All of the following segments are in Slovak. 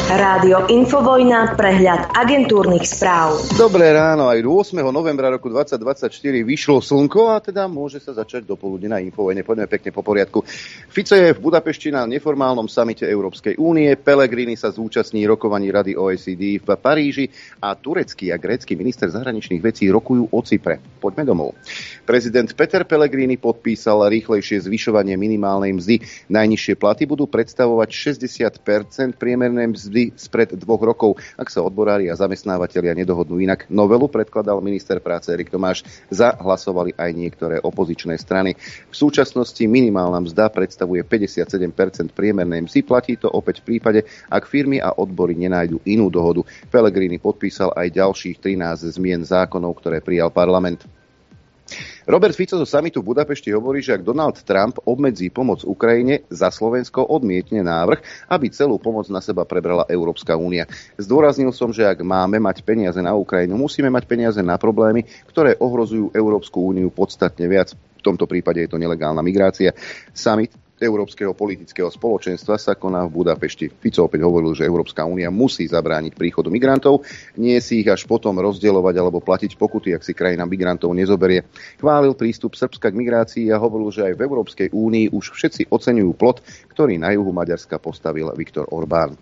Rádio Infovojna, prehľad agentúrnych správ. Dobré ráno, aj 8. novembra roku 2024 vyšlo slnko a teda môže sa začať dopoludne na Infovojne. Poďme pekne po poriadku. Fico je v Budapešti na neformálnom samite Európskej únie, Pellegrini sa zúčastní rokovaní Rady OECD v Paríži a turecký a grécky minister zahraničných vecí rokujú o Cypre. Poďme domov. Prezident Peter Pellegrini podpísal rýchlejšie zvyšovanie minimálnej mzdy. Najnižšie platy budú predstavovať 60% priemernej mzdy spred 2 rokov, ak sa odborári a zamestnávateľia nedohodnú inak. Novelu predkladal minister práce Erik Tomáš, hlasovali aj niektoré opozičné strany. V súčasnosti minimálna mzda predstavuje 57% priemernej mzdy, platí to opäť v prípade, ak firmy a odbory nenájdu inú dohodu. Pellegrini podpísal aj ďalších 13 zmien zákonov, ktoré prijal parlament. Robert Fico zo samitu v Budapešti hovorí, že ak Donald Trump obmedzí pomoc Ukrajine, za Slovensko odmietne návrh, aby celú pomoc na seba prebrala Európska únia. Zdôraznil som, že ak máme mať peniaze na Ukrajinu, musíme mať peniaze na problémy, ktoré ohrozujú Európsku úniu podstatne viac. V tomto prípade je to nelegálna migrácia. Summit Európskeho politického spoločenstva sa koná v Budapešti. Fico opäť hovoril, že Európska únia musí zabrániť príchodu migrantov, nie si ich až potom rozdielovať alebo platiť pokuty, ak si krajina migrantov nezoberie. Chválil prístup Srbska k migrácii a hovoril, že aj v Európskej únii už všetci oceňujú plot, ktorý na juhu Maďarska postavil Viktor Orbán.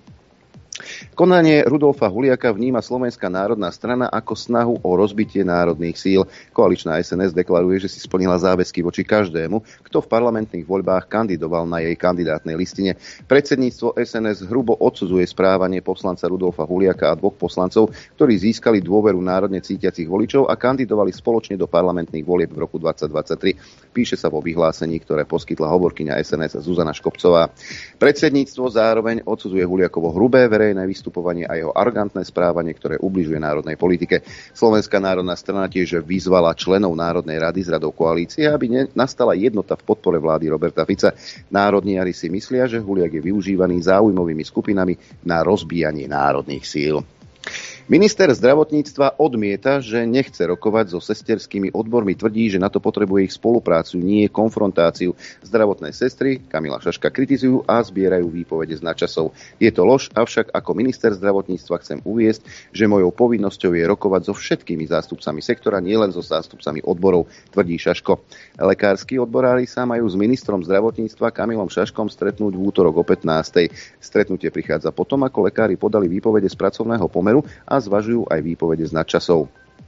Konanie Rudolfa Huliaka vníma Slovenská národná strana ako snahu o rozbitie národných síl. Koaličná SNS deklaruje, že si splnila záväzky voči každému, kto v parlamentných voľbách kandidoval na jej kandidátnej listine. Predsedníctvo SNS hrubo odsudzuje správanie poslanca Rudolfa Huliaka a 2 poslancov, ktorí získali dôveru národne cítiacich voličov a kandidovali spoločne do parlamentných volieb v roku 2023. Píše sa vo vyhlásení, ktoré poskytla hovorkyňa SNS Zuzana Škopcová. Predsedníctvo zároveň odsudzuje Huliakovo hrubé verejné vystupovanie a jeho arogantné správanie, ktoré ubližuje národnej politike. Slovenská národná strana tiež vyzvala členov Národnej rady z radou koalície, aby nastala jednota v podpore vlády Roberta Fica. Národniari si myslia, že Huliak je využívaný záujmovými skupinami na rozbíjanie národných síl. Minister zdravotníctva odmieta, že nechce rokovať so sesterskými odbormi. Tvrdí, že na to potrebuje ich spoluprácu, nie konfrontáciu. Zdravotné sestry Kamila Šaška kritizujú a zbierajú výpovede z nadčasov. Je to lož, avšak ako minister zdravotníctva chcem uviesť, že mojou povinnosťou je rokovať so všetkými zástupcami sektora, nielen so zástupcami odborov, tvrdí Šaško. Lekársky odborári sa majú s ministrom zdravotníctva Kamilom Šaškom stretnúť v útorok o 15:00. Stretnutie prichádza potom, ako lekári podali výpovede z pracovného pomeru a zvažujú aj výpovede z nadčasov.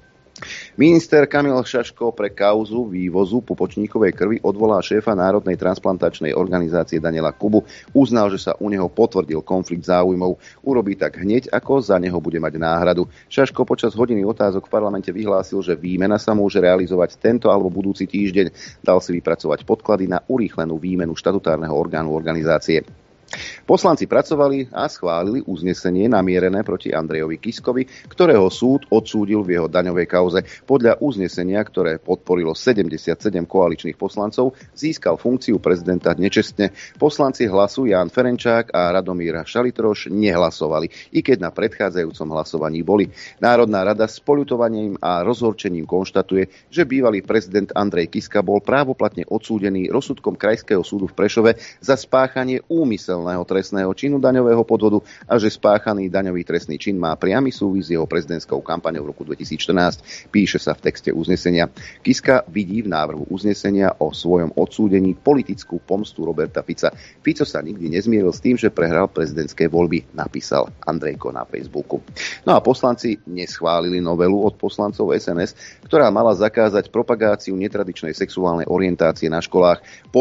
Minister Kamil Šaško pre kauzu vývozu pupočníkovej krvi odvolá šéfa Národnej transplantačnej organizácie Daniela Kubu. Uznal, že sa u neho potvrdil konflikt záujmov. Urobí tak hneď, ako za neho bude mať náhradu. Šaško počas hodiny otázok v parlamente vyhlásil, že výmena sa môže realizovať tento alebo budúci týždeň. Dal si vypracovať podklady na urýchlenú výmenu štatutárneho orgánu organizácie. Poslanci pracovali a schválili uznesenie namierené proti Andrejovi Kiskovi, ktorého súd odsúdil v jeho daňovej kauze. Podľa uznesenia, ktoré podporilo 77 koaličných poslancov, získal funkciu prezidenta nečestne. Poslanci Hlasu Ján Ferenčák a Radomír Šalitroš nehlasovali, i keď na predchádzajúcom hlasovaní boli. Národná rada s poľutovaním a rozhorčením konštatuje, že bývalý prezident Andrej Kiska bol právoplatne odsúdený rozsudkom Krajského súdu v Prešove za spáchanie úmyselného trestného činu daňového podvodu a že spáchaný daňový trestný čin má priamy súvis s jeho prezidentskou kampaňou v roku 2014. Píše sa v texte uznesenia. Kiska vidí v návrhu uznesenia o svojom odsúdení politickú pomstu Roberta Fica. Fico sa nikdy nezmieril s tým, že prehral prezidentské voľby, napísal Andrejko na Facebooku. No a poslanci neschválili novelu od poslancov SNS, ktorá mala zakázať propagáciu netradičnej sexuálnej orientácie na školách.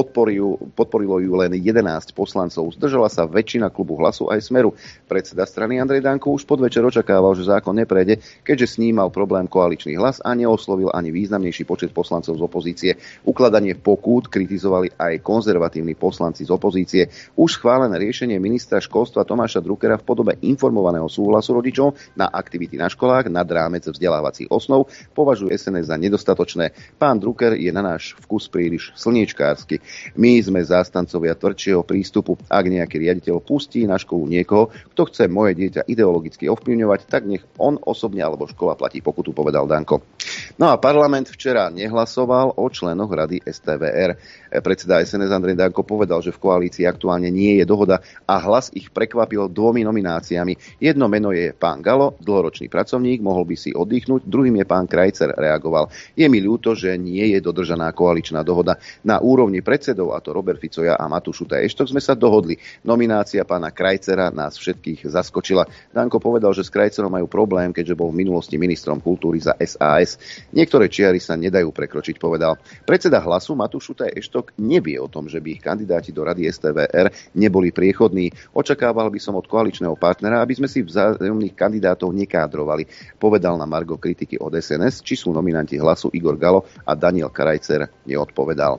Podporilo ju len 11 poslancov. Zdržala sa väčšina klubu Hlasu aj Smeru. Predseda strany Andrej Danko už podvečer očakával, že zákon neprejde, keďže snímal problém koaličný Hlas a neoslovil ani významnejší počet poslancov z opozície. Ukladanie pokút kritizovali aj konzervatívni poslanci z opozície. Už schválené riešenie ministra školstva Tomáša Druckera v podobe informovaného súhlasu rodičov na aktivity na školách nad rámec vzdelávacích osnov považuje SNS za nedostatočné. Pán Drucker je na náš vkus príliš slniečkársky. My sme zástancovia tvrdšieho prístupu. Ak nejaký riaditeľ pustí na školu niekoho, kto chce moje dieťa ideologicky ovplyvňovať, tak nech on osobne alebo škola platí pokutu, povedal Danko. No a parlament včera nehlasoval o členoch rady STVR. Predseda SNS Andrej Danko povedal, že v koalícii aktuálne nie je dohoda a Hlas ich prekvapil 2 nomináciami. Jedno meno je pán Galo, dlhoročný pracovník, mohol by si oddychnúť, druhým je pán Krajcer, reagoval. Je mi ľúto, že nie je dodržaná koaličná dohoda. Na úrovni predsedov, a to Robert Ficoja a Matúš Šuta Eštok, sme sa dohodli. Nominácia pána Krajcera nás všetkých zaskočila. Danko povedal, že s Krajcerom majú problém, keďže bol v minulosti ministrom kultúry za SAS. Niektoré čiary sa nedajú prekročiť, povedal. Predseda Hlasu Matúš Šuta Eštok nevie o tom, že by ich kandidáti do rady STVR neboli priechodní. Očakával by som od koaličného partnera, aby sme si vzájomných kandidátov nekádrovali, povedal na margo kritiky od SNS, či sú nominanti Hlasu Igor Galo a Daniel Krajcer, neodpovedal.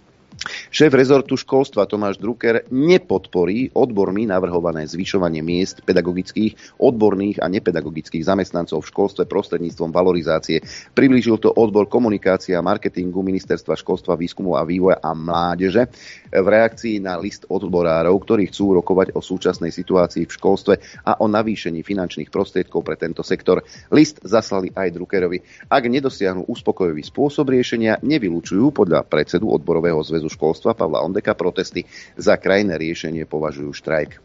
Šéf rezortu školstva Tomáš Drucker nepodporí odbormi navrhované zvyšovanie miest pedagogických, odborných a nepedagogických zamestnancov v školstve prostredníctvom valorizácie. Priblížil to odbor komunikácie a marketingu Ministerstva školstva, výskumu a vývoja a mládeže v reakcii na list odborárov, ktorí chcú rokovať o súčasnej situácii v školstve a o navýšení finančných prostriedkov pre tento sektor. List zaslali aj Druckerovi. Ak nedosiahnu uspokojivý spôsob riešenia, nevylučujú podľa predsedu odborového zväzu školstva Pavla Ondeka protesty. Za krajné riešenie považujú štrajk.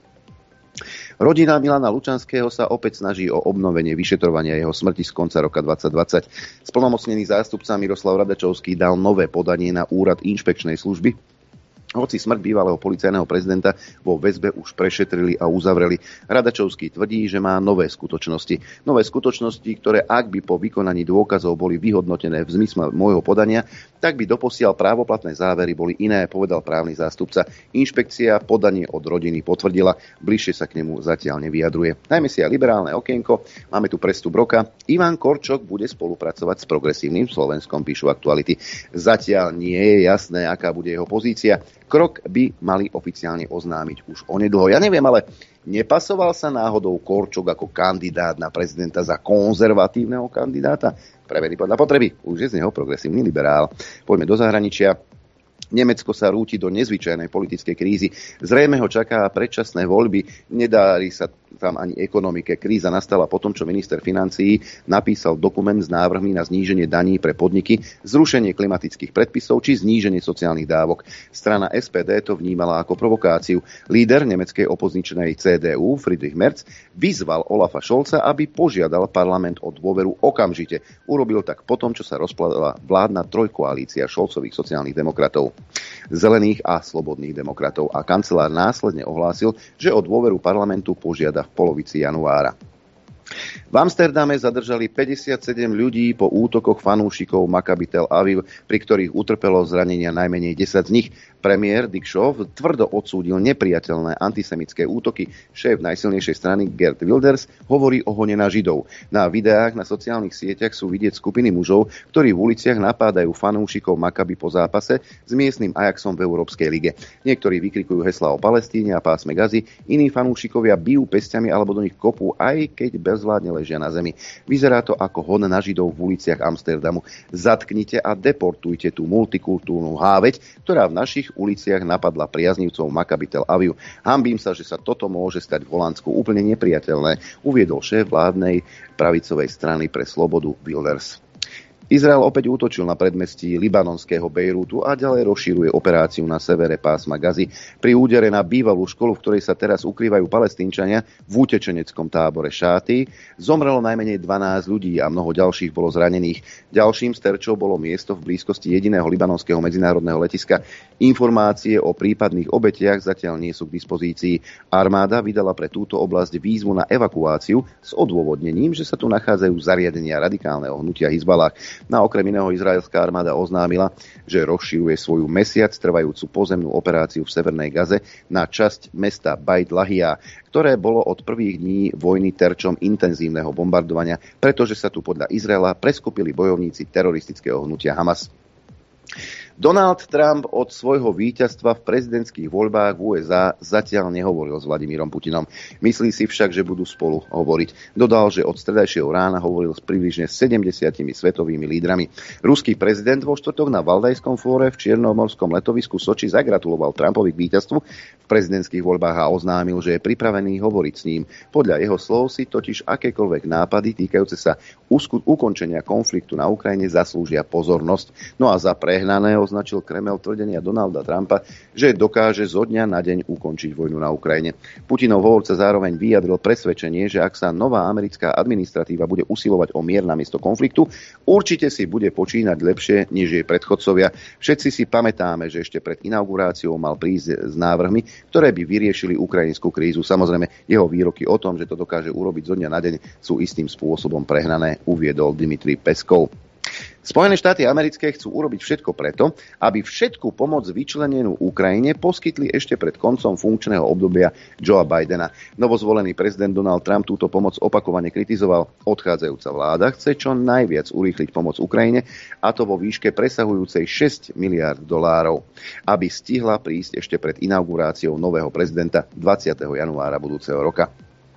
Rodina Milana Lučanského sa opäť snaží o obnovenie vyšetrovania jeho smrti z konca roka 2020. Splnomocnený zástupca Miroslav Radačovský dal nové podanie na úrad inšpekčnej služby. Hoci smrť bývalého policajného prezidenta vo väzbe už prešetrili a uzavreli. Radačovský tvrdí, že má nové skutočnosti. Nové skutočnosti, ktoré ak by po vykonaní dôkazov boli vyhodnotené v zmysle môjho podania, tak by doposiaľ právoplatné závery boli iné, povedal právny zástupca. Inšpekcia podanie od rodiny potvrdila, bližšie sa k nemu zatiaľ nevyjadruje. Najmä si aj liberálne okienko, máme tu prestup roka. Ivan Korčok bude spolupracovať s Progresívnym Slovenskom, píšu Aktuality. Zatiaľ nie je jasné, aká bude jeho pozícia. Krok by mali oficiálne oznámiť už onedlho. Ja neviem, ale nepasoval sa náhodou Korčok ako kandidát na prezidenta za konzervatívneho kandidáta? Preverí podľa potreby. Už je z neho progresívny liberál. Poďme do zahraničia. Nemecko sa rúti do nezvyčajnej politickej krízy. Zrejme ho čaká predčasné voľby. Nedarí sa tam ani ekonomike. Kríza nastala potom, čo minister financií napísal dokument s návrhmi na zníženie daní pre podniky, zrušenie klimatických predpisov či zníženie sociálnych dávok. Strana SPD to vnímala ako provokáciu. Líder nemeckej opozičnej CDU Friedrich Merz vyzval Olafa Scholza, aby požiadal parlament o dôveru okamžite. Urobil tak potom, čo sa rozpadla vládna trojkoalícia Scholzových sociálnych demokratov, zelených a slobodných demokratov a kancelár následne ohlásil, že o dôveru parlamentu požiada v polovici januára. V Amsterdame zadržali 57 ľudí po útokoch fanúšikov Maccabi Tel Aviv, pri ktorých utrpelo zranenia najmenej 10 z nich. Premiér Dick Schoof tvrdo odsúdil nepriateľné antisemické útoky. Šéf najsilnejšej strany Geert Wilders hovorí o hone na Židov. Na videách na sociálnych sieťach sú vidieť skupiny mužov, ktorí v uliciach napádajú fanúšikov Maccabi po zápase s miestnym Ajaxom v Európskej lige. Niektorí vykrikujú heslá o Palestíne a pásme Gazy, iní fanúšikovia bijú pesťami alebo do nich kopú, aj keď bezvládne ležia na zemi. Vyzerá to ako hon na Židov v uliciach Amsterdamu. Zatknite a deportujte tú multikultúrnu háveť, ktorá v našich uliciach napadla priaznivcov Maccabi Tel Aviv. Hanbím sa, že sa toto môže stať v Holandsku úplne nepriateľné, uviedol šéf vládnej pravicovej strany pre slobodu Wilders. Izrael opäť útočil na predmestí libanonského Bejrútu a ďalej rozširuje operáciu na severe pásma Gazy. Pri údere na bývalú školu, v ktorej sa teraz ukrývajú Palestínčania v utečeneckom tábore Šáty, zomrelo najmenej 12 ľudí a mnoho ďalších bolo zranených. Ďalším z terčov bolo miesto v blízkosti jediného libanonského medzinárodného letiska. Informácie o prípadných obetiach zatiaľ nie sú k dispozícii. Armáda vydala pre túto oblasť výzvu na evakuáciu s odôvodnením, že sa tu nachádzajú zariadenia radikálneho hnutia Hizballah. Na okrem iného izraelská armáda oznámila, že rozširuje svoju mesiac trvajúcu pozemnú operáciu v severnej Gaze na časť mesta Beit Lahia, ktoré bolo od prvých dní vojny terčom intenzívneho bombardovania, pretože sa tu podľa Izraela preskupili bojovníci teroristického hnutia Hamas. Donald Trump od svojho víťazstva v prezidentských voľbách v USA zatiaľ nehovoril s Vladimírom Putinom. Myslí si však, že budú spolu hovoriť. Dodal, že od stredajšieho rána hovoril s približne 70 svetovými lídrami. Ruský prezident vo štvrtok na Valdajskom fóre v čiernomorskom letovisku Soči zagratuloval Trumpovi k víťazstvu v prezidentských voľbách a oznámil, že je pripravený hovoriť s ním. Podľa jeho slov si totiž akékoľvek nápady týkajúce sa ukončenia konfliktu na Ukrajine zaslúžia pozornosť. No a za prehnané označil Kremel tvrdenia Donalda Trumpa, že dokáže zo dňa na deň ukončiť vojnu na Ukrajine. Putinov hovorca zároveň vyjadril presvedčenie, že ak sa nová americká administratíva bude usilovať o mier namiesto konfliktu, určite si bude počínať lepšie než jej predchodcovia. Všetci si pamätáme, že ešte pred inauguráciou mal prísť s návrhmi, ktoré by vyriešili ukrajinskú krízu. Samozrejme, jeho výroky o tom, že to dokáže urobiť zo dňa na deň, sú istým spôsobom prehnané, uviedol Dmitrij Peskov. Spojené štáty americké chcú urobiť všetko preto, aby všetku pomoc vyčlenenú Ukrajine poskytli ešte pred koncom funkčného obdobia Joea Bidena. Novozvolený prezident Donald Trump túto pomoc opakovane kritizoval. Odchádzajúca vláda chce čo najviac urýchliť pomoc Ukrajine, a to vo výške presahujúcej $6 miliárd, aby stihla prísť ešte pred inauguráciou nového prezidenta 20. januára budúceho roka.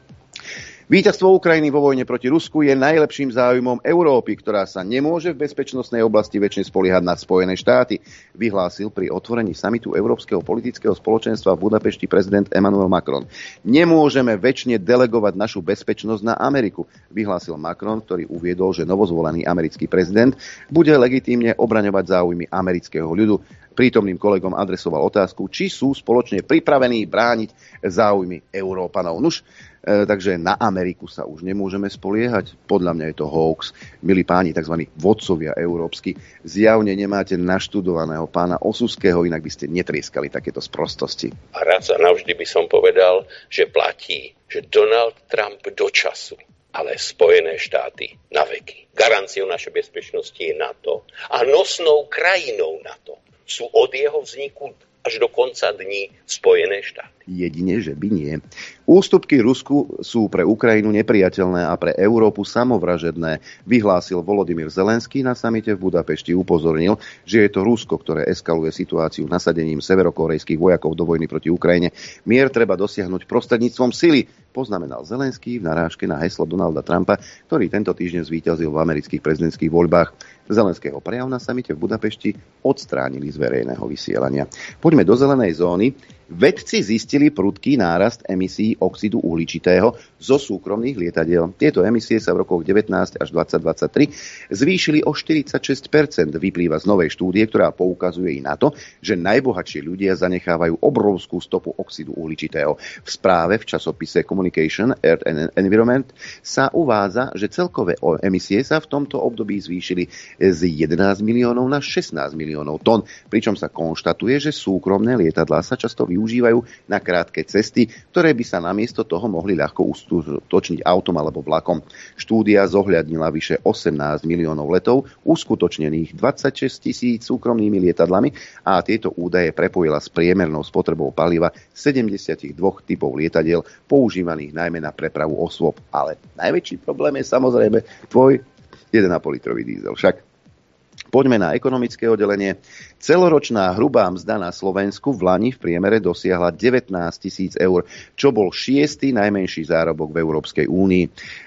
Víťazstvo Ukrajiny vo vojne proti Rusku je najlepším záujmom Európy, ktorá sa nemôže v bezpečnostnej oblasti väčšine spoliehať na Spojené štáty, vyhlásil pri otvorení samitu Európskeho politického spoločenstva v Budapešti prezident Emmanuel Macron. Nemôžeme väčšine delegovať našu bezpečnosť na Ameriku, vyhlásil Macron, ktorý uviedol, že novozvolený americký prezident bude legitímne obraňovať záujmy amerického ľudu. Prítomným kolegom adresoval otázku, či sú spoločne pripravení brániť záujmy Európanov. Takže na Ameriku sa už nemôžeme spoliehať. Podľa mňa je to hoax. Milí páni, tzv. Vodcovia európsky, zjavne nemáte naštudovaného pána Osuského, inak by ste netrieskali takéto sprostosti. A raz a navždy by som povedal, že platí, že Donald Trump do času, ale Spojené štáty na veky. Garanciou našej bezpečnosti je NATO a nosnou krajinou NATO sú od jeho vzniku až do konca dní Spojené štáty. Jedine, že by nie. Ústupky Rusku sú pre Ukrajinu nepriateľné a pre Európu samovražedné, vyhlásil Volodymyr Zelenský na samite v Budapešti. Upozornil, že je to Rusko, ktoré eskaluje situáciu nasadením severokórejských vojakov do vojny proti Ukrajine. Mier treba dosiahnuť prostredníctvom sily, poznamenal Zelenský v narážke na heslo Donalda Trumpa, ktorý tento týždeň zvíťazil v amerických prezidentských voľbách. Zelenského prejav na samite v Budapešti odstránili z verejného vysielania. Poďme do zelenej zóny. Vedci zistili prudký nárast emisí oxidu uhličitého zo súkromných lietadiel. Tieto emisie sa v rokoch 19 až 2023 zvýšili o 46%. Vyplýva z novej štúdie, ktorá poukazuje i na to, že najbohatší ľudia zanechávajú obrovskú stopu oxidu uhličitého. V správe v časopise Communication, Earth and Environment sa uvádza, že celkové emisie sa v tomto období zvýšili z 11 miliónov na 16 miliónov tón, pričom sa konštatuje, že súkromné lietadlá sa často využívajú na krátke cesty, ktoré by sa namiesto toho mohli ľahko uskutočniť autom alebo vlakom. Štúdia zohľadnila vyše 18 miliónov letov uskutočnených 26 000 súkromnými lietadlami a tieto údaje prepojila s priemernou spotrebou paliva 72 typov lietadiel používaných najmä na prepravu osôb. Ale najväčší problém je samozrejme tvoj 1,5 litrový diesel. Však poďme na ekonomické oddelenie. Celoročná hrubá mzda na Slovensku v lani v priemere dosiahla 19 000 eur, čo bol 6. najmenší zárobok v Európskej únii.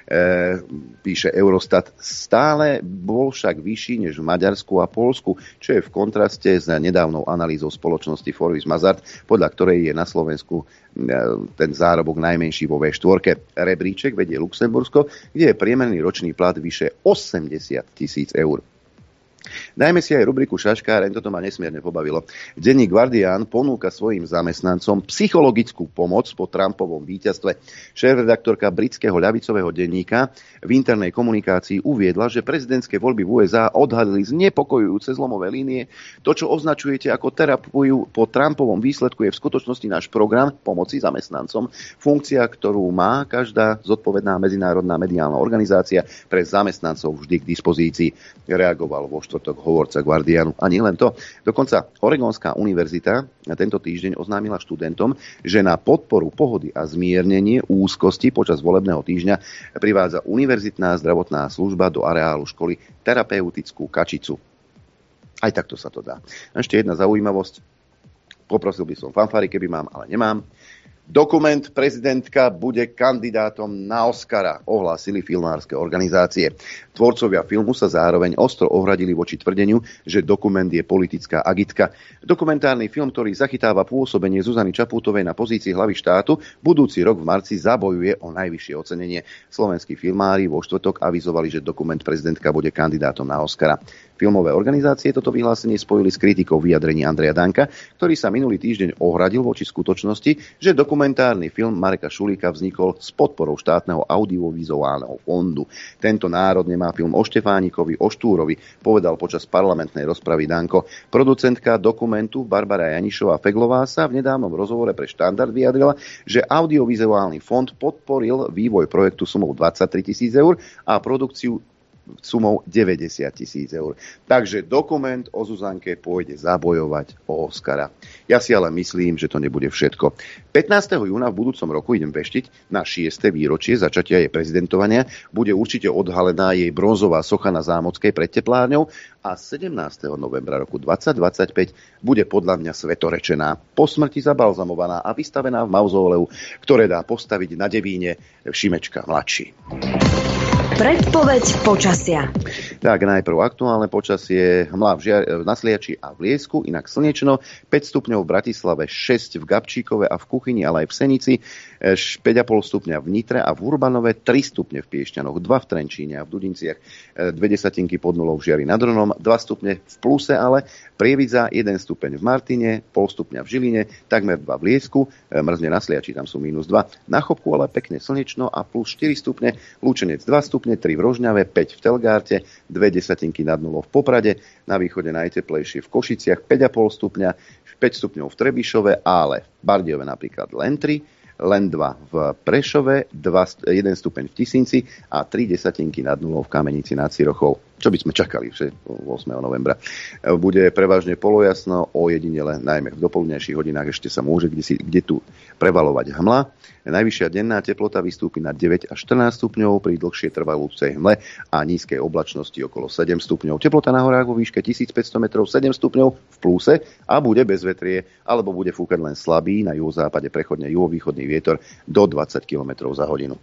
Píše Eurostat. Stále bol však vyšší než v Maďarsku a Poľsku, čo je v kontraste s nedávnou analýzou spoločnosti Forvis Mazars, podľa ktorej je na Slovensku ten zárobok najmenší vo V4. Rebríček vedie Luxembursko, kde je priemerný ročný plat vyše 80 000 eur. Dajme si aj rubriku Šaškáreň, toto ma nesmierne pobavilo. Denník Guardian ponúka svojim zamestnancom psychologickú pomoc po Trumpovom víťazstve. Šéfredaktorka britského ľavicového denníka v internej komunikácii uviedla, že prezidentské voľby v USA odhalili znepokojujúce zlomové línie. To, čo označujete ako terapiu po Trumpovom výsledku, je v skutočnosti náš program pomoci zamestnancom. Funkcia, ktorú má každá zodpovedná medzinárodná mediálna organizácia pre zamestnancov vždy k dispozícii, reagoval vo štvrtok hovorca Guardianu. A nie len to. Dokonca Oregonská univerzita tento týždeň oznámila študentom, že na podporu pohody a zmiernenie úzkosti počas volebného týždňa privádza univerzitná zdravotná služba do areálu školy terapeutickú kačicu. Aj takto sa to dá. Ešte jedna zaujímavosť. Poprosil by som fanfári, keby mám, ale nemám. Dokument prezidentka bude kandidátom na Oscara, ohlásili filmárske organizácie. Tvorcovia filmu sa zároveň ostro ohradili voči tvrdeniu, že dokument je politická agitka. Dokumentárny film, ktorý zachytáva pôsobenie Zuzany Čaputovej na pozícii hlavy štátu, budúci rok v marci zabojuje o najvyššie ocenenie. Slovenskí filmári vo štvrtok avizovali, že dokument prezidentka bude kandidátom na Oscara. Filmové organizácie toto vyhlásenie spojili s kritikou vyjadrení Andreja Danka, ktorý sa minulý týždeň ohradil voči skutočnosti, že dokumentárny film Mareka Šulíka vznikol s podporou štátneho audiovizuálneho fondu. Tento národ nemá film o Štefánikovi, o Štúrovi, povedal počas parlamentnej rozpravy Danko. Producentka dokumentu Barbara Janišová-Feglová sa v nedávnom rozhovore pre Štandard vyjadrila, že audiovizuálny fond podporil vývoj projektu sumou 23 000 eur a produkciu sumou 90 000 eur. Takže dokument o Zuzanke pôjde zabojovať o Oscara. Ja si ale myslím, že to nebude všetko. 15. júna v budúcom roku idem veštiť na 6. výročie začatia jej prezidentovania. Bude určite odhalená jej bronzová socha na Zámockej pred teplárňou a 17. novembra roku 2025 bude podľa mňa svetorečená, po smrti zabalzamovaná a vystavená v mauzóleu, ktoré dá postaviť na Devíne Šimečka mladší. Predpoveď počasia. Tak najprv aktuálne počasie, hmla na Sliači a v Liesku, inak slnečno, 5 stupňov v Bratislave, 6 v Gabčíkove a v Kuchyni, ale aj v Senici, 5,5 stupňa v Nitre a v Urbanove, 3 stupne v Piešťanoch, 2 v Trenčíne a v Dudinciach, 2 desatinky pod nulou v Žiari nad Hronom, 2 stupne v Pluse, ale Prievidza 1 stupeň v Martine, pol stupňa v Žiline, takmer 2 v Liesku, mrzne na Sliači, tam sú -2. Na Chopku ale pekne slnečno a plus 4 stupne, Lučenec 2 stupne, 3 v Rožňave, 5 v Telgárte, 2 desatinky nad nulou v Poprade, na východe najteplejšie v Košiciach 5,5 stupňa, 5 stupňov v Trebišove, ale v Bardejove napríklad len 3, len 2 v Prešove, 1 stupeň v Tisinci a 3 desatinky nad nulou v Kamenici nad Cirochou. Čo by sme čakali 8. novembra. Bude prevažne polojasno, ojedinele najmä v dopoludnejších hodinách ešte sa môže kde tu prevalovať hmla. Najvyššia denná teplota vystúpi na 9 až 14 stupňov pri dlhšie trvajúcej hmle a nízkej oblačnosti okolo 7 stupňov. Teplota na horách vo výške 1500 metrov 7 stupňov v pluse a bude bez vetrie, alebo bude fúkať len slabý na juhozápade prechodne juhovýchodný vietor do 20 km za hodinu.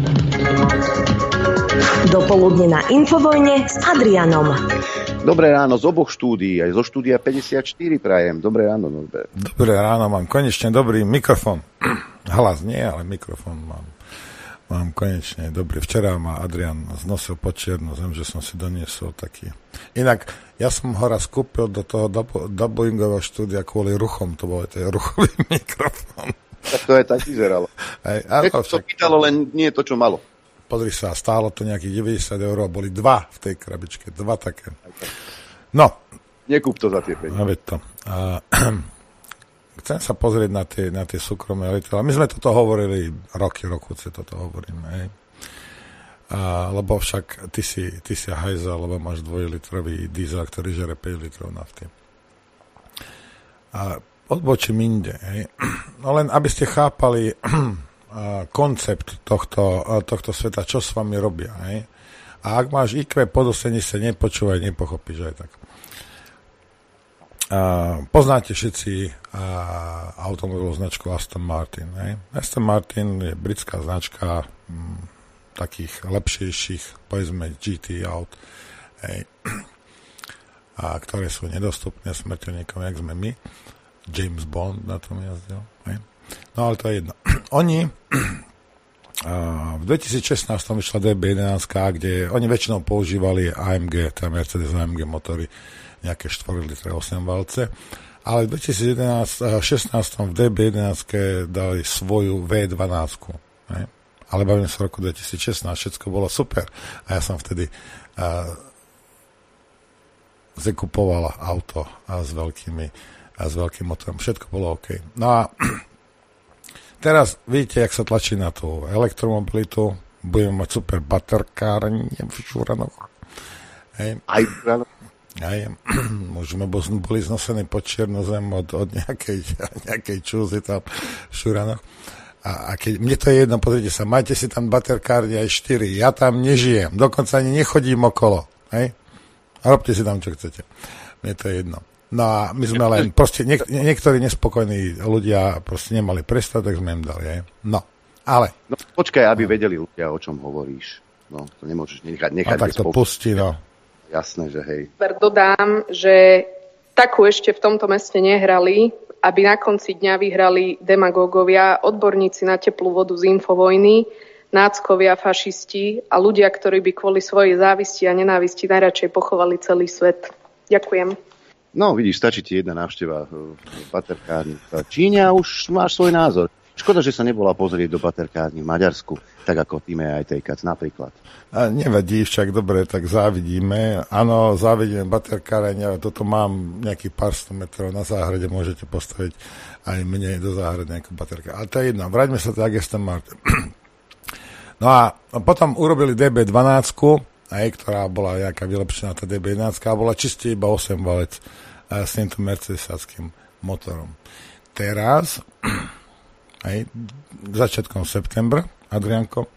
Dopoludne na Infovojne s Adrianom. Dobré ráno z oboch štúdií, aj zo štúdia 54 prajem. Dobré ráno, Norbert. Dobré ráno, mám konečne dobrý mikrofón. Hlas nie, ale mikrofón mám konečne dobrý. Včera ma Adrian znosil pod čiernu zem, že som si doniesol taký. Inak, ja som ho raz kúpil do toho dubbingového štúdia kvôli ruchom, to bol ten ruchový mikrofón. Tak to aj tak vyzeralo. To pýtalo, len nie je to, čo malo. Podri sa, stálo to nejakých 90 eur a boli 2 v tej krabičke, 2 také. No. Nekúp to za tie peniaze. Chcem sa pozrieť na tie súkromné lietadlá. My sme toto hovorili roky toto hovoríme. Hej. Lebo však ty si hajzel, lebo máš 2-litrový diesel, ktorý žere 5 litrov nafty. A odbočím inde. Hej. No len, aby ste chápali koncept tohto sveta, čo s vami robia. Hej. A ak máš IQ pod 80, nepočúvaj, nepochopíš aj tak. Poznáte všetci automobilovú značku Aston Martin. Hej. Aston Martin je britská značka takých lepšejších, povedzme GT aut, hej, a ktoré sú nedostupné smrteľníkom, jak sme my. James Bond na tom jazdil. Hej. No ale to je jedno. Oni v 2016 vyšla DB11, kde oni väčšinou používali AMG, teda Mercedes AMG motory, nejaké 4 litre 8 valce, ale v 2016 v DB11 dali svoju V12. Hej. Ale bavím sa v roku 2016, všetko bolo super. A ja som vtedy zakupoval auto s veľkým motorom. Všetko bolo OK. No a teraz vidíte, jak sa tlačí na tú elektromobilitu. Budeme mať super baterkárne v Šuranoch. Hej. Aj možno boli znosený pod Černozem od nejakej čúzy tam v Šuranoch. A keď mne to je jedno, pozrite sa, majte si tam baterkárne aj 4. Ja tam nežijem, dokonca ani nechodím okolo. Hej? A robte si tam, čo chcete. Mne to je jedno. No a my sme len, proste niektorí nespokojní ľudia proste nemali prestať, tak sme im dali, hej. No, ale... No počkaj, aby vedeli ľudia, o čom hovoríš. No, to nemôžeš nechať no, tak to pustí, no. Jasné, že hej. Dodám, že takú ešte v tomto meste nehrali, aby na konci dňa vyhrali demagógovia, odborníci na teplú vodu z Infovojny, náckovia, fašisti a ľudia, ktorí by kvôli svojej závisti a nenávisti najradšej pochovali celý svet. Ďakujem. No, vidíš, stačí ti jedna návšteva v baterkárni. Číňa už máš svoj názor. Škoda, že sa nebola pozrieť do baterkárni v Maďarsku, tak ako Time aj Tejkac napríklad. A nevadí, však dobre, tak závidíme. Áno, závidíme baterkárne, ale toto mám nejaký pár 100 metrov na záhrade, môžete postaviť aj mne do záhrady nejakú baterkárne. Ale to je jedno, vráťme sa tak, Aston Martin. No a potom urobili DB12, aj, ktorá bola nejaká vylepšená, tá DB11, a bola čiste iba 8 valec s týmto mercedesáckým motorom. Teraz, aj začiatkom septembra, Adrianko,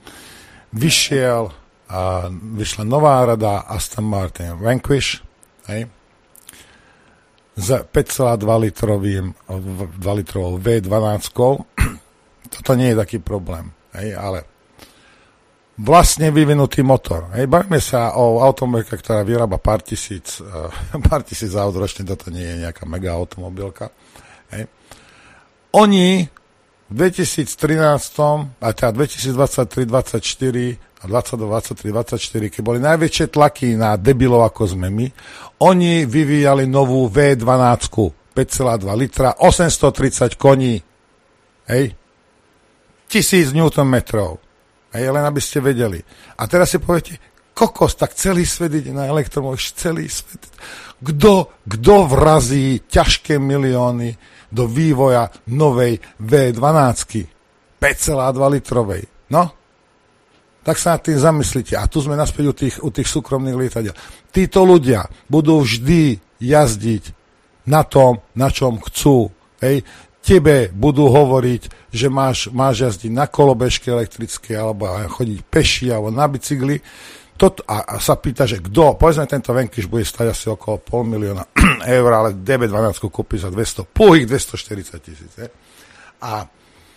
vyšla nová rada Aston Martin Vanquish, aj, s 5,2 litrovou V12. Toto nie je taký problém, aj, ale vlastne vyvinutý motor. Hej, bavíme sa o automobilke, ktorá vyrába pár tisíc aut ročne, toto nie je nejaká mega automobilka. Hej. Oni v 2013, a teda 2023-2024 a 2022-2023, keď boli najväčšie tlaky na debilov ako sme my, oni vyvíjali novú V12, 5,2 litra, 830 koní. Hej. 1000 Nm. Hej, len aby ste vedeli. A teraz si poviete, kokos, tak celý svet ide na elektromobil, celý svet. Kto vrazí ťažké milióny do vývoja novej V12, 5,2 litrovej? No, tak sa nad tým zamyslite. A tu sme naspäť u tých súkromných lietadiel. Títo ľudia budú vždy jazdiť na tom, na čom chcú. Hej. Tebe budú hovoriť, že máš jazdiť na kolobežke elektrické alebo chodiť peši alebo na bicykli. A sa pýta, že kto? Povedzme, tento Vanquish bude stať asi okolo 500 000 eur, ale DB12 kúpi za 240 000. A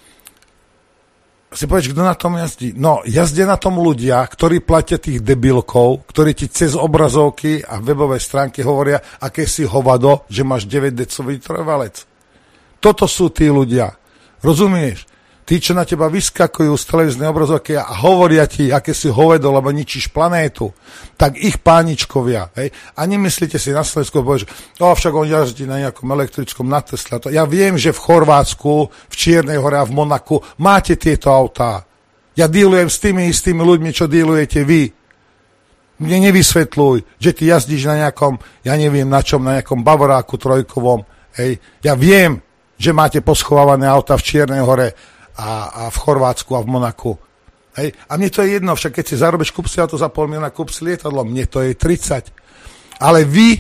si povieš, kto na tom jazdí? No, jazdia na tom ľudia, ktorí platia tých debilkov, ktorí ti cez obrazovky a webové stránky hovoria, aké si hovado, že máš 9 decový trvalec. Toto sú tí ľudia. Rozumieš? Tí, čo na teba vyskakujú z televíznej obrazovky a hovoria ti, aké si hovedo, lebo ničíš planétu, tak ich páničkovia. Hej? A nemyslíte si na Slovensku, že však on jazdí na nejakom elektrickom na Tesla. Ja viem, že v Chorvátsku, v Čiernej Hore a v Monaku máte tieto autá. Ja dílujem s tými istými ľuďmi, čo dílujete vy. Mne nevysvetľuj, že ty jazdíš na nejakom, ja neviem na čom, na nejakom Bavoráku trojkovom. Hej? Ja viem, že máte poschovávané auta v Čiernej Hore a v Chorvátsku a v Monaku. Hej? A mne to je jedno, však keď si zarobíš, kúp si auto za 500 000, kúp si lietadlo, mne to je 30. Ale vy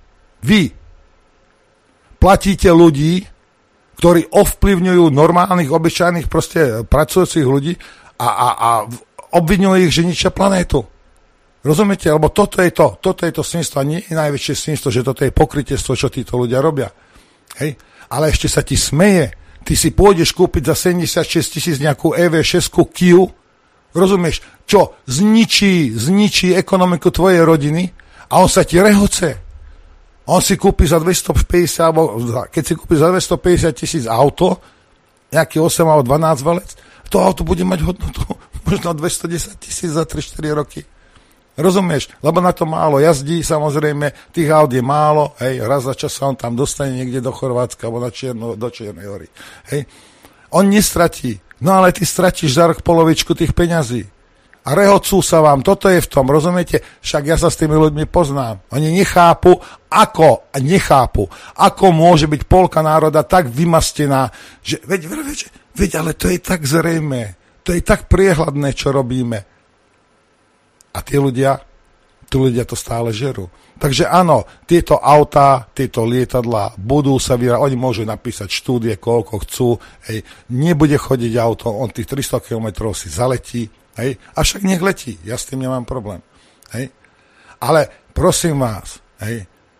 platíte ľudí, ktorí ovplyvňujú normálnych, obyčajných proste pracujúcich ľudí a obviňujú ich, že ničia planétu. Rozumiete? Lebo toto je to svinstvo a nie je najväčšie svinstvo, že toto je pokrytiestvo, čo títo ľudia robia. Hej? Ale ešte sa ti smeje. Ty si pôjdeš kúpiť za 76 000 nejakú EV6 Kia, rozumieš, čo zničí ekonomiku tvojej rodiny a on sa ti rehoce. On si kúpi za 250, alebo keď si kúpi za 250 000 auto, nejaký 8 alebo 12 valec, to auto bude mať hodnotu možno 210 000 za 3-4 roky. Rozumieš? Lebo na to málo jazdí, samozrejme, tých aut je málo, hej, raz za čas sa on tam dostane niekde do Chorvátska alebo do Čiernej Hory. Hej. On nestratí, no ale ty stratíš za rok polovičku tých peňazí. A rehocú sa vám, toto je v tom, rozumiete? Však ja sa s tými ľuďmi poznám. Oni nechápu, ako môže byť polka národa tak vymastená, že veď, ale to je tak zrejmé, to je tak priehľadné, čo robíme. A tí ľudia to stále žerú. Takže áno, tieto autá, tieto lietadlá budú sa vyrať, oni môžu napísať štúdie, koľko chcú, hej, nebude chodiť auto, on tých 300 km si zaletí, hej, a však nech letí, ja s tým nemám problém. Hej. Ale prosím vás, hej,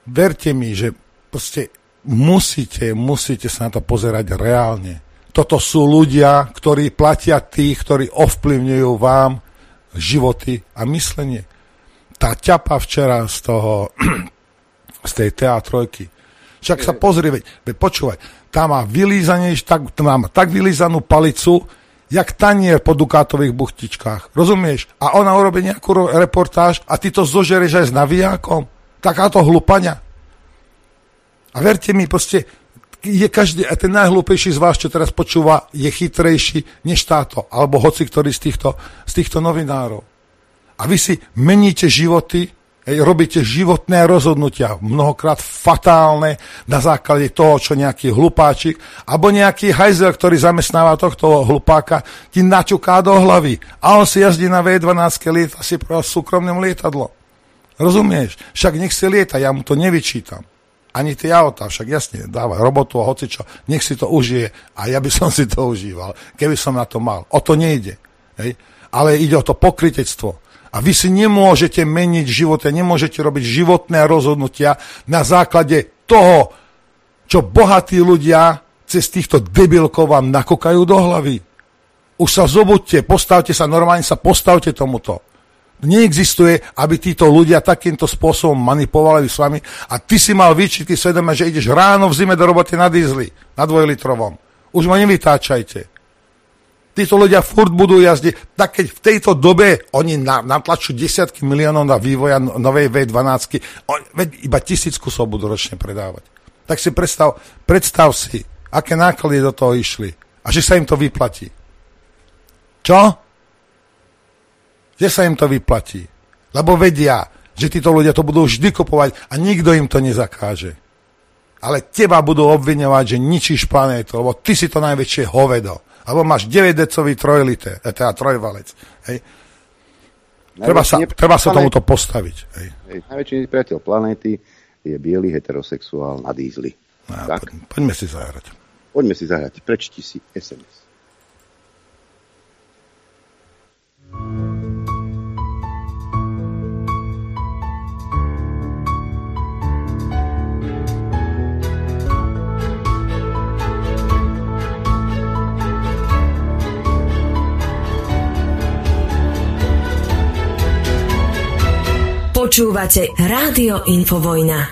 verte mi, že proste musíte sa na to pozerať reálne. Toto sú ľudia, ktorí platia tých, ktorí ovplyvňujú vám životy a myslenie. Tá ťapa včera z tej TA3. Však sa pozri, veď počúvaj, tá má tak vylízanú palicu, jak tanier po dukátových buchtičkách. Rozumieš? A ona urobí nejakú reportáž a ty to zožereš aj s navijákom. Takáto hlupania. A verte mi, proste je každý, aj ten najhlúpejší z vás, čo teraz počúva, je chytrejší než táto, alebo hoci ktorý z týchto novinárov. A vy si meníte životy, robíte životné rozhodnutia, mnohokrát fatálne, na základe toho, čo nejaký hlupáčik, alebo nejaký hajzel, ktorý zamestnáva tohto hlupáka, ti načuká do hlavy. A on si jazdí na V12, lieta si v súkromnom lietadlo. Rozumieš? Však nech si lieta, ja mu to nevyčítam. Ani tie autá, však jasne, dáva robotu a hocičo, nech si to užije a ja by som si to užíval, keby som na to mal. O to nejde. Hej? Ale ide o to pokrytectvo. A vy si nemôžete meniť život, nemôžete robiť životné rozhodnutia na základe toho, čo bohatí ľudia cez týchto debilkov vám nakokajú do hlavy. Už sa zobudte, postavte sa, normálne sa postavte tomuto. Neexistuje, aby títo ľudia takýmto spôsobom manipulovali s vami a ty si mal výčitky svedomia, že ideš ráno v zime do roboty na diesli, na 2-litrovom. Už ma nevytáčajte. Títo ľudia furt budú jazdiť, tak keď v tejto dobe oni natlačujú desiatky miliónov na vývoja novej V12, veď iba 1000 kusov budú ročne predávať. Tak si predstav si, aké náklady do toho išli a že sa im to vyplatí. Čo? Že sa im to vyplatí. Lebo vedia, že títo ľudia to budú vždy kupovať a nikto im to nezakáže. Ale teba budú obviňovať, že ničíš planétu, lebo ty si to najväčšie hovedo. Alebo máš 9-decový trojvalec. Hej. Treba sa tomuto postaviť. Hej. Najväčší priateľ planéty je biely heterosexuál na dízli. No, poďme si zahrať. Prečti si SMS. Počúvate Rádio Infovojna.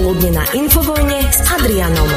Dopoludne na Infovojne s Adrianom.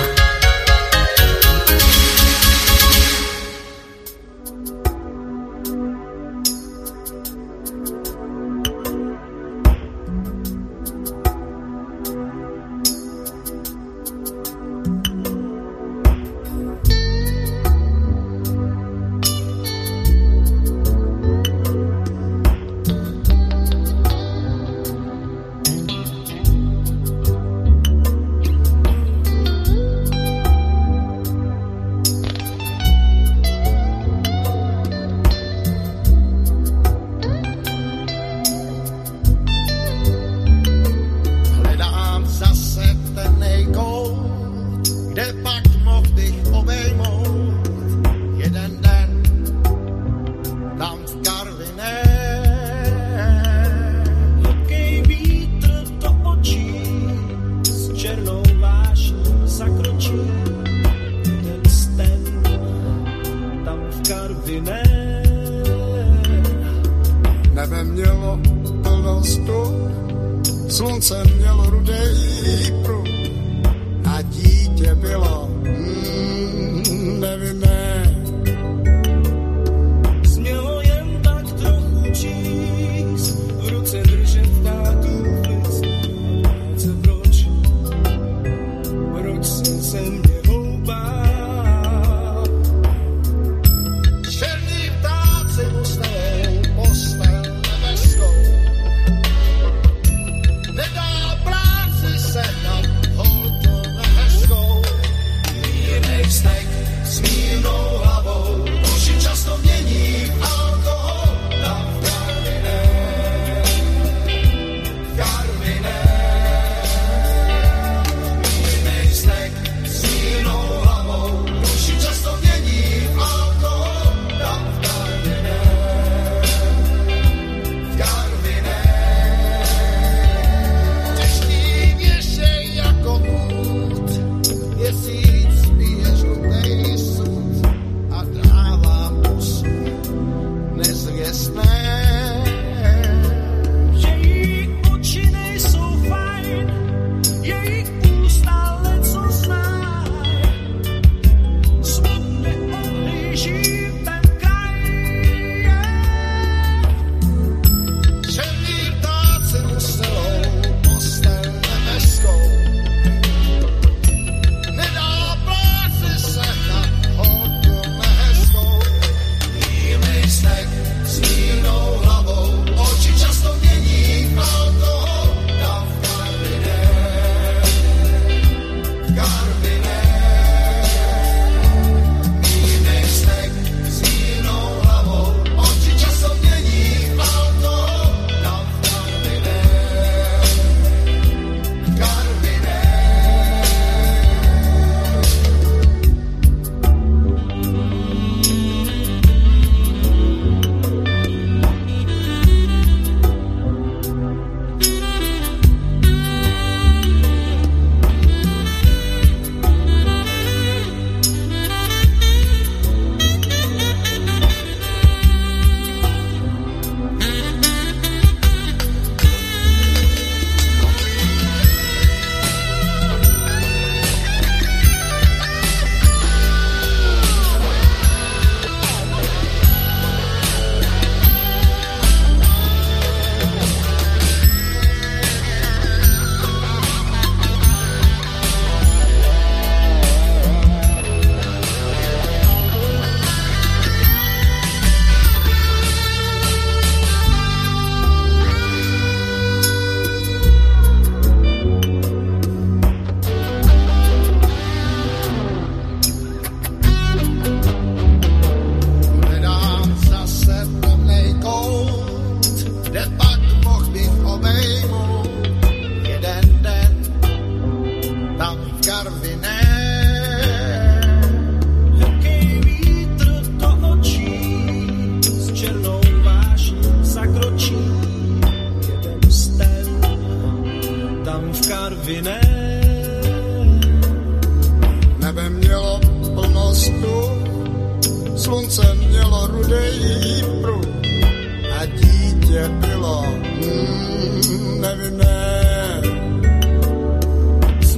nevinné.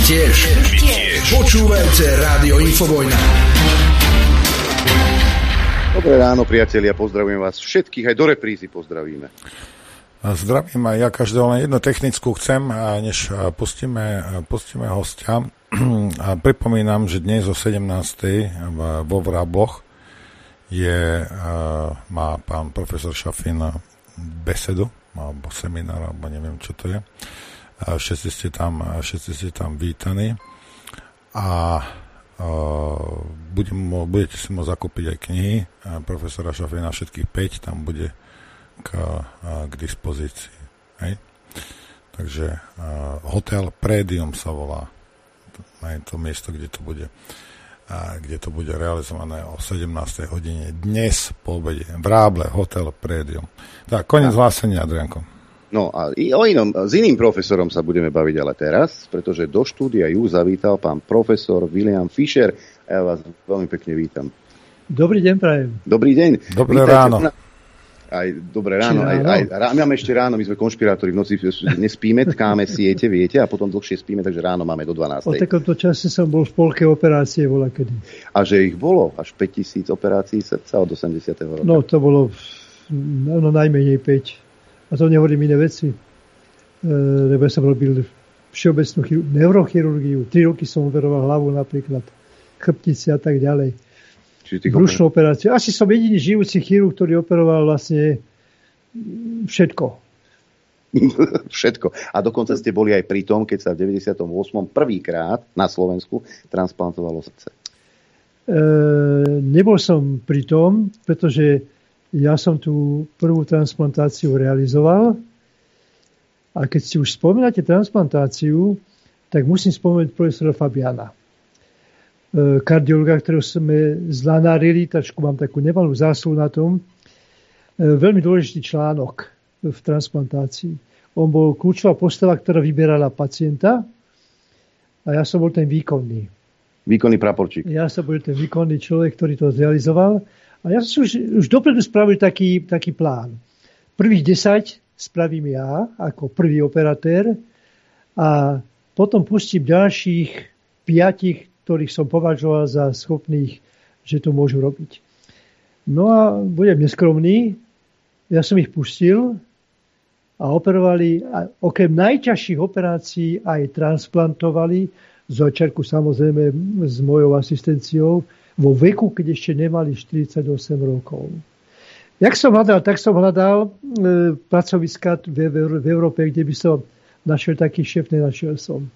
tiež. Počúvajte Rádio Infovojna. Dobré ráno, priatelia, pozdravujem vás všetkých, aj do reprízy pozdravíme. Zdravím aj ja každého, len jednu technickú chcem, než pustíme hostia. A pripomínam, že dnes o 17:00 vo Vraboch má pán profesor Šafín besedu, alebo seminár, alebo neviem, čo to je. Všetci ste tam vítaní. A budete si môcť zakúpiť aj knihy profesora Šafina, všetkých 5 tam bude k dispozícii. Hej? Takže Hotel Prédium sa volá, je to miesto, kde to bude realizované o 17:00 hodine dnes po obede. Vráble, Hotel Prédium. Tak, koniec hlásenia, Adrianko. No a s iným profesorom sa budeme baviť ale teraz, pretože do štúdia ju zavítal pán profesor William Fischer a ja vás veľmi pekne vítam. Dobrý deň, prajem. Dobrý deň. Dobré ráno. Dobré ráno. My máme ešte ráno, my sme konšpirátori, v noci nespíme, tkáme siete, viete, a potom dlhšie spíme, takže ráno máme do 12:00. O takomto čase som bol v polke operácie volakedy. A že ich bolo až 5000 operácií srdca od 80. roka? No, to bolo najmenej 5. A to nehovorím iné veci, lebo ja som robil všeobecnú neurochirurgiu. 3 roky som operoval hlavu napríklad, chrbtice a tak ďalej. Brušnú operáciu. Asi som jediný žijúci chirurg, ktorý operoval vlastne všetko. Všetko. A dokonca ste boli aj pri tom, keď sa v 98. prvýkrát na Slovensku transplantovalo srdce. Nebol som pri tom, pretože ja som tú prvú transplantáciu realizoval a keď si už spomínate transplantáciu, tak musím spomenúť profesora Fabiana. Kardiologa, ktorého sme zlanárili, tačku mám takú nemalú zásluhu na tom. Veľmi dôležitý článok v transplantácii. On bol kľúčová postava, ktorá vyberala pacienta a ja som bol ten výkonný. Výkonný praporčík. Ja som bol ten výkonný človek, ktorý to zrealizoval. A ja som už dopredu spravil taký plán. Prvých 10 spravím ja ako prvý operatér a potom pustím ďalších 5, ktorých som považoval za schopných, že to môžu robiť. No a budem neskromný, ja som ich pustil a operovali, a okrem najťažších operácií aj transplantovali, z začiatku samozrejme s mojou asistenciou, vo veku, keď ešte nemali 48 rokov. Jak som hľadal, tak som hľadal pracoviska v Európe, kde by som našiel taký šéf, nenašiel som.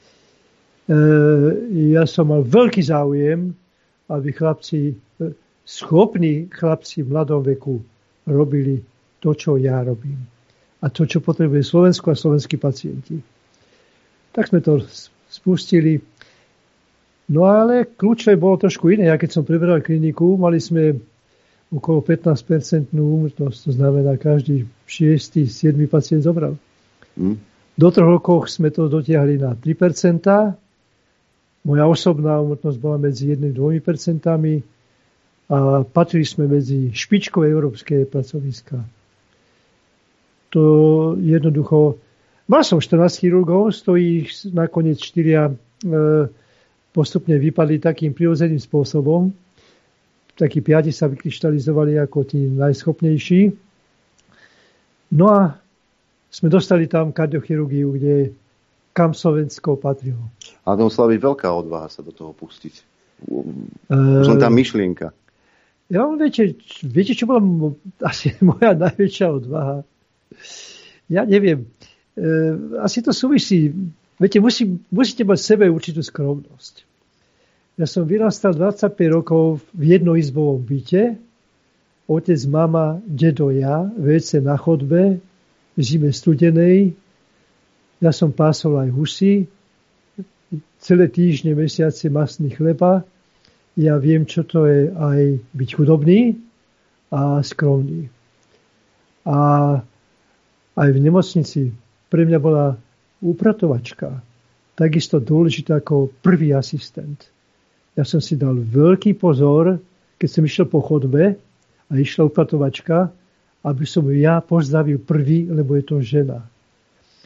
Ja som mal veľký záujem, aby schopní chlapci v mladom veku robili to, čo ja robím. A to, čo potrebuje Slovensko a slovenskí pacienti. Tak sme to spustili. No ale kľúčové bolo trošku iné. Ja keď som preberal kliniku, mali sme okolo 15% úmrtnosť. To znamená, každý 6., 7. pacient zomrel. Do 3 rokov sme to dotiahli na 3%. Moja osobná úmrtnosť bola medzi 1-2% a patrili sme medzi špičkové európske pracoviská. To jednoducho... Mal som 14 chirurgov, z ktorých nakoniec 4 postupne vypadli takým prirodzeným spôsobom. Takí 5 sa vykryštalizovali ako tí najschopnejší. No a sme dostali tam kardiochirurgiu, kam Slovensko patrilo. Ale to musela byť veľká odvaha sa do toho pustiť. Už len tá myšlienka. Ja, viete, čo bola asi moja najväčšia odvaha? Ja neviem. Asi to súvisí. Viete, musíte mať v sebe určitú skromnosť. Ja som vyrastal 25 rokov v jednoizbovom byte. Otec, mama, dedo, ja, WC na chodbe, v zime studenej. Ja som pásol aj husy. Celé týždne, mesiace masný chleba. Ja viem, čo to je aj byť chudobný a skromný. A aj v nemocnici pre mňa bola upratovačka takisto dôležitá ako prvý asistent. Ja som si dal veľký pozor, keď som išiel po chodbe a išla upratovačka, aby som ju ja pozdravil prvý, lebo je to žena.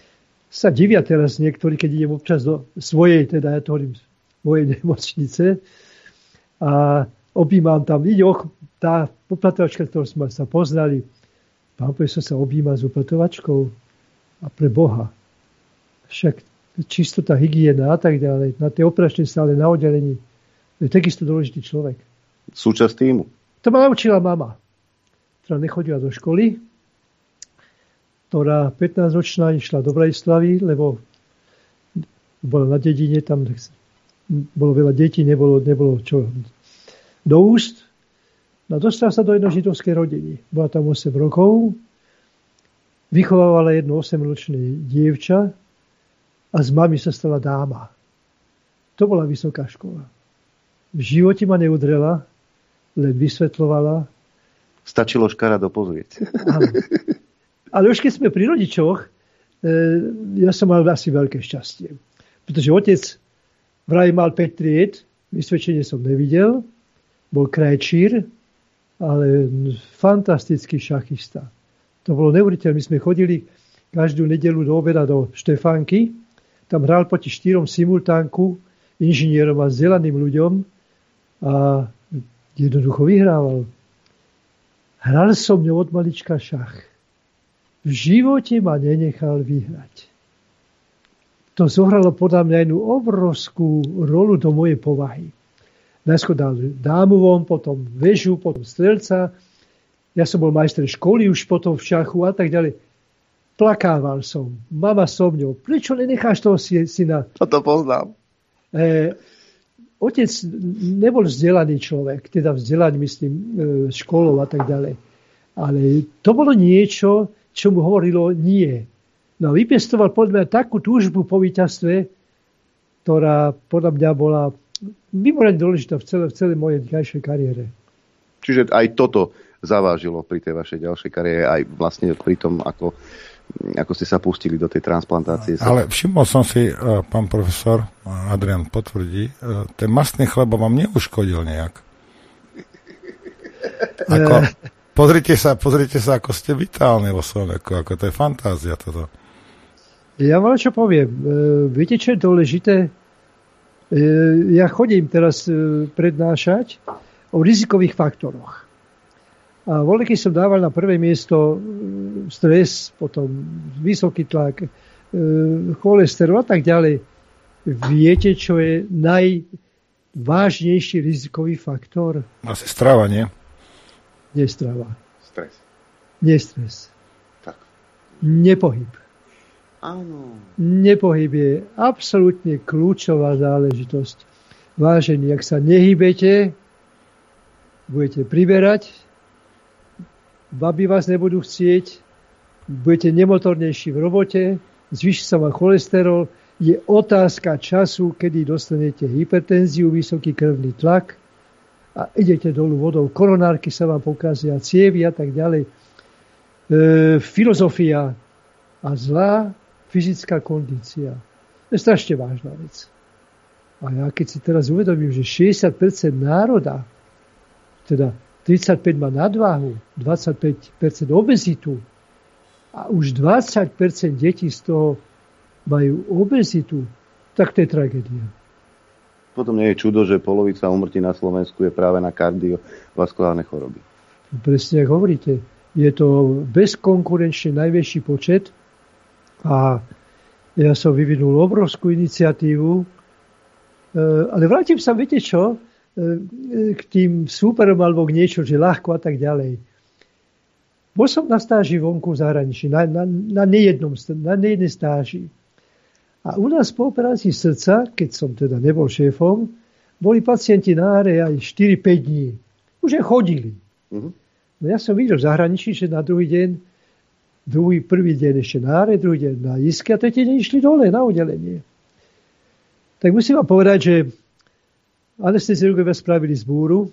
sa divia teraz niektorí, keď idem občas do svojej, teda ja to hovorím, mojej nemocnice a objímam tam, ide tá upratovačka, ktorú sme sa poznali. Pán profesor sa objíma s upratovačkou a pre Boha. Však čistota, hygiena a tak ďalej, na tej operačnej sále, na oddelení, to je takisto dôležitý človek. Súčasť týmu. To ma naučila mama, ktorá nechodila do školy, ktorá 15-ročná išla do Bratislavy, lebo bola na dedine, tam bolo veľa detí, nebolo čo do úst. No dostala sa do jednej židovskej rodiny. Bola tam 8 rokov, vychovávala jedno 8-ročné dievča a z mami sa stala dáma. To bola vysoká škola. V živote ma neudrela, len vysvetľovala. Stačilo škaredo pozrieť. Áno. Ale už keď sme pri rodičoch, ja som mal asi veľké šťastie. Pretože otec vraj mal 5 tried, vysvedčenie som nevidel, bol krajčír, ale fantastický šachista. To bolo neuveriteľné. My sme chodili každú nedeľu do obeda do Štefánky, tam hral proti 4 simultánku, inžinierom a vzdelaným ľuďom a jednoducho vyhrával. Hral som ňou od malička šach. V živote ma nenechal vyhrať. To zohralo podľa mňa jednu obrovskú rolu do mojej povahy. Najskôr dal dámu von, potom väžu, potom strelca. Ja som bol majster školy už potom v šachu a tak ďalej. Plakával som. Mama so mňou. Prečo nenecháš toho syna? To poznám. Otec nebol vzdelaný človek, teda vzdelaný, myslím, školou a tak ďalej. Ale to bolo niečo, čo mu hovorilo nie. No a vypestoval podľa mňa takú túžbu po víťazstve, ktorá podľa mňa bola mimoriadne dôležitá v celej mojej ďalšej kariére. Čiže aj toto zavážilo pri tej vašej ďalšej kariére, aj vlastne pri tom, ako ste sa pustili do tej transplantácie. Ale všimol som si, pán profesor, Adrian potvrdí, ten mastný chleba vám neuškodil nejak. Pozrite sa, ako ste vitálni vo svojom veku, ako to je fantázia toto. Ja vám čo poviem. Viete, čo je dôležité? Ja chodím teraz prednášať o rizikových faktoroch. A voľaky som dával na prvé miesto stres, potom vysoký tlak, cholesterol a tak ďalej. Viete, čo je najvážnejší rizikový faktor? Asi strava, nie? Nie strava. Stres. Nie stres. Tak. Nepohyb. Áno. Nepohyb je absolútne kľúčová záležitosť. Vážení, ak sa nehybete, budete priberať, baby vás nebudú chcieť, budete nemotornejší v robote, zvýši sa vám cholesterol, je otázka času, kedy dostanete hypertenziu, vysoký krvný tlak a idete dolu vodou. Koronárky sa vám pokazia, cievy a tak ďalej. Filozofia a zlá fyzická kondícia. To je strašne vážna vec. A ja keď si teraz uvedomím, že 60% národa, teda 35 má nadváhu, 25% obezitu a už 20% detí z toho majú obezitu, tak to je tragédia. Potom nie je čudo, že polovica úmrtí na Slovensku je práve na kardiovaskulárne choroby. Presne, ako hovoríte. Je to bezkonkurenčne najväčší počet a ja som vyvinul obrovskú iniciatívu, ale vrátim sa, viete čo, k tým súperom alebo k niečo, že ľahko a tak ďalej. Bol som na stáži vonku v zahraničí, na nejednej stáži. A u nás po operácii srdca, keď som teda nebol šéfom, boli pacienti na áre aj 4-5 dní. Už aj chodili. Uh-huh. No ja som videl v zahraničí, že na prvý deň ešte na áre, druhý deň na iske a tretí deň išli dole na oddelenie. Tak musím vám povedať, že anesteziológovia spravili zbúru,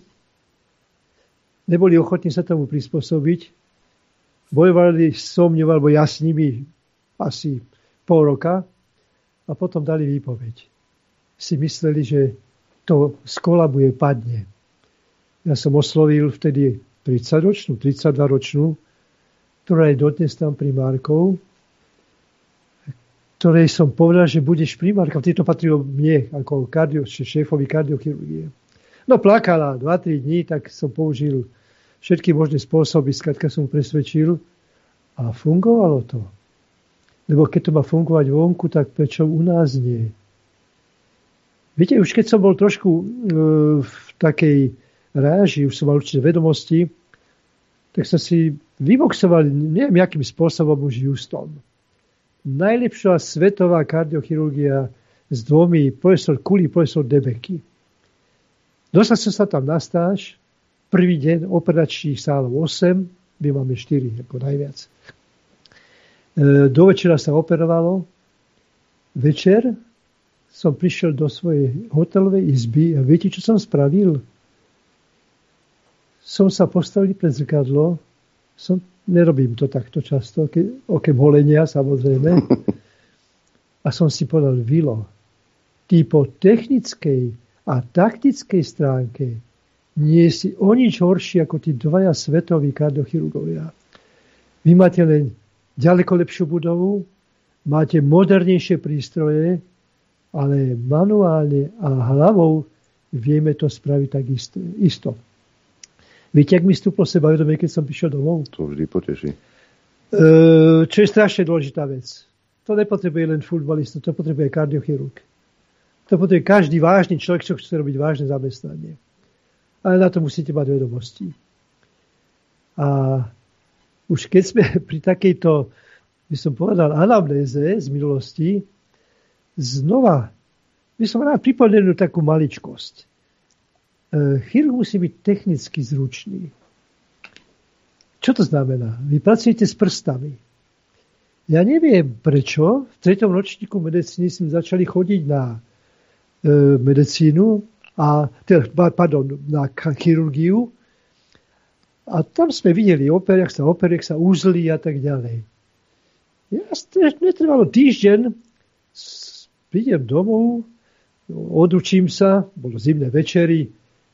neboli ochotní sa tomu prispôsobiť, bojovali so mňou, alebo ja s nimi asi pol roka a potom dali výpoveď. Si mysleli, že to skolabuje, padne. Ja som oslovil vtedy 30-ročnú, 32-ročnú, ktorá je dodnes tam primárkou. ktorej som povedal, že budeš primárka. To patrilo mne, ako šéfovi kardiochirurgie. No plakala 2-3 dní, tak som použil všetky možné spôsoby, skrátka som presvedčil a fungovalo to. Lebo keď to má fungovať vonku, tak prečo u nás nie? Viete, už keď som bol trošku v takej ráži, už som mal určite vedomosti, tak som si vyboxoval, neviem, akým spôsobom už Houston. Najlepšia svetová kardiochirurgia s 2, profesor Kuli, profesor Debeky. Dostal som sa tam na stáž, prvý deň operačných sálov 8, my máme 4 ako najviac. Do večera sa operovalo. Večer som prišiel do svojej hotelovej izby a viete, čo som spravil? Som sa postavil pred zrkadlo, nerobím to takto často, okrem holenia samozrejme, a som si povedal, Vilo, ty po technickej a taktickej stránke nie si o nič horší ako tí 2 svetoví kardiochirurgovia. Vy máte len ďaleko lepšiu budovu, máte modernejšie prístroje, ale manuálne a hlavou vieme to spraviť tak isto. Viete, jak mi stúplo sebavedomie, keď som prišiel domov? To vždy poteší. Čo je strašne dôležitá vec. To nepotrebuje len futbalista, to potrebuje kardiochirurg. To potrebuje každý vážny človek, čo chce robiť vážne zamestnanie. Ale na to musíte mať vedomosti. A už keď sme pri takejto, by som povedal, anamnéze z minulosti, znova by som rád pripomenul takú maličkosť. Chirurg musí byť technicky zručný. Čo to znamená? Vy pracujete s prstami. Ja neviem prečo. V 3. ročníku medicíny sme začali chodiť na medicínu, na chirurgiu. A tam sme videli jak sa uzly a tak ďalej. Ja netrvalo týždeň, prídem domov, odučím sa, bolo zimné večery,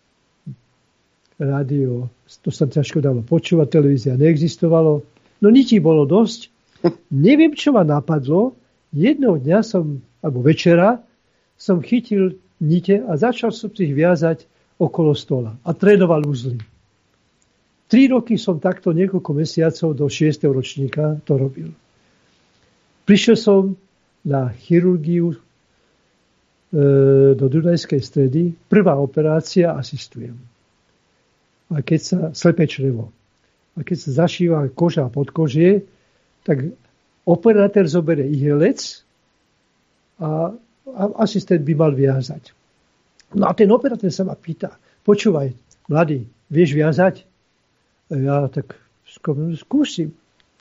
rádio, to sa ťažko dalo počúvať, televízia neexistovalo, no nič bolo dosť. Neviem, čo ma napadlo, jedného dňa alebo večera, som chytil nite a začal som si ich viazať okolo stola a trénoval uzly. 3 roky som takto niekoľko mesiacov do 6. ročníka to robil. Prišiel som na chirurgiu do Dunajskej stredy, prvá operácia, asistujem. A keď sa slepé črevo. A keď sa zašíva koža a podkožie, tak operátor zoberie ihelec a asistent by mal viazať. No a ten operátor sa ma pýta, počúvaj, mladý, vieš viazať? A ja tak skúsim.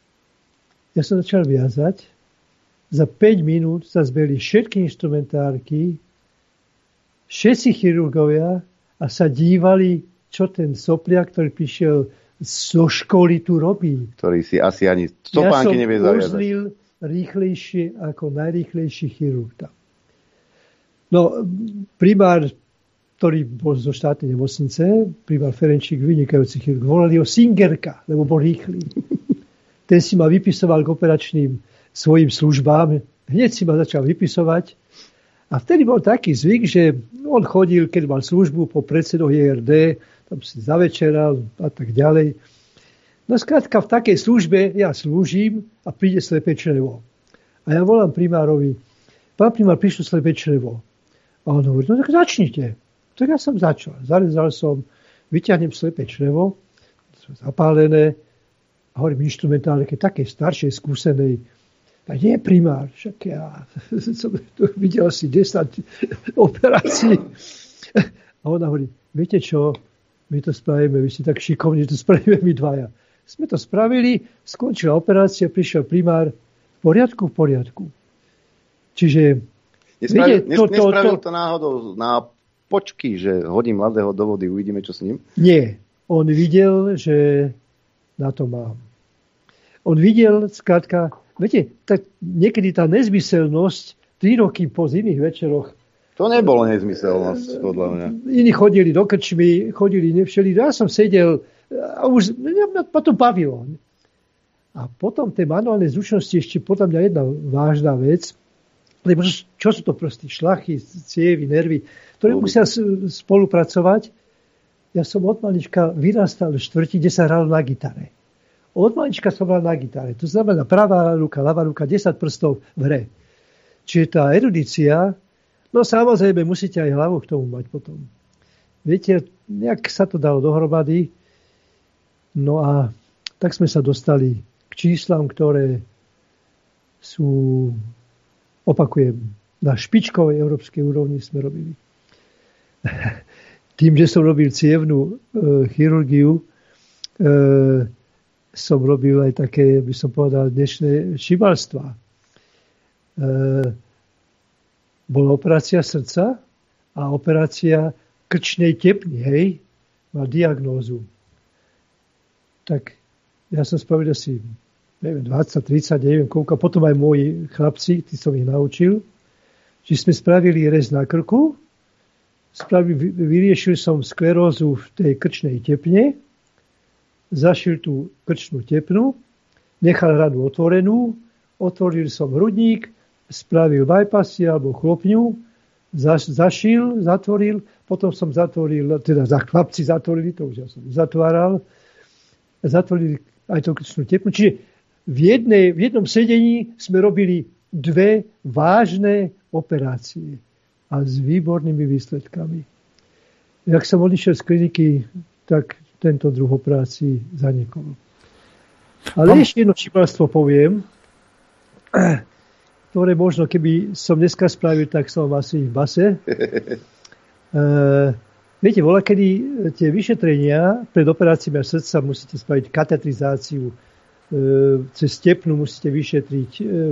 Ja som začal viazať. Za 5 minút sa zbeli všetky instrumentárky, všetci chirurgovia a sa dívali, čo ten sopliak, ktorý prišiel zo školy, tu robí. Ktorý si asi ani stopánky nevie zaviazať. Ja som uzlil rýchlejšie ako najrýchlejší chirurg tam. No, primár, ktorý bol zo štátnej nemocnice, primár Ferenčík, vynikajúci chirurg, volali ho Singerka, lebo bol rýchly. Ten si ma vypisoval k operačným svojim službám. Hneď si ma začal vypisovať. A vtedy bol taký zvyk, že on chodil, keď mal službu po predsedoch IRD, tam si zavečeral a tak ďalej. No skrátka, v takej službe ja slúžim a príde slepé črevo. A ja volám primárovi, pán primár, prišlo slepé črevo. A on hovorí, no tak začnite. Tak ja som začal. Zarezal som, vyťahnem slepé črevo, zapálené, a hovorím instrumentálke, také staršej, skúsenej. A nie primár, však ja som videl asi 10 operácií. A ona hovorí, viete čo, my to spravíme, vy ste tak šikovní, že to spravíme my dvaja. Sme to spravili, skončila operácia, prišiel primár, v poriadku. Čiže... Nespravil to náhodou na počky, že hodím mladého do vody, uvidíme, čo s ním? Nie, on videl, že na to mám. On videl, skrátka, viete, tak niekedy tá nezmyselnosť 3 roky po zimných večeroch. To nebolo nezmyselnosť, podľa mňa. Iní chodili do krčmy, chodili nevšeli. Ja som sedel a už ma to bavilo. A potom tej manuálnej zručnosti ešte podľa mňa jedna vážna vec. Lebo čo sú to proste šlachy, cievy, nervy, ktoré musia spolupracovať. Ja som od malička vyrastal v štvrti, kde sa hralo na gitare. Od malička som hral na gitare. To znamená pravá ruka, ľavá ruka, 10 prstov v hre. Čiže tá erudícia, no samozrejme musíte aj hlavu k tomu mať potom. Viete, nejak sa to dalo dohromady. No a tak sme sa dostali k číslam, ktoré sú, opakujem, na špičkovej európskej úrovni sme robili. Tým, že som robil cievnu chirurgiu, som robil aj také, by som povedal, dnešné šibalstvá. Bola operácia srdca a operácia krčnej tepny, hej, mal diagnózu. Tak ja som spravil asi, neviem, 20, 30, neviem koľko, potom aj moji chlapci, tí som ich naučil, že sme spravili rez na krku, vyriešil som sklerózu v tej krčnej tepne, zašil tú krčnú tepnu, nechal ranu otvorenú, otvoril som hrudník, spravil bypassy alebo chlopňu, zašil, zatvoril, potom som zatvoril, teda chlapci zatvorili, to už ja som zatváral, zatvorili aj tú krčnú tepnu. Čiže v jednom sedení sme robili 2 vážne operácie a s výbornými výsledkami. Jak som odišiel z kliniky, tak tento druh operácií zanikol. Ale ešte jedno šibalstvo poviem, ktoré možno, keby som dneska spravil, tak som asi v base. Viete, voľakedy tie vyšetrenia pred operáciami srdca musíte spraviť katetrizáciu, cez tepnu musíte vyšetriť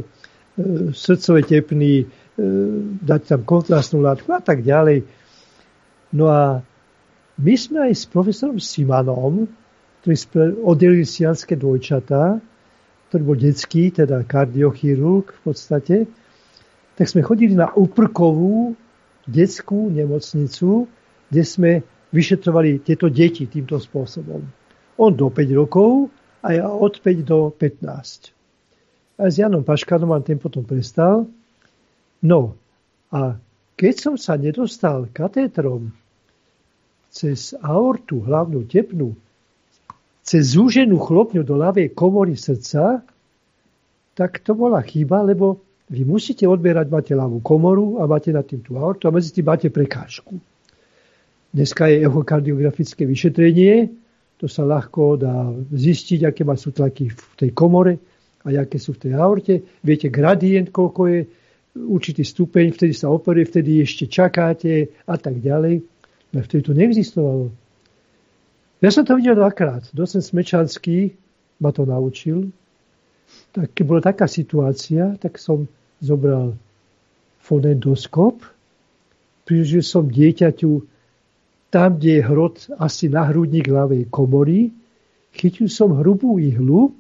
srdcové tepny, dať tam kontrastnú látku a tak ďalej. No a my sme aj s profesorom Simanom, ktorý oddelili sianské dvojčatá, ktorý bol detský, teda kardiochirurg v podstate, tak sme chodili na Uprkovú detskú nemocnicu, kde sme vyšetrovali tieto deti týmto spôsobom. On do 5 rokov a ja od 5 do 15. A s Janom Paškanom ten potom prestal. No a keď som sa nedostal katétrom cez aortu, hlavnú tepnu, cez zúženú chlopňu do ľavej komory srdca, tak to bola chyba, lebo vy musíte odberať, máte ľavú komoru a máte nad tým tú aortu a medzi tým máte prekážku. Dneska je echokardiografické vyšetrenie, to sa ľahko dá zistiť, aké sú tlaky v tej komore a aké sú v tej aorte. Viete gradient, koľko je určitý stupeň, vtedy sa operuje, vtedy ešte čakáte a tak ďalej. No vtedy to neexistovalo. Ja som to videl 2-krát. Docent Smečanský ma to naučil. Tak keď bola taká situácia, tak som zobral fonendoskop, priložil som dieťaťu tam, kde je hrot asi na hrudník ľavej komory, chytil som hrubú ihlu,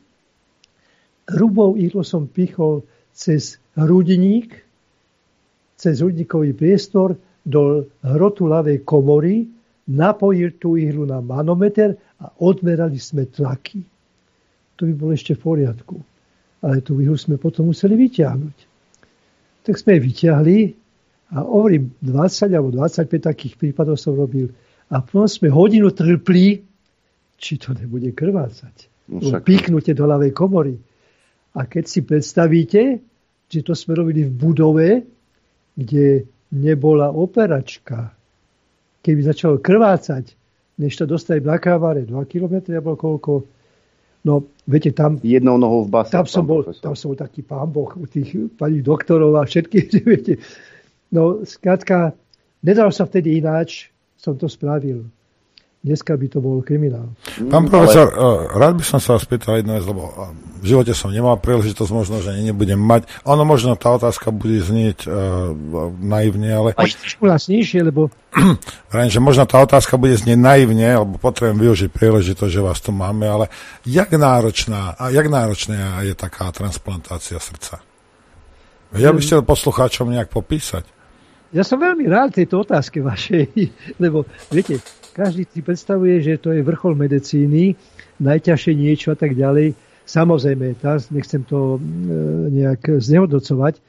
hrubou ihlou som pichol cez hrudník, cez hrudníkový priestor do hrotu ľavej komory, napojil tú ihlu na manometer a odmerali sme tlaky. To by bolo ešte v poriadku. Ale tú ihlu sme potom museli vyťahnuť. Tak sme ju vyťahli a hovorím, 20 alebo 25 takých prípadov som robil. A potom sme hodinu trpli, či to nebude krvácať. Píknutie do ľavej komory. A keď si predstavíte, že to sme robili v budove, kde nebola operačka, keby začalo krvácať, než to dostali na kávare 2 km, alebo koľko. No, viete, tam... Jednou nohou v base. Tam som bol taký pán Boh u tých pani doktorov a všetkých, viete. No, skrátka, nedalo sa vtedy ináč, som to spravil. Dneska by to bol kriminál. Pán profesor, rád by som sa vás pýtal jednu vec, lebo v živote som nemal príležitosť, možno, že nebudem mať. Ono možno tá otázka bude znieť naivne, ale... A ešte vlastnejšie, lebo... Vrajím, že možno tá otázka bude znieť naivne, lebo potrebujem využiť príležitosť, že vás tu máme, ale jak náročná je taká transplantácia srdca? Ja by ste poslucháčom nejak popísať. Ja som veľmi rád tejto otázke vašej, lebo viete, každý si predstavuje, že to je vrchol medicíny, najťažšie niečo a tak ďalej. Samozrejme, nechcem to nejak znehodnocovať.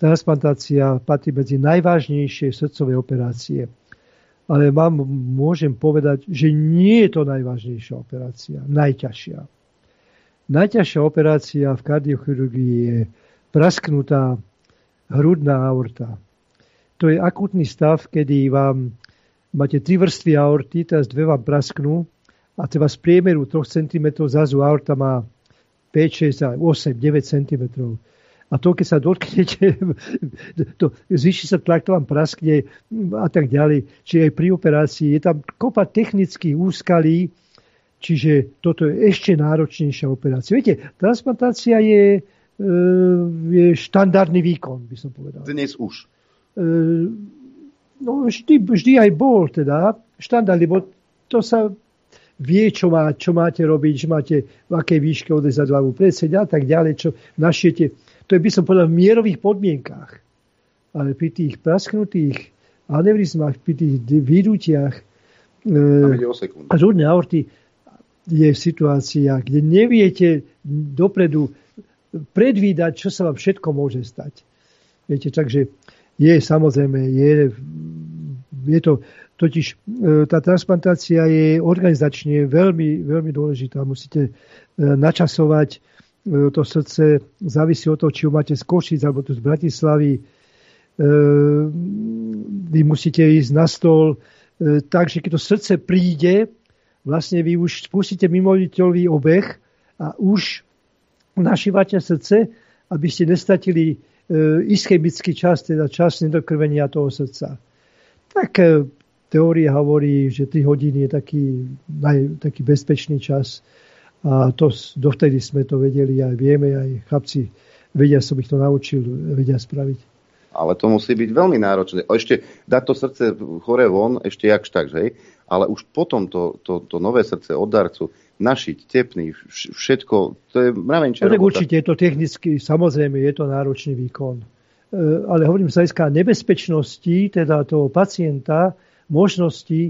transplantácia patrí medzi najvážnejšie srdcové operácie. Ale môžem povedať, že nie je to najvážnejšia operácia, najťažšia. Najťažšia operácia v kardiochirurgii je prasknutá hrudná aorta. To je akútny stav, kedy máte 3 vrstvy aorty, teraz 2 vám prasknú a treba z priemeru 3 cm zrazu aorta má 5, 6, 8, 9 cm. A to, keď sa dotknete, zvýši sa tlak, to vám praskne a tak ďalej. Čiže aj pri operácii je tam kopa technických úskalí, čiže toto je ešte náročnejšia operácia. Viete, transplantácia je štandardný výkon, by som povedal. Dnes už. No, vždy aj bol teda štandard, lebo to sa vie, čo máte robiť, že máte v akej výške odrezať hlavu predseď a tak ďalej, čo našiete. To je, by som povedal, v mierových podmienkách. Ale pri tých prasknutých aneurizmách, pri tých výdutiach hrudnej aorty je situácia, kde neviete dopredu predvídať, čo sa vám všetko môže stať. Viete, takže samozrejme, je to totiž, tá transplantácia je organizačne veľmi, veľmi dôležitá. Musíte načasovať to srdce, závisí od toho, či ho máte z Košíc alebo tu z Bratislavy. Vy musíte ísť na stôl. Takže keď to srdce príde, vlastne vy už spustíte mimovoliteľný obeh a už našívate srdce, aby ste nestratili ischemický čas, teda čas nedokrvenia toho srdca. Tak teória hovorí, že 3 hodiny je taký bezpečný čas. A dovtedy sme to vedeli, aj vieme, aj chlapci vedia, som ich to naučil, vedia spraviť. Ale to musí byť veľmi náročné. Ešte dať to srdce hore von, ešte jakž tak, že? Ale už potom to nové srdce od darcu našiť, tepný, všetko, to je mravenčia robota. Určite je to technicky, samozrejme, je to náročný výkon. Ale hovorím z hľadiska nebezpečnosti, teda toho pacienta, možnosti,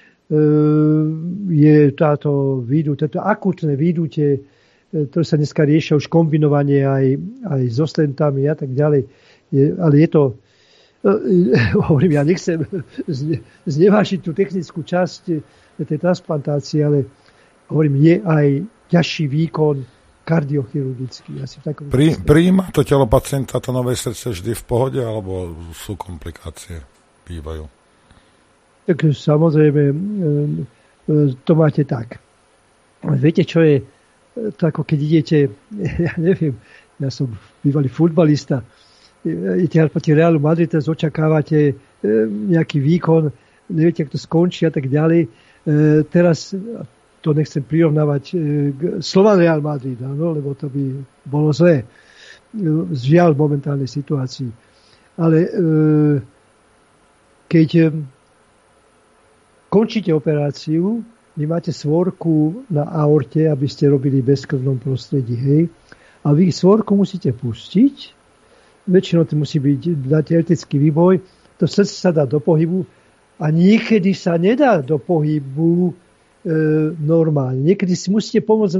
je toto akútne výdutie, ktoré sa dneska riešia už kombinovanie aj so stentami a tak ďalej. Ale je to, hovorím, ja nechcem znevážiť tú technickú časť tej transplantácie, ale hovorím, je aj ťažší výkon kardiochirurgický. Prijíma to telo pacienta to nové srdce vždy v pohode, alebo sú komplikácie? Bývajú? Tak samozrejme, to máte tak. Viete, čo je to, ako keď idete, ja neviem, ja som bývalý futbalista, idete proti Realu Madrid, teraz očakávate nejaký výkon, neviete, ako to skončí a tak ďalej. Teraz to nechcem prirovnávať k Slovan Real Madrid, no, lebo to by bolo zlé. Žiaľ v momentálnej situácii. Ale keď končíte operáciu, vy máte svorku na aorte, aby ste robili v bezkrvnom prostredí, hej. A vy svorku musíte pustiť, väčšinou to musí byť, dáte elektrický výboj, to srdce sa dá do pohybu a niekedy sa nedá do pohybu normálne. Niekedy si musíte pomôcť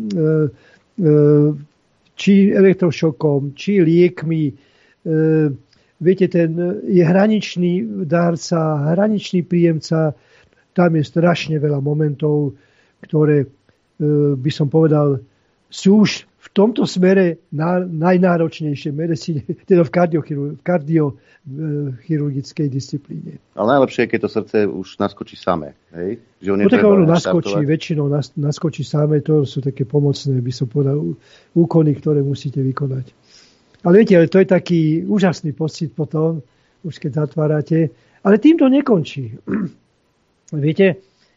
či elektrošokom, či liekmi. Viete, ten je hraničný dárca, hraničný príjemca. Tam je strašne veľa momentov, ktoré, by som povedal, sú už v tomto smere najnáročnejšie medicíne, teda v kardiochirurgickej disciplíne. Ale najlepšie je, keď to srdce už naskočí samé. Hej? Že ho tak ono naskočí, väčšinou naskočí samé, to sú také pomocné, by som povedal, úkony, ktoré musíte vykonať. Ale viete, to je taký úžasný pocit potom, už keď zatvárate. Ale tým to nekončí. Viete,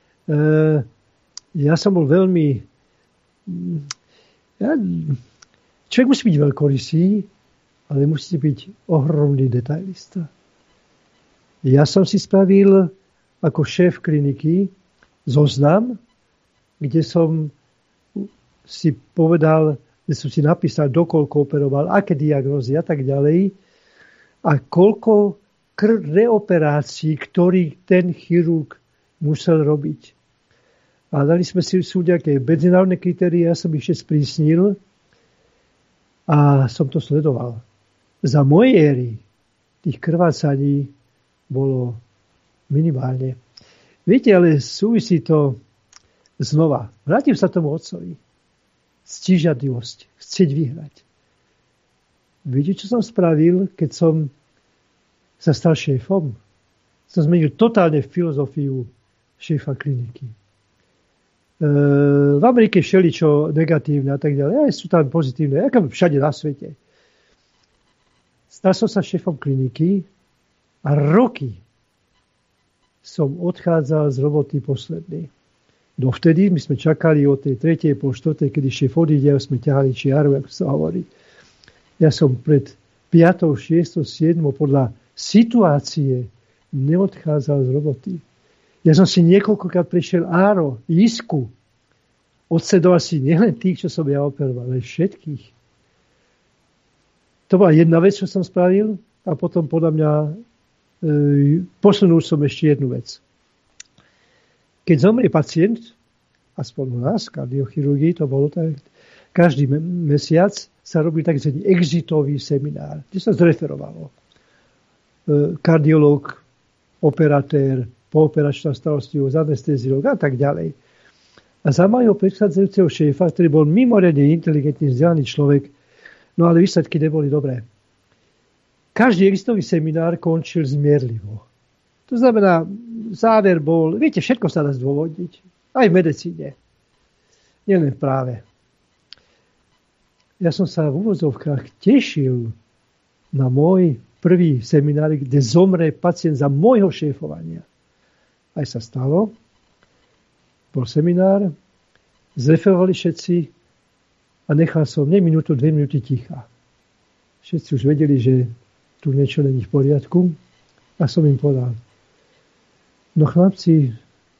ja som bol veľmi... Človek musí byť veľkorysý, ale musí byť ohromný detailista. Ja som si spravil ako šéf kliniky zoznam, kde som si povedal, že som si napísal, dokoľko operoval, aké diagnózy a tak ďalej a koľko reoperácií, ktorý ten chirurg musel robiť. A dali sme si sú nejaké medzinárodné kritéria, ja som ich ešte sprísnil a som to sledoval. Za mojej éry tých krvácaní bolo minimálne. Viete, ale súvisí to znova. Vrátim sa tomu otcovi. Ctižiadlivosť. Chcieť vyhrať. Viete, čo som spravil, keď som sa stal šéfom? Som zmenil totálne filozofiu šéfa kliniky. V Amerike všeličo negatívne a tak ďalej. Aj sú tam pozitívne, ako všade na svete. Stal som sa šéfom kliniky a roky som odchádzal z roboty posledný. Dovtedy my sme čakali od tej 3. po 4. kedy šéf odíde, sme ťahali čiaru, ako sa hovorí. Ja som pred 5., 6., 7. podľa situácie neodchádzal z roboty. Ja som si niekoľkokrát prišiel lísku. Odsedoval si nielen tých, čo som ja operoval, ale všetkých. To bola jedna vec, čo som spravil a potom podľa mňa posunul som ešte jednu vec. Keď zomrie pacient, aspoň u nás, kardiochirurgii, to bolo tak, každý mesiac sa robil tzv. Exitový seminár, kde sa zreferovalo. Kardiológ, operatér, pooperačná starostlivosť, anesteziológ a tak ďalej. A za mojho predchádzajúceho šéfa, ktorý bol mimoriadne inteligentný, vzdelaný človek, no ale výsledky neboli dobré. Každý exitový seminár končil zmierlivo. To znamená, záver bol, viete, všetko sa dá zdôvodniť. Aj v medicíne. Nielen v práve. Ja som sa v úvodzovkách tešil na môj prvý seminár, kde zomre pacient za môjho šéfovania. Aj sa stalo. Bol seminár, zreferovali všetci a nechal som minútu, 2 minúty ticha. Všetci už vedeli, že tu niečo není v poriadku a som im povedal: no chlapci,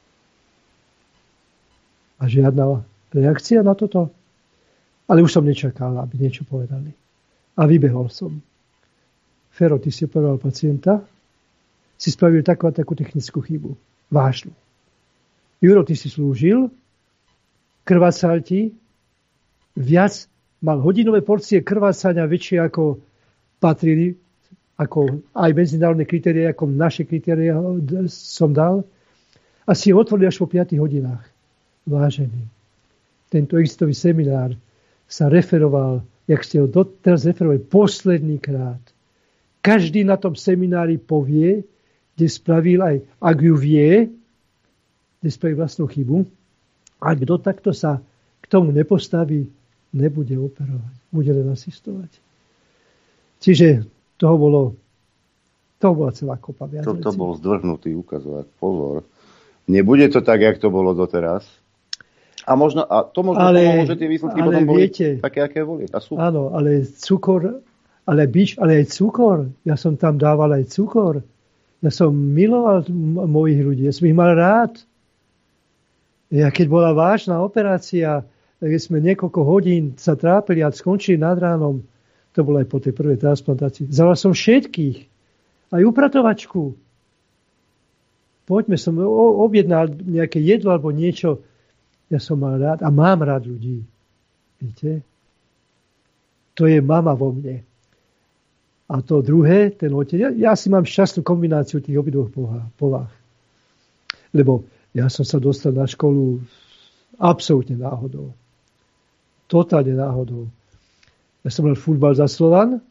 a žiadna reakcia na toto? Ale už som nečakal, aby niečo povedali. A vybehol som. Fero, ty si operoval pacienta, si spravil takú a takú technickú chybu. Vážnu. Juro, ty si slúžil, krvácal ti, viac, mal hodinové porcie krvácania väčšie ako patrili, ako aj medzinárodné kritéria, ako naše kritéria som dal. A si otvoril až po 5 hodinách. Vážený, tento exitový seminár sa referoval, jak ste ho doteraz referovali, posledný krát. Každý na tom seminári povie, kde spravil aj, ak ju vie, kde spravil vlastnú chybu. A kto takto sa k tomu nepostaví, nebude operovať. Bude len asistovať. Čiže toho bola celá kopa. To bol zdvrhnutý ukazovák. Pozor. Nebude to tak, jak to bolo doteraz. A to možno pomohlo, že tie výsledky potom boli také, aké boli. Áno, ale cukor, ale aj cukor. Ja som tam dával aj cukor. Ja som miloval mojich ľudí. Ja som ich mal rád. Ja keď bola vážna operácia, keď sme niekoľko hodín sa trápili a skončili nad ránom, to bolo aj po tej prvej transplantácii. Zavolal som všetkých. Aj upratovačku. Poďme, som objednal nejaké jedlo alebo niečo. Ja som mal rád a mám rád ľudí. Viete? To je mama vo mne. A to druhé, ten otec, ja si mám šťastnú kombináciu tých obidvoch povách. Lebo ja som sa dostal na školu absolútne náhodou. Totálne náhodou. Ja som mal futbal za Slovan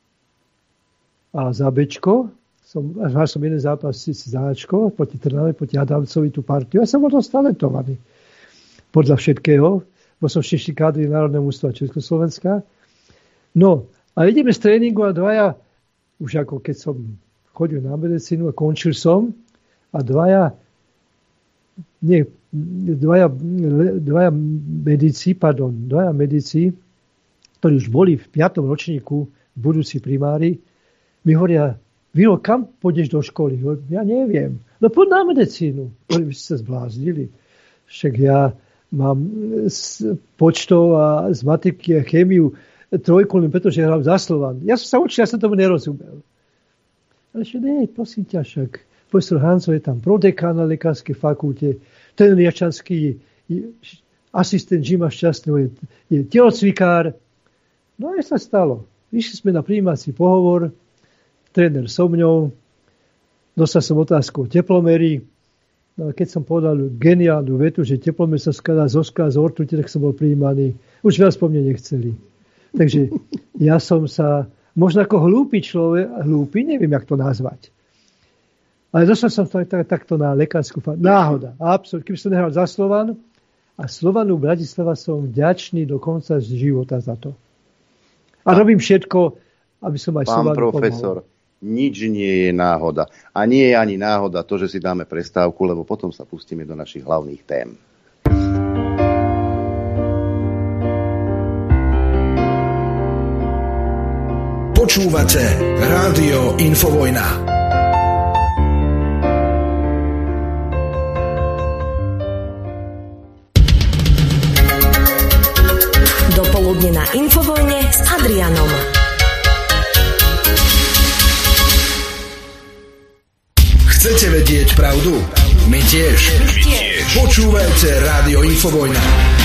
a za Bčko. Hral som jeden zápas za Ačko proti Trnave, proti Adamcovi tú partiu. Ja som bol dosť talentovaný. Podľa všetkého. Bo som v 6 kádri Národného ústava Československa. No, a ideme z tréningu a dvaja, už ako keď som chodil na medicínu a končil som, a dvaja medici, ktorí už boli v 5. ročníku, budúci primári, mi hovoria: Vilo, kam pôjdeš do školy? Ja neviem. No poď na medicínu. Vy ste sa zbláznili. Však ja mám z počtov a z matiky a chémiu trojku, pretože hral za Slovan. Ja som sa učil, ja som tomu nerozumel. Ale že nie, prosím ťa, však profesor Hanzo je tam prodekán na lekárskej fakulte, ten Jačanský asistent Žima Šťastného je telocvikár. No a sa stalo. Išli sme na prijímací pohovor, tréner so mňou, dostal som otázku o teplomery. No a keď som povedal geniálnu vetu, že teplomer sa skladá zo skla, z ortuti, tak som bol prijímaný. Už viac po mne nechceli. Takže ja som sa, možno ako hlúpy človek, neviem, jak to nazvať. Ale dostal som takto na lekárskú náhoda. Absolutne. Keby som nehral za Slovan, a Slovanu Bratislava som vďačný do konca života za to. A robím všetko, aby som aj Slovanu pomohol. Pán profesor, nič nie je náhoda. A nie je ani náhoda to, že si dáme prestávku, lebo potom sa pustíme do našich hlavných tém. Počúvate Rádio Infovojna. Dopoludne na Infovojne s Adrianom. Chcete vedieť pravdu? My tiež. Počúvajte Rádio Infovojna.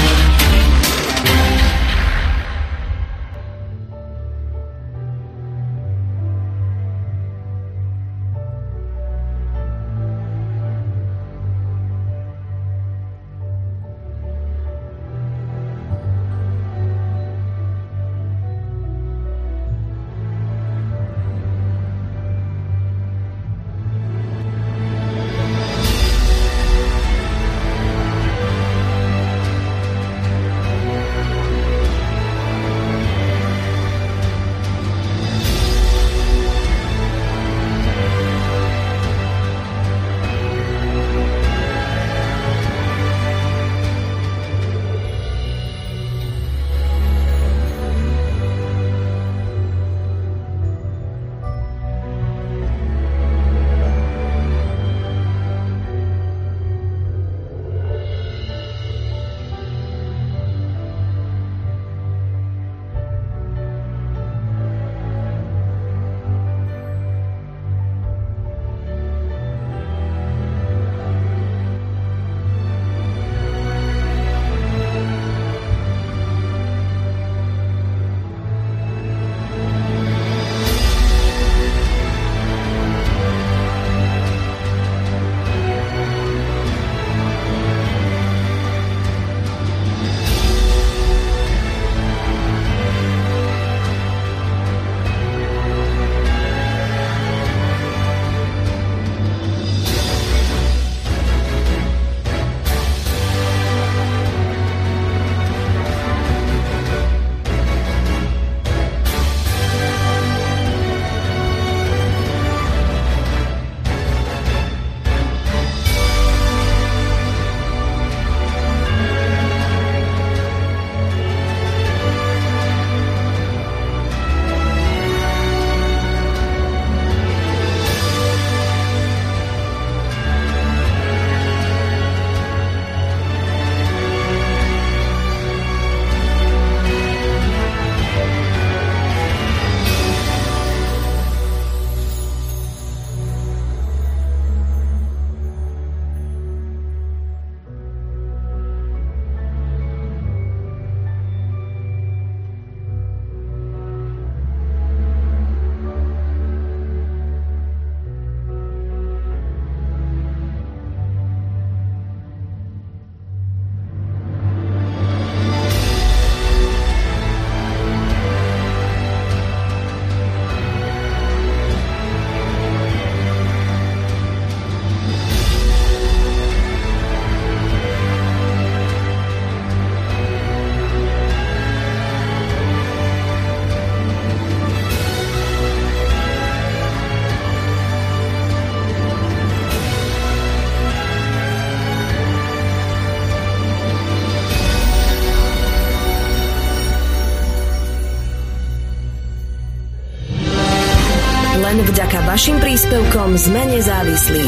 Len vďaka vašim príspevkom sme nezávislí.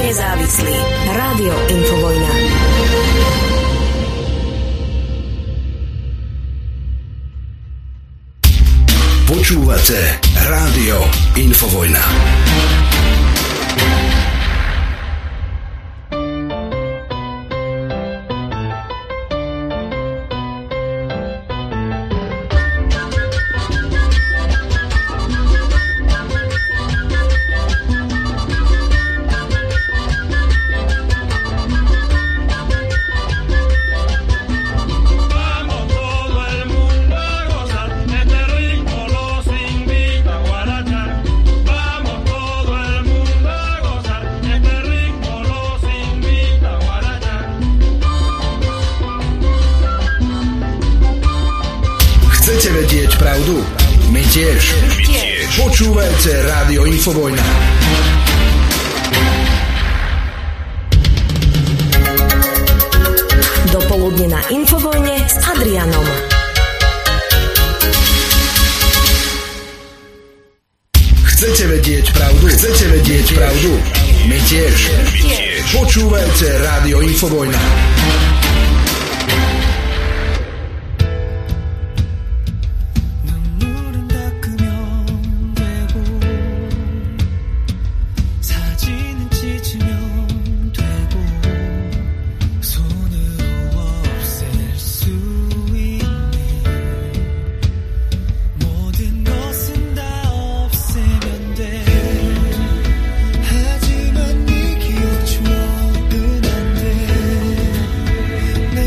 Rádio Infovojna. Počúvate Rádio Infovojna. vedieť pravdu? My tiež. Počúvajte Rádio Infovojna. Dopoludne na Infovojne s Adrianom. Chcete vedieť pravdu? Chcete vedieť pravdu? My tiež. Počúvajte Rádio Infovojna. 하지만 네 기억 추억은 안 돼.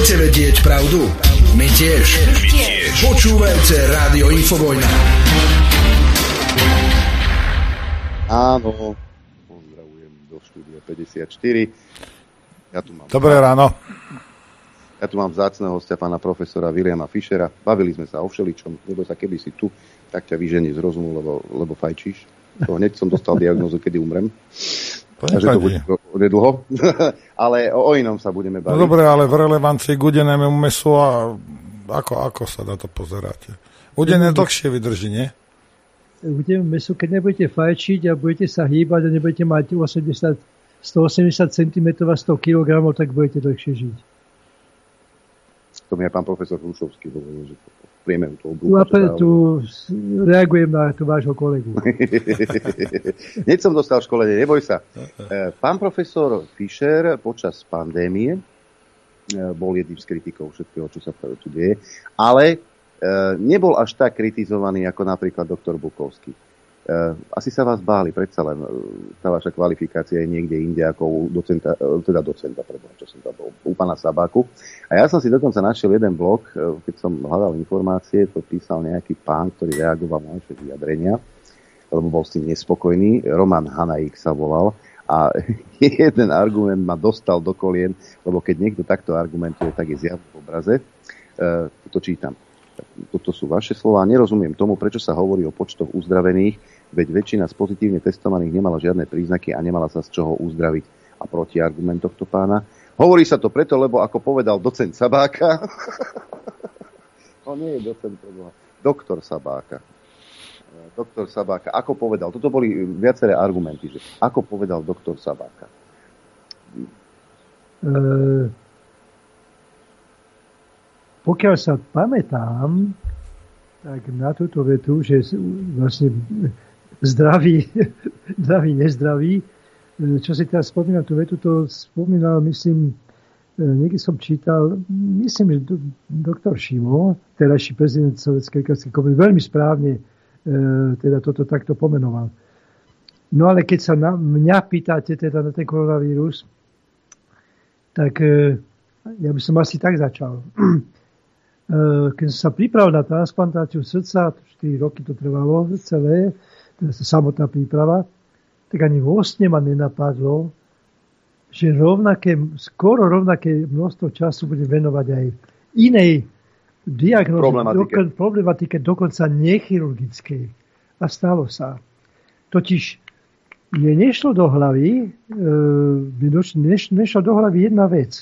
Chcete vedieť pravdu? My tiež. Počúvajte Rádio Infovojna. Áno, pozdravujem do štúdia 54. Dobré ráno. Ja tu mám vzácneho hostia, pána profesora Viliama Fischera. Bavili sme sa o všeličom, lebo sa keby si tu, tak ťa vyženie z rozumu, lebo fajčíš. To hneď som dostal diagnózu, kedy umrem. Takže to bude dlho. Ale o inom sa budeme baviť. No dobre, ale v relevancii k udenému mesu a ako sa na to pozeráte? Udené dlhšie vydrží, nie? Udenému mesu, keď nebudete fajčiť a budete sa hýbať a nebudete mať 180 cm a 100 kg, tak budete dlhšie žiť. To mi aj pán profesor Hrušovský hovoril, že v priemeru toho tu reagujem na tú vášho kolegu. Hneď som dostal školenie, neboj sa. Pán profesor Fischer počas pandémie bol jedným z kritikov všetkého, čo sa tu deje, ale nebol až tak kritizovaný ako napríklad doktor Bukovský. Asi sa vás báli, predsa len tá vaša kvalifikácia je niekde inde ako u docenta, čo som tam bol, u pána Sabáku. A ja som si dokonca našiel jeden blog, keď som hľadal informácie, to písal nejaký pán, ktorý reagoval na naše vyjadrenia, lebo bol s tým nespokojný. Roman Hanaik sa volal a jeden argument ma dostal do kolien, lebo keď niekto takto argumentuje, tak je zjavný v obraze. To čítam. Toto sú vaše slová. Nerozumiem tomu, prečo sa hovorí o počtoch uzdravených, veď väčšina z pozitívne testovaných nemala žiadne príznaky a nemala sa z čoho uzdraviť. A protiargument tohto pána. Hovorí sa to preto, lebo ako povedal docent Sabáka, on nie je docent, doktor Sabáka. Doktor Sabáka, ako povedal, toto boli viaceré argumenty, že ako povedal doktor Sabáka. Pokiaľ sa pamätám, tak na túto vetu, že vlastne zdraví, nezdraví, čo si teraz spomínam tú vetu, to spomínal, myslím, niekde som čítal, myslím, že doktor Šimo, terajší prezident Sovietskej lekárskej komory, veľmi správne teda toto takto pomenoval. No ale keď sa mňa pýtate teda na ten koronavírus, tak ja by som asi tak začal. Keď som sa pripravil na transplantáciu srdca, 4 roky to trvalo celé, teda samotná príprava, tak ani vo sne ma nenapadlo, že skoro rovnaké množstvo času budem venovať aj inej diagnóze, problematike, dokonca nechirurgickej. A stalo sa. Totiž mne nešlo do hlavy jedna vec.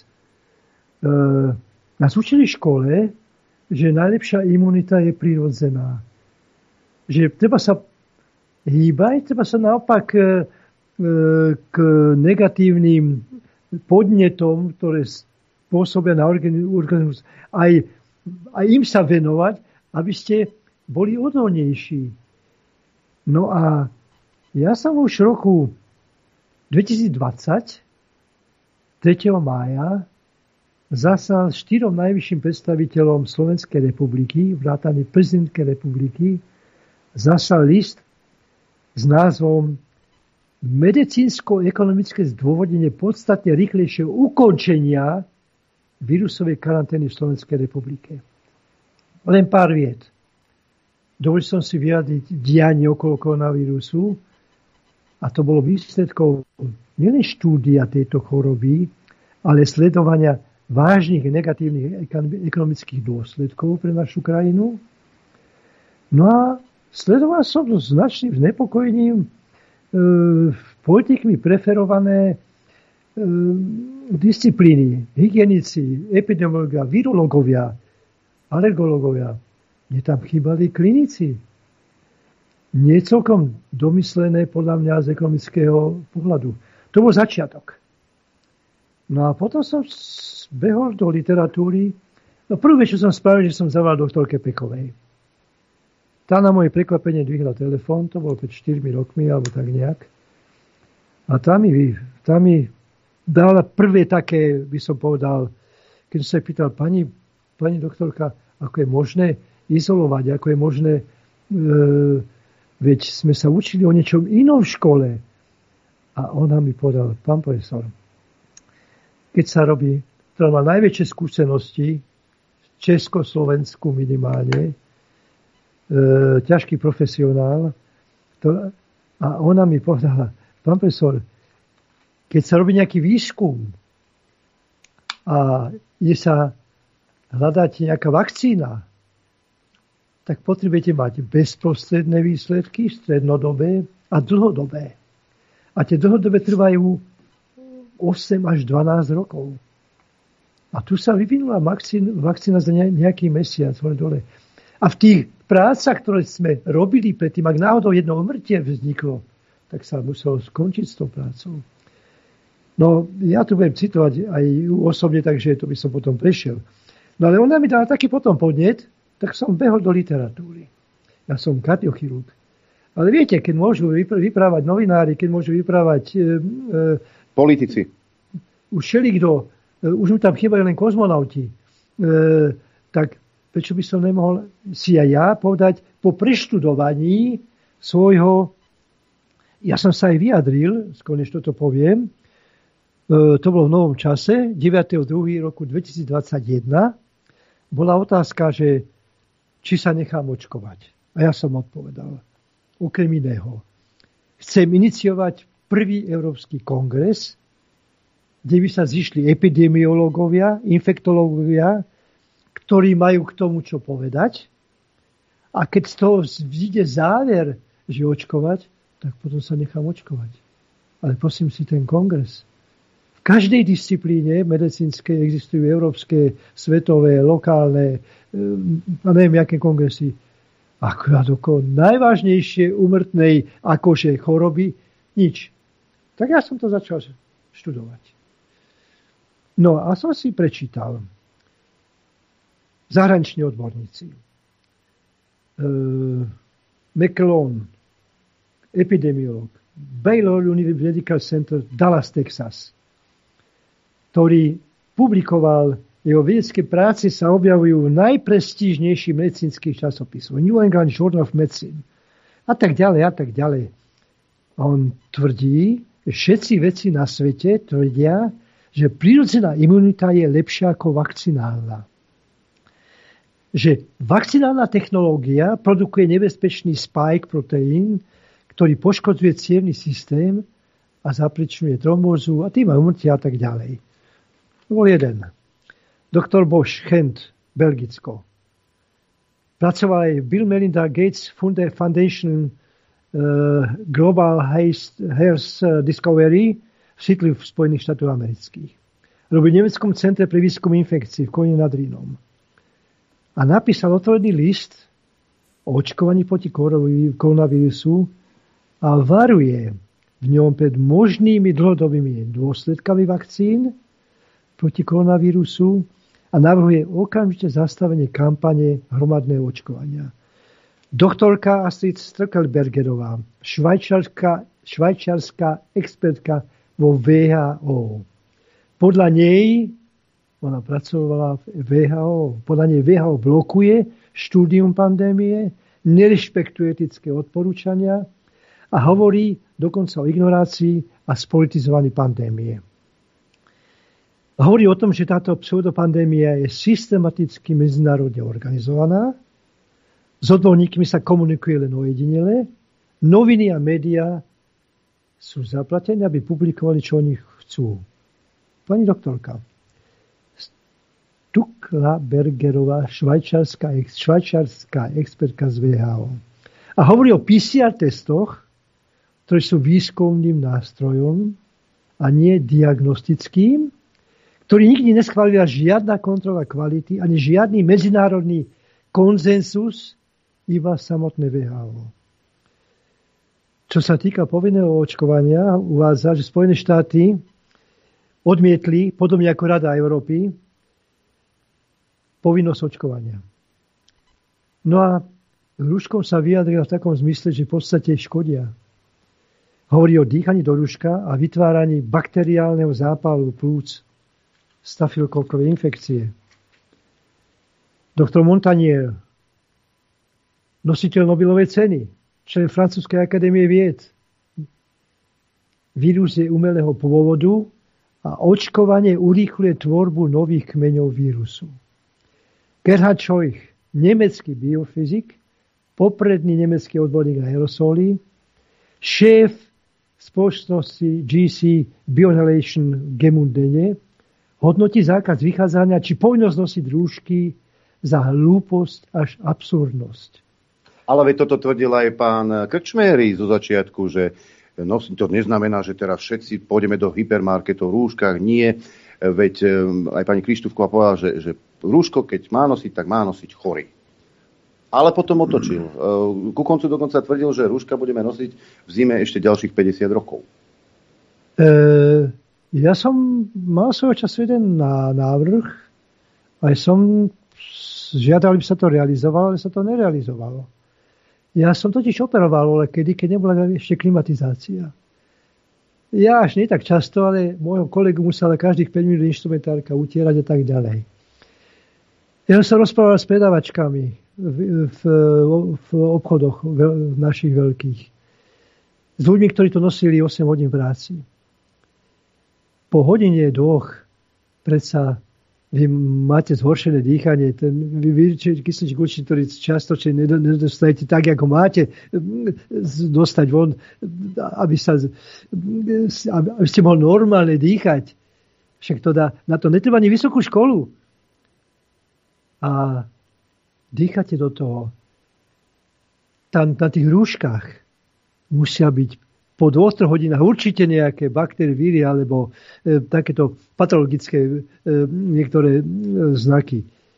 Nás učili v škole, že najlepšia imunita je prirodzená. Že treba sa hýbať, treba sa naopak k negatívnym podnetom, ktoré spôsobia na organizmus, aj im sa venovať, aby ste boli odolnejší. No a ja som už v roku 2020, 3. mája, zaslal 4 najvyšším predstaviteľom Slovenskej republiky, vrátane prezidentskej republiky, zaslal list s názvom Medicínsko-ekonomické zdôvodnenie podstatne rýchlejšieho ukončenia vírusovej karantény v Slovenskej republike. Len pár viet. Dovolil som si vyjadriť dianie okolo koronavírusu a to bolo výsledkou nielen štúdia tejto choroby, ale sledovania vážnych negatívnych ekonomických dôsledkov pre našu krajinu. No a sledoval som so značným znepokojením politikmi preferované disciplíny, hygienici, epidemiológovia, virológovia, alergológovia. Mne tam chýbali klinici. Nie celkom domyslené podľa mňa z ekonomického pohľadu. To bol začiatok. No a potom som behol do literatúry. No prvú vec, čo som spravil, že som zavolal doktorke Pekovej. Tá na moje prekvapenie dvihla telefón, to bolo pred 4 rokmi, alebo tak nejak. A tá mi dala prvé také, by som povedal, keď som sa pýtal, pani doktorka, ako je možné izolovať, ako je možné, veď sme sa učili o niečom inom v škole. A ona mi povedala, pán profesor, keď sa robí ktorá má najväčšie skúsenosti, Československu minimálne, ťažký profesionál, a ona mi povedala, pán profesor, keď sa robí nejaký výskum a ide sa hľadať nejaká vakcína, tak potrebujete mať bezprostredné výsledky, strednodobé a dlhodobé. A tie dlhodobé trvajú 8 až 12 rokov. A tu sa vyvinula vakcína za nejaký mesiac. Dole. A v tých prácach, ktoré sme robili predtým, ak náhodou jedno umrtie vzniklo, tak sa muselo skončiť s tou prácou. No, ja tu budem citovať aj osobne, takže to by som potom prešiel. No ale ona mi dala taký potom podnet, tak som behol do literatúry. Ja som kardiochirurg. Ale viete, keď môžu vyprávať novinári, keď môžu vyprávať politici. Už všelikto, už mu tam chýbajú len kozmonauti, tak prečo by som nemohol si aj ja povedať po preštudovaní svojho, ja som sa aj vyjadril, skôr než toto poviem, to bolo v novom čase, 9.2. roku 2021, bola otázka, že či sa nechám očkovať. A ja som odpovedal, okrem iného, chcem iniciovať prvý Európsky kongres, kde by sa zišli epidemiológovia, infektológovia, ktorí majú k tomu čo povedať. A keď z toho vyjde záver, že očkovať, tak potom sa nechám očkovať. Ale prosím si ten kongres. V každej disciplíne medicínskej existujú európske, svetové, lokálne, a neviem, aké kongresy. Akurát okolo najvážnejšie úmrtnej akože choroby nič. Tak ja som to začal študovať. No a som si prečítal zahraniční odborníci. McClone, epidemiolog, Baylor Medical Center, Dallas, Texas, ktorý publikoval, jeho vedecké práce sa objavujú v najprestížnejších medicínskych časopisoch, New England Journal of Medicine a tak ďalej, a tak ďalej. A on tvrdí, že všetci vedci na svete tvrdia, že prírodzená imunita je lepšia ako vakcinálna. Že vakcinálna technológia produkuje nebezpečný spike proteín, ktorý poškodzuje cievny systém a zapričňuje trombózu a tým aj úmrtia a tak ďalej. To bol jeden. Doktor Bosch, Gent, Belgicko. Pracoval aj Bill Melinda Gates Foundation Global Health Discovery v Seattle v Spojených štátoch amerických. Robil v Nemeckom centre pre výskum infekcií v Kolíne nad Rýnom. A napísal otvorený list o očkovaní proti koronavírusu a varuje v ňom pred možnými dlhodobými dôsledkami vakcín proti koronavírusu a navrhuje okamžite zastavenie kampane hromadného očkovania. Doktorka Astrid Strkelbergerová, švajčiarska expertka vo WHO. Podľa nej, ona pracovala v WHO, podľa nej WHO blokuje štúdium pandémie, nerešpektuje etické odporúčania a hovorí dokonca o ignorácii a spolitizovaní pandémie. Hovorí o tom, že táto pseudopandémia je systematicky medzinárodne organizovaná, s odborníkmi sa komunikuje len ojedinele, noviny a médiá sú zaplatené, aby publikovali, čo oni chcú. Pani doktorka, Strkelbergerová, švajčiarska expertka z WHO. A hovorí o PCR testoch, ktoré sú výskumným nástrojom a nie diagnostickým, ktorý nikdy neschválila žiadna kontrola kvality ani žiadny medzinárodný konsenzus, iba samotné WHO. Čo sa týka povinného očkovania, uvádza, že Spojené štáty odmietli, podobne ako Rada Európy, povinnosť očkovania. No a Hruškov sa vyjadril v takom zmysle, že v podstate škodia. Hovorí o dýchaní do rúška a vytváraní bakteriálneho zápalu plúc, stafylokokovej infekcie. Doktor Montagnier, nositeľ Nobelovej ceny, člen Francúzskej akadémie vied. Vírus je umelého pôvodu a očkovanie urýchľuje tvorbu nových kmeňov vírusu. Gerhard Scheuch, nemecký biofyzik, popredný nemecký odborník na aerosoly, šéf spoločnosti GC Bioinhalation Gemundene, hodnotí zákaz vychádzania či povinnosť nosiť rúšky za hlúposť až absurdnosť. Ale veď toto tvrdil aj pán Krčméry zo začiatku, že nosiť to neznamená, že teraz všetci pôjdeme do hypermarketov v rúškach. Nie, veď aj pani Krištúfková povedala, že rúško, keď má nosiť, tak má nosiť chorý. Ale potom otočil. Ku koncu dokonca tvrdil, že rúška budeme nosiť v zime ešte ďalších 50 rokov. Ja som mal svojho času jeden návrh, aj som žiadal, aby sa to realizovalo, ale sa to nerealizovalo. Ja som totiž operoval lekedy, keď nebola ešte klimatizácia. Ja až nie tak často, ale môjho kolegu musela každých 5 minút instrumentárka utierať a tak ďalej. Ja som rozprával s predavačkami v obchodoch našich veľkých. S ľuďmi, ktorí to nosili 8 hodín v práci. Po hodine, dvoch, predsa vy máte zhoršené dýchanie, ten kysličník určitý, ktorý častočne nedostajete tak, ako máte, dostať von, aby ste mohli normálne dýchať. Však to dá, na to netreba ani vysokú školu. A dýchate do toho. Tam na tých rúškach musia byť po 2-3 hodinách určite nejaké baktérie, víry alebo takéto patologické niektoré znaky.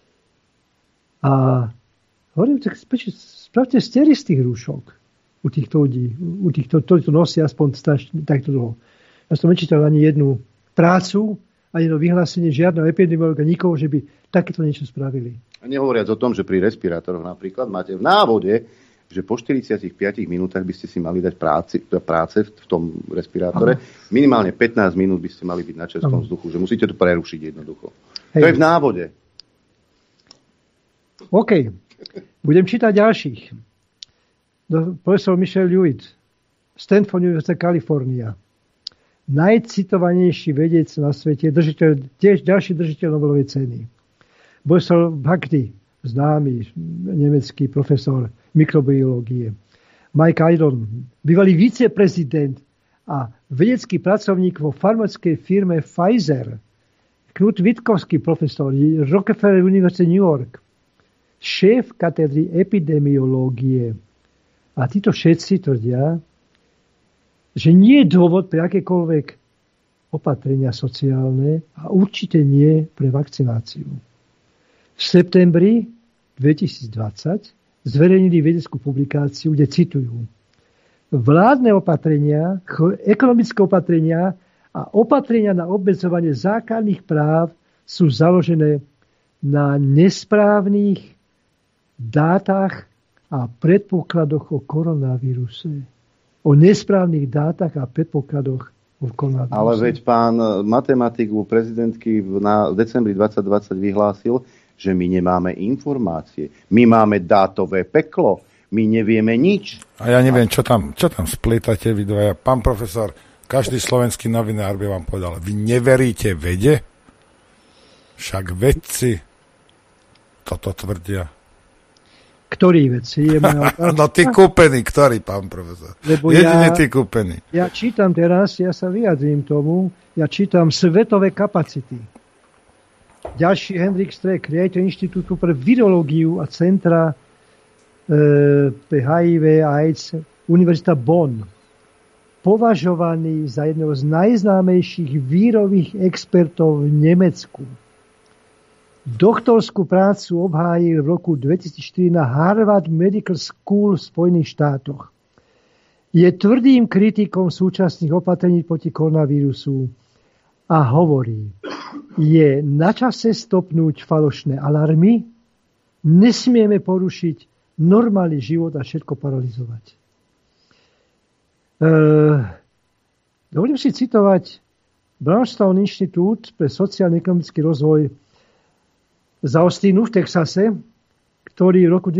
A hovorím, tak spravte stery z tých rúšok u týchto ľudí, u týchto, ktorí to nosia aspoň takto dlho. Ja som nečítal ani jednu prácu, ani jedno vyhlásenie žiadneho epidemiologa, nikoho, že by takéto niečo spravili. A nehovoriac o tom, že pri respirátoroch napríklad máte v návode, že po 45 minútach by ste si mali dať práce v tom respirátore. Minimálne 15 minút by ste mali byť na čerstvom vzduchu, že musíte to prerušiť jednoducho. Hej. To je v návode. OK. Budem čítať ďalších. Profesor Michel Hewitt, Stanford University, Kalifornia. Najcitovanejší vedec na svete, tiež ďalší držiteľ Nobelovej ceny. Profesor Bhakti, známy nemecký profesor mikrobiológie. Mike Idon, bývalý viceprezident a vedecký pracovník vo farmaceutickej firme Pfizer. Knut Wittkowski, profesor, Rockefeller University New York. Šéf katedry epidemiológie. A títo všetci tvrdia, že nie je dôvod pre akékoľvek opatrenia sociálne a určite nie pre vakcináciu. V septembri 2020 zverejnili vedeckú publikáciu, kde citujú: vládne opatrenia, ekonomické opatrenia a opatrenia na obmedzovanie základných práv sú založené na nesprávnych dátach a predpokladoch o koronavíruse. O nesprávnych dátach a predpokladoch o koronavíruse. Ale veď pán matematik u prezidentky v decembri 2020 vyhlásil, že my nemáme informácie. My máme dátové peklo. My nevieme nič. A ja neviem, čo tam splietate vy dvaja. Pán profesor, každý slovenský novinár by vám povedal, vy neveríte vede? Však vedci toto tvrdia. Ktorí vedci? No ty kúpený, ktorý, pán profesor? Jedine ty kúpený. Ja čítam teraz, ja sa vyjadrím tomu, ja čítam svetové kapacity. Ďalší Hendrik Streeck, riaditeľ Inštitútu pre virológiu a centra pre HIV a AIDS, Univerzita Bonn, považovaný za jedného z najznámejších vírových expertov v Nemecku. Doktorskú prácu obhájil v roku 2004 na Harvard Medical School v Spojených štátoch. Je tvrdým kritikom súčasných opatrení proti koronavírusu a hovorí: je na čase stopnúť falošné alarmy, nesmieme porušiť normálny život a všetko paralizovať. Dovolím si citovať Brownstown Inštitút pre sociálno-ekonomický rozvoj z Austinu v Texase, ktorý v roku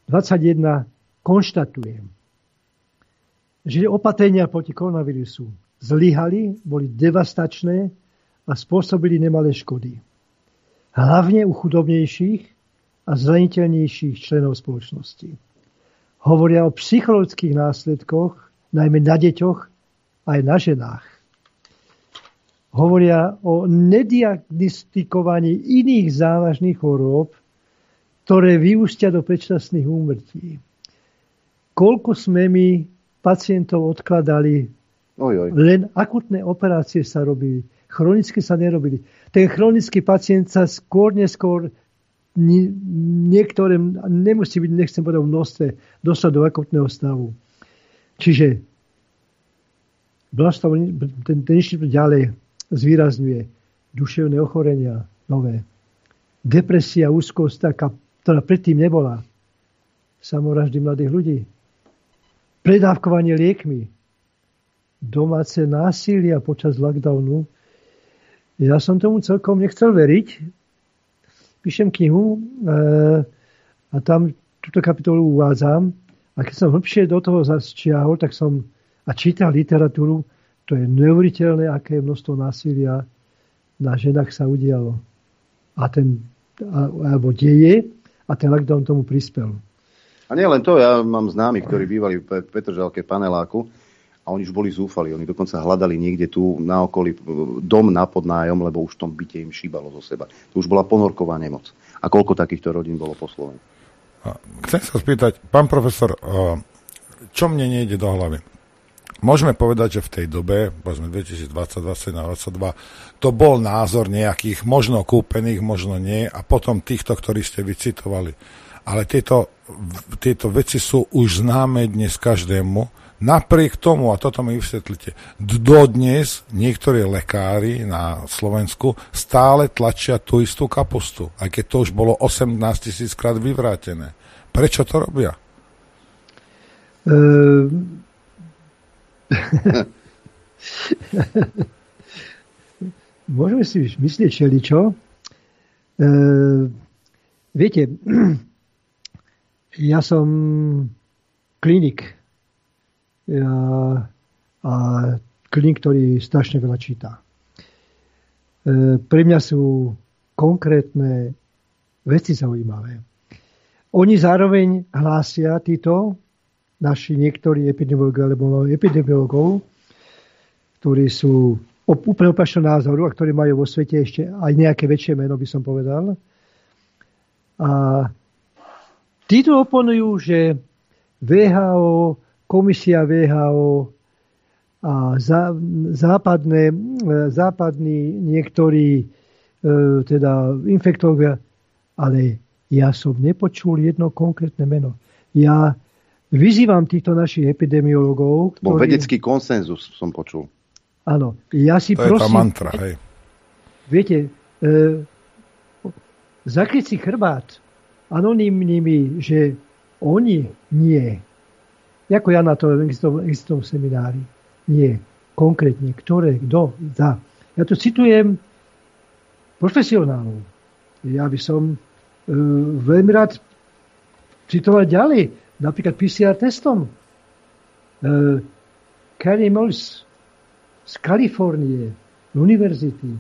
2021 konštatuje, že opatrenia proti koronavírusu zlyhali, boli devastačné a spôsobili nemalé škody. Hlavne u chudobnejších a zraniteľnejších členov spoločnosti. Hovoria o psychologických následkoch, najmä na deťoch aj na ženách. Hovoria o nediagnostikovaní iných závažných chorôb, ktoré vyústia do predčasných úmrtí. Koľko sme my pacientov odkladali, len akutné operácie sa robili, chronické sa nerobili. Ten chronický pacient sa neskôr niektoré, nemusí byť, nechcem povedať v množstve, dostať do akutného stavu. Čiže ten inštitút ďalej zvýrazňuje duševné ochorenia nové. Depresia, úzkosť, ktorá predtým nebola. Samovraždy mladých ľudí. Predávkovanie liekmi. Domáce násilia počas lockdownu. Ja som tomu celkom nechcel veriť. Píšem knihu a tam túto kapitolu uvádzam. A keď som hlbšie do toho začiahol, tak som a čítal literatúru, to je neuveriteľné, aké množstvo násilia na ženách sa udialo. Alebo deje a ten lockdown tomu prispel. A nie len to, ja mám známych, ktorí bývali v Petržalke paneláku a oni už boli zúfali. Oni dokonca hľadali niekde tu na okolí dom na podnájom, lebo už v tom byte im šíbalo zo seba. To už bola ponorková nemoc. A koľko takýchto rodín bolo po Slovensku? Chcem sa spýtať, pán profesor, čo mne nejde do hlavy? Môžeme povedať, že v tej dobe, povedzme 2020, 2021, 2022, to bol názor nejakých, možno kúpených, možno nie, a potom týchto, ktorí ste vycitovali. Ale tieto veci sú už známe dnes každému. Napriek tomu, a toto mi vysvetlite, dodnes niektorí lekári na Slovensku stále tlačia tú istú kapustu, aj keď to už bolo 18 000 krát vyvrátené. Prečo to robia? Môžeme si myslieť všeličo. Viete, ja som klinik a klinik, ktorý strašne veľa číta. Pre mňa sú konkrétne veci zaujímavé. Oni zároveň hlásia títo naši niektorí epidemiologov, ktorí sú úplne opačného názoru a ktorí majú vo svete ešte aj nejaké väčšie meno, by som povedal. A títo oponujú, že WHO, komisia WHO a západní niektorí teda infektológovia, ale ja som nepočul jedno konkrétne meno. Ja vyzývam týchto našich epidemiologov, ktorí... Vedecký konsenzus som počul. Áno. Ja si to prosím... je tá mantra, hej. Viete, zakryť si chrbát anonymnými, že oni nie. Ako ja na to existujem seminári. Nie. Konkrétne. Ktoré, kto, za. Ja tu citujem profesionálov. Ja by som veľmi rád citoval ďalej. Napríklad PCR testom. Carey Mills z Kalifornie, univerzity,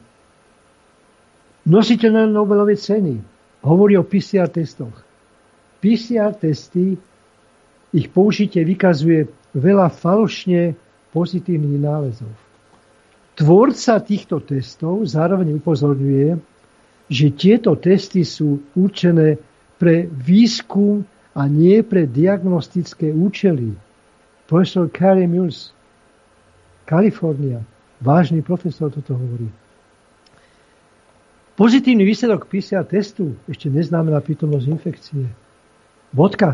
nositeľ Nobelovej ceny, hovorí o PCR testoch. PCR testy, ich použitie vykazuje veľa falošne pozitívnych nálezov. Tvorca týchto testov zároveň upozorňuje, že tieto testy sú určené pre výskum a nie pre diagnostické účely. Profesor Carey Mills, Kalifornia, vážny profesor toto hovorí. Pozitívny výsledok PCR testu ešte neznamená prítomnosť infekcie. Bodka.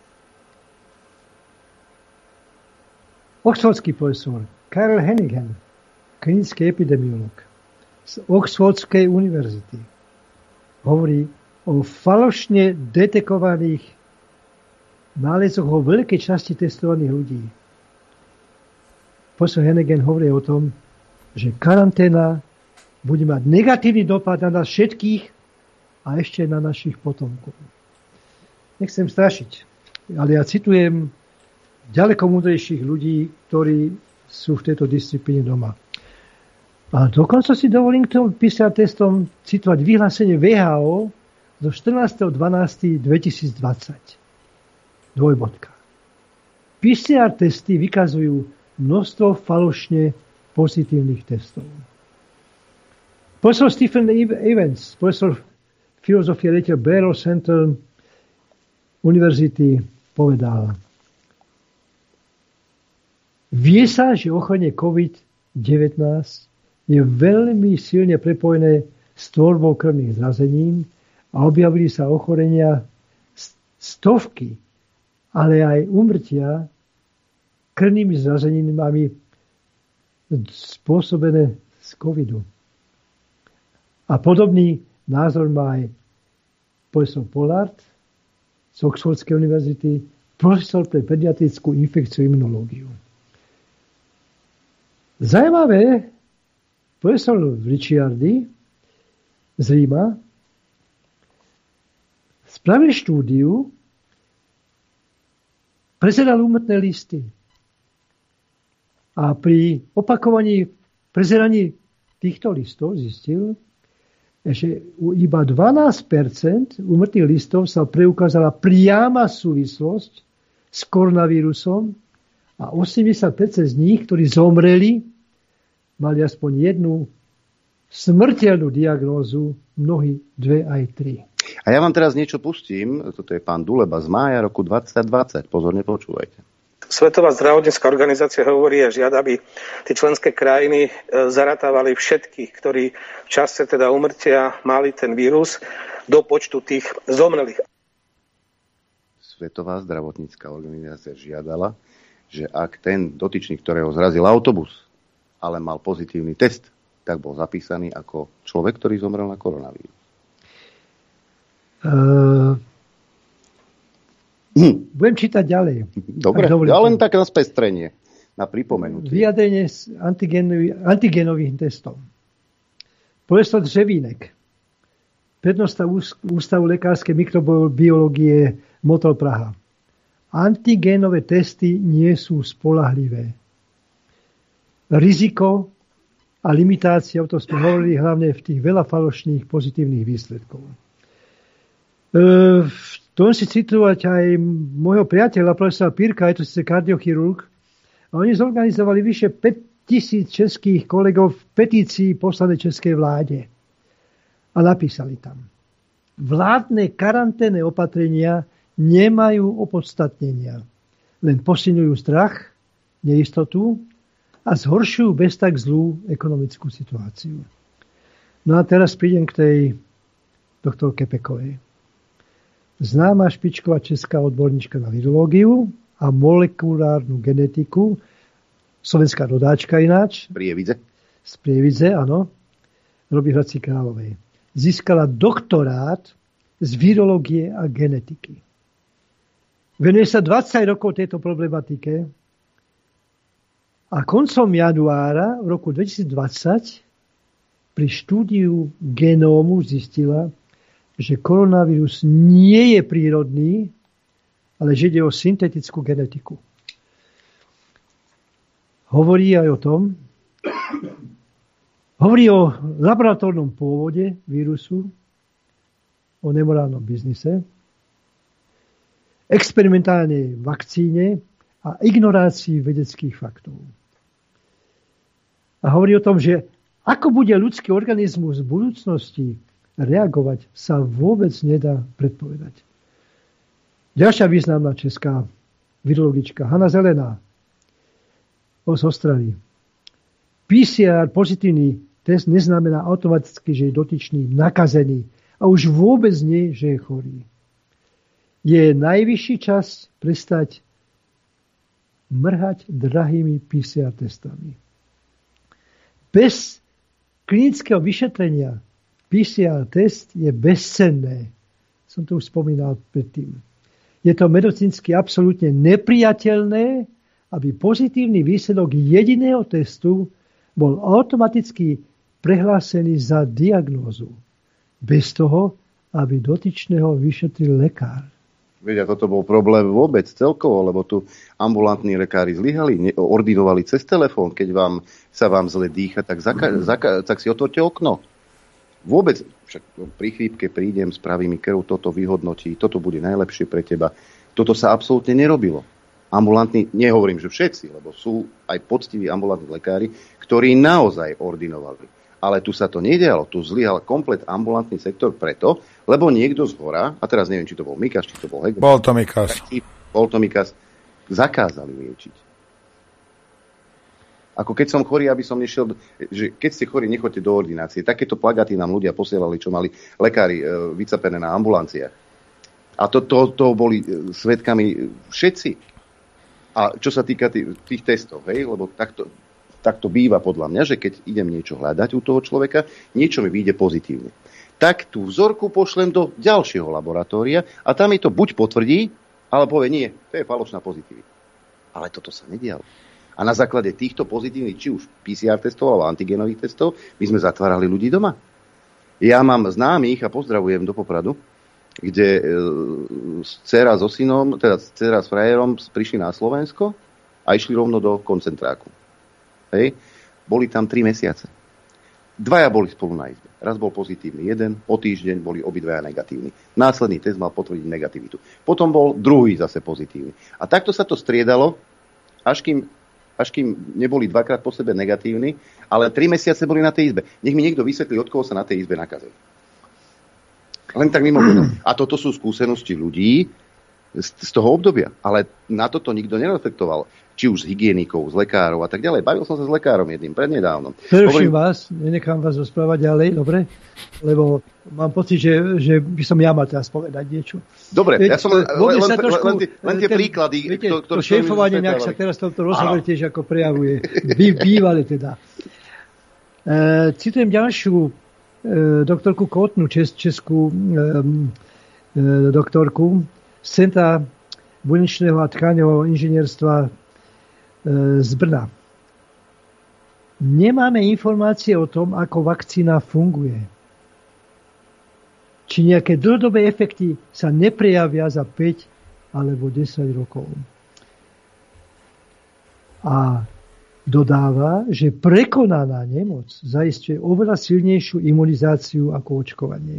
Oxfordský profesor Carol Hennigan, klinický epidemiolog z Oxfordskej univerzity, hovorí o falošne detekovaných nálezoch o veľkej časti testovaných ľudí. Profesor Hennigan hovorí o tom, že karanténa bude mať negatívny dopad na nás všetkých a ešte na našich potomkov. Nechcem strašiť, ale ja citujem ďaleko múdrejších ľudí, ktorí sú v tejto disciplíne doma. A dokonca si dovolím k tomu PCR testom citovať vyhlásenie WHO zo 14.12.2020. Dvojbodka. PCR testy vykazujú množstvo falošne pozitívnych testov. Profesor Stephen Evans, profesor filozofie riaditeľ Barrow Center univerzity, povedal: vie sa, že ochorenie COVID-19 je veľmi silne prepojené s tvorbou krvných zrazenín a objavili sa ochorenia stovky, ale aj úmrtia krvnými zrazeninami spôsobené z covidu. A podobný názor má aj profesor Pollard z Oxfordskej univerzity, profesor pre pediatrickú infekciu imunológiu. Zajímavé, profesor Ricciardi z Ríma spravil štúdiu, prezeral úmrtné listy a pri opakovaní prezeraní týchto listov zistil, že iba 12% úmrtných listov sa preukázala priama súvislosť s koronavírusom a 80% z nich, ktorí zomreli, mali aspoň jednu smrteľnú diagnózu, mnohí 2 aj 3. A ja vám teraz niečo pustím. Toto je pán Duleba z mája roku 2020. Pozorne počúvajte. Svetová zdravotnícka organizácia hovorí a žiada, aby tie členské krajiny zaratávali všetkých, ktorí v čase teda úmrtia mali ten vírus, do počtu tých zomrelých. Svetová zdravotnícka organizácia žiadala, že ak ten dotyčný, ktorého zrazil autobus, ale mal pozitívny test, tak bol zapísaný ako človek, ktorý zomrel na koronavírus. Budem čítať ďalej. Dobre, ja len tak na spestrenie, na pripomenutie. Vyjadrenie z antigenových testov. Profesor Dřevínek, prednosta Ústavu lekárskej mikrobiológie Motol Praha. Antigenové testy nie sú spoľahlivé. Riziko a limitácia, o tom sme hovorili hlavne v tých veľa falošných pozitívnych výsledkov. To si citovať aj môjho priateľa, profesora Pirka, je to síce kardiochirurg, a oni zorganizovali vyše 5000 českých kolegov v petícii poslanej českej vláde. A napísali tam: vládne karanténne opatrenia nemajú opodstatnenia, len posilňujú strach, neistotu a zhoršujú bez tak zlú ekonomickú situáciu. No a teraz prídem k tej doktorke Pekovej. Známa špičková česká odborníčka na virológiu a molekulárnu genetiku, slovenská rodáčka ináč. Z Prievidze, áno. Robí v Hradci Královej. Získala doktorát z virológie a genetiky. Venuje sa 20 rokov tejto problematike a koncom januára v roku 2020 pri štúdiu genómu zistila, že koronavírus nie je prírodný, ale že ide o syntetickú genetiku. Hovorí aj o tom, hovorí o laboratórnom pôvode vírusu, o nemorálnom biznise, experimentálnej vakcíne a ignorácii vedeckých faktov. A hovorí o tom, že ako bude ľudský organizmus v budúcnosti reagovať, sa vôbec nedá predpovedať. Ďalšia významná česká virologička Hanna Zelená z Ostravy. PCR pozitívny test neznamená automaticky, že je dotyčný nakazený a už vôbec nie, že je chorý. Je najvyšší čas prestať mrhať drahými PCR testami. Bez klinického vyšetrenia PCR test je bezcenné. Som to už spomínal predtým. Je to medicínsky absolútne nepriateľné, aby pozitívny výsledok jediného testu bol automaticky prehlásený za diagnózu. Bez toho, aby dotyčného vyšetril lekár. Vedia, toto bol problém vôbec celkovo, lebo tu ambulantní lekári zlyhali, ordinovali cez telefón, keď sa vám zle dýcha, tak si otvorte okno. Vôbec, však pri chrípke prídem, spravím mi krv, toto vyhodnotí, toto bude najlepšie pre teba. Toto sa absolútne nerobilo. Ambulantní, nehovorím, že všetci, lebo sú aj poctiví ambulantní lekári, ktorí naozaj ordinovali. Ale tu sa to nedialo, tu zlyhal komplet ambulantný sektor preto, lebo niekto zhora, a teraz neviem, či to bol Mikas, či to bol Heger. Bol to Mikas. Zakázali liečiť. Ako keď som chorý, aby som nešiel, že keď ste chorí, nechoďte do ordinácie. Takéto plagáty nám ľudia posielali, čo mali lekári vycapené na ambulanciách. A to boli svedkami všetci. A čo sa týka tých testov, hej, lebo takto býva podľa mňa, že keď idem niečo hľadať u toho človeka, niečo mi vyjde pozitívne. Tak tú vzorku pošlem do ďalšieho laboratória a tam mi to buď potvrdí, ale povie, nie, to je falošná pozitivita. Ale toto sa nedialo. A na základe týchto pozitívnych, či už PCR testov alebo antigenových testov, my sme zatvárali ľudí doma. Ja mám známych a pozdravujem do Popradu, kde dcera so synom, teda dcera s frajerom prišli na Slovensko a išli rovno do koncentráku. Hej. Boli tam 3 mesiace. 2 boli spolu na izbe. Raz bol pozitívny jeden, o týždeň boli obidvaja negatívni. Následný test mal potvrdiť negativitu. Potom bol druhý zase pozitívny. A takto sa to striedalo, až kým neboli 2-krát po sebe negatívni, ale 3 mesiace boli na tej izbe. Nech mi niekto vysvetlí, od koho sa na tej izbe nakazili. Len tak mimochodom. A toto sú skúsenosti ľudí z toho obdobia. Ale na toto nikto nereflektoval. Či už z hygienikov, z lekárov a tak ďalej. Bavil som sa s lekárom jedným prednedávnom. Preruším vás, nenechám vás rozprávať ďalej, dobre? Lebo mám pocit, že by som ja mal teraz povedať niečo. Dobre, ja som len tie príklady. Viete, to šéfovanie, nejak sa teraz toto rozhovor tiež ako prejavuje. Bývale teda. Citujem ďalšiu doktorku Kotnu, českú doktorku z Centra buněčného a tkáňového inžinierstva z Brna. Nemáme informácie o tom, ako vakcína funguje. Či nejaké dlhodobé efekty sa neprejavia za 5 alebo 10 rokov. A dodáva, že prekonaná nemoc zaisťuje oveľa silnejšiu imunizáciu ako očkovanie.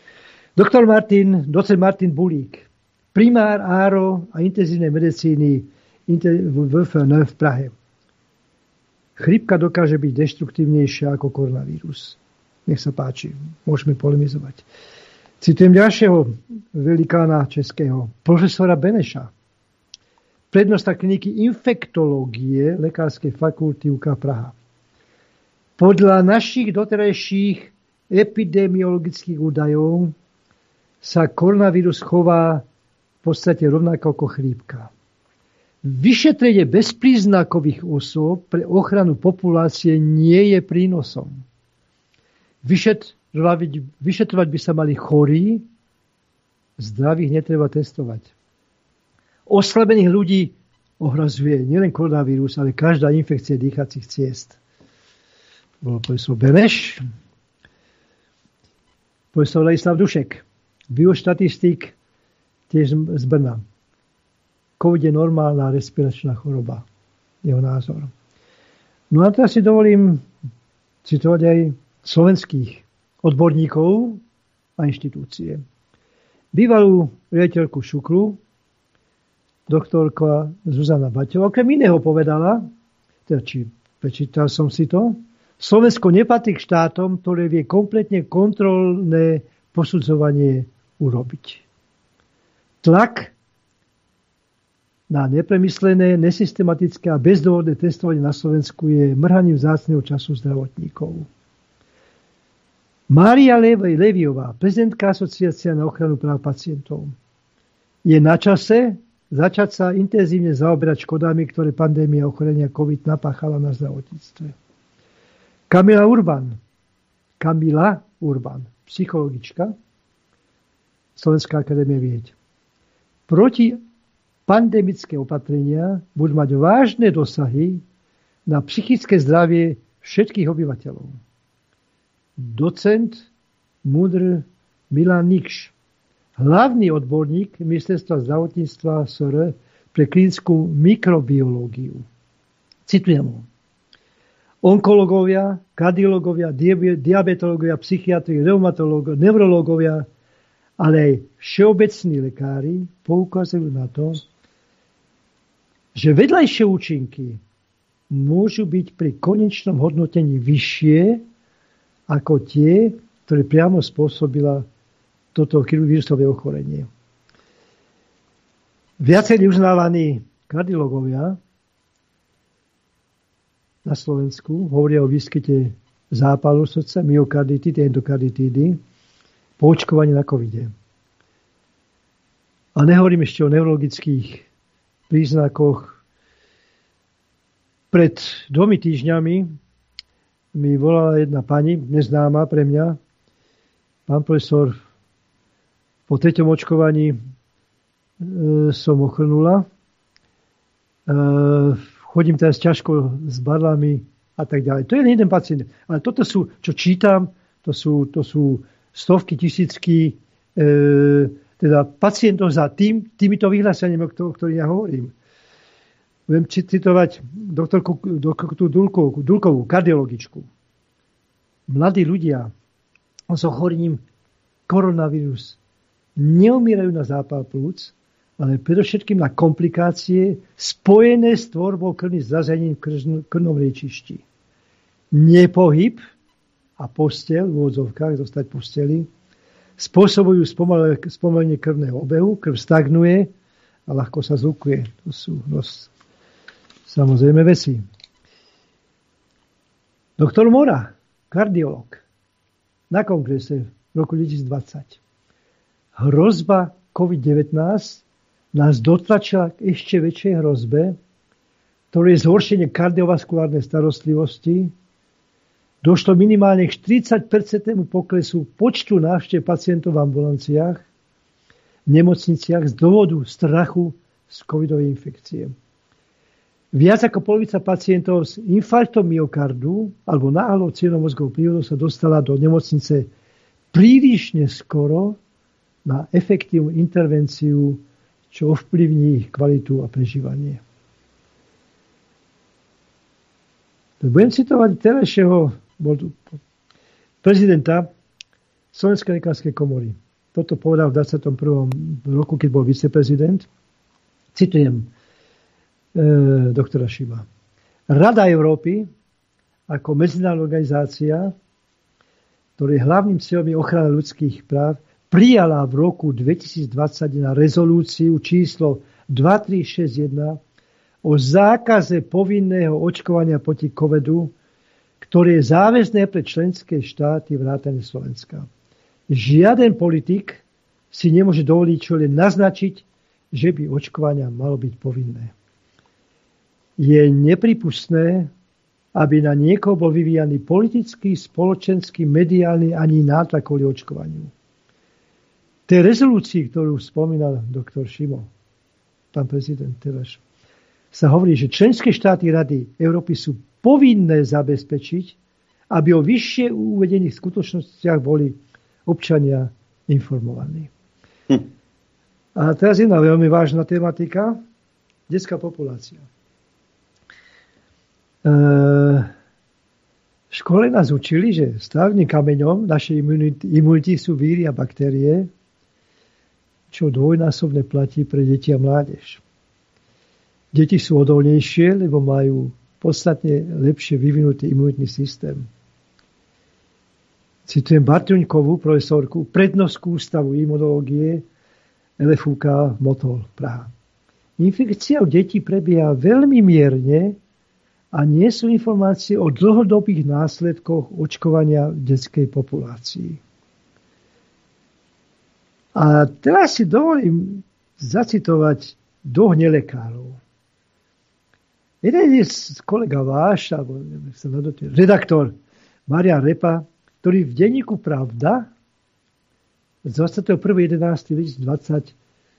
Docent Martin Bulík, primár áro a intenzívnej medicíny VFN v Prahe. Chrípka dokáže byť deštruktívnejšia ako koronavírus. Nech sa páči, môžeme polemizovať. Citujem ďalšieho velikána českého, profesora Beneša, prednosta kliniky infektológie Lekárskej fakulty UK Praha. Podľa našich doterajších epidemiologických údajov sa koronavírus chová v podstate rovnako ako chrípka. Vyšetrenie bezpríznakových osôb pre ochranu populácie nie je prínosom. Vyšetrovať by sa mali chorí, zdravých netreba testovať. Oslabených ľudí ohrazuje nielen koronavírus, ale každá infekcia dýchacích ciest. Bol profesor Beneš, profesor Ladislav Dušek, bioštatistik, tiež z Brna. COVID je normálna respiračná choroba. Jeho názor. No a teraz si dovolím citovať aj slovenských odborníkov a inštitúcie. Bývalú riaditeľku Šukru, doktorka Zuzana Baťová, okrem iného povedala, teda či prečítal som si to, Slovensko nepatrí k štátom, ktoré vie kompletne kontrolné posudzovanie urobiť. Tlak na nepremyslené, nesystematické a bezdôvodné testovanie na Slovensku je mrhaním vzácneho času zdravotníkov. Mária Leviová, prezidentka Asociácia na ochranu práv pacientov. Je na čase začať sa intenzívne zaoberať škodami, ktoré pandémia ochorenia COVID napáchala na zdravotníctve. Kamila Urban, psychologička, Slovenská akadémia vied. Pandemické opatrenia budú mať vážne dosahy na psychické zdravie všetkých obyvateľov. Docent MUDr. Milan Nikš, hlavný odborník Ministerstva zdravotníctva SR pre klinickú mikrobiológiu. Citujem ho. Onkológovia, kardiológovia, diabetológovia, psychiatri, reumatológovia, neurológovia, ale aj všeobecní lekári poukazujú na to, že vedľajšie účinky môžu byť pri konečnom hodnotení vyššie ako tie, ktoré priamo spôsobila toto vírusové ochorenie. Viacerí uznávaní kardiológovia na Slovensku hovoria o výskyte zápalu srdca, myokarditídy, endokarditídy po očkovaní na covide. A nehovorím ešte o neurologických príznakoch. Pred 2 týždňami mi volala jedna pani, neznáma pre mňa, pán profesor, po 3. očkovaní som ochrnula. Chodím teraz ťažko s barlami a tak ďalej. To je jeden pacient. Ale toto sú, čo čítam, to sú stovky, tisícky teda pacientov za týmito vyhláseniami, o ktorých ja hovorím. Budem citovať doktorku Dulkovú, kardiologičku. Mladí ľudia s ochorením koronavírus neumierajú na zápal plúc, ale predovšetkým na komplikácie spojené s tvorbou krvných zrazenín v krvnom riečišti. Nepohyb a posteľ, v úvodzovkách zostať posteli, spôsobujú spomalenie krvného obehu, krv stagnuje a ľahko sa zhlukuje. To sú samozrejme veci. Doktor Mora, kardiolog, na kongrese v roku 2020. Hrozba COVID-19 nás dotlačila k ešte väčšej hrozbe, ktoré je zhoršenie kardiovaskulárnej starostlivosti. Došlo minimálne k 40% poklesu počtu návštev pacientov v ambulanciách, v nemocniciach z dôvodu strachu z covidovej infekcie. Viac ako polovica pacientov s infarktom myokardu alebo náhlou cievno-mozgovou príhodou sa dostala do nemocnice príliš neskoro na efektívnu intervenciu, čo ovplyvní ich kvalitu a prežívanie. Budem citovať terajšieho prezidenta Slovenskej lekárskej komory. Toto povedal v 21. roku, keď bol viceprezident. Citujem doktora Šima. Rada Európy ako medzinárodná organizácia, ktorej hlavným cieľom je ochrana ľudských práv, prijala v roku 2021 rezolúciu číslo 2361 o zákaze povinného očkovania proti covidu, ktoré je záväzné pre členské štáty vrátane Slovenska. Žiaden politik si nemôže dovoliť čo len naznačiť, že by očkovania malo byť povinné. Je nepripustné, aby na niekoho bol vyvíjaný politický, spoločenský, mediálny ani nátlak kvôli očkovaniu. V tej rezolúcii, ktorú spomínal doktor Šimo, pán prezident teraz, sa hovorí, že členské štáty Rady Európy sú povinné zabezpečiť, aby o vyššie uvedených skutočnostiach boli občania informovaní. A teraz jedna veľmi vážna tematika, detská populácia. V škole nás učili, že stavným kameňom našej imunity sú víry a baktérie, čo dvojnásobne platí pre deti a mládež. Deti sú odolnejšie, lebo majú podstatne lepšie vyvinutý imunitný systém. Citujem Bartuňkovú, profesorku, prednostku ústavu imunológie LFUK Motol Praha. Infekcia u detí prebieha veľmi mierne a nie sú informácie o dlhodobých následkoch očkovania v detskej populácii. A teraz si dovolím zacitovať dvoch nelekárov. Jeden je kolega váš, alebo redaktor Marian Repa, ktorý v denníku Pravda z 21.11.2020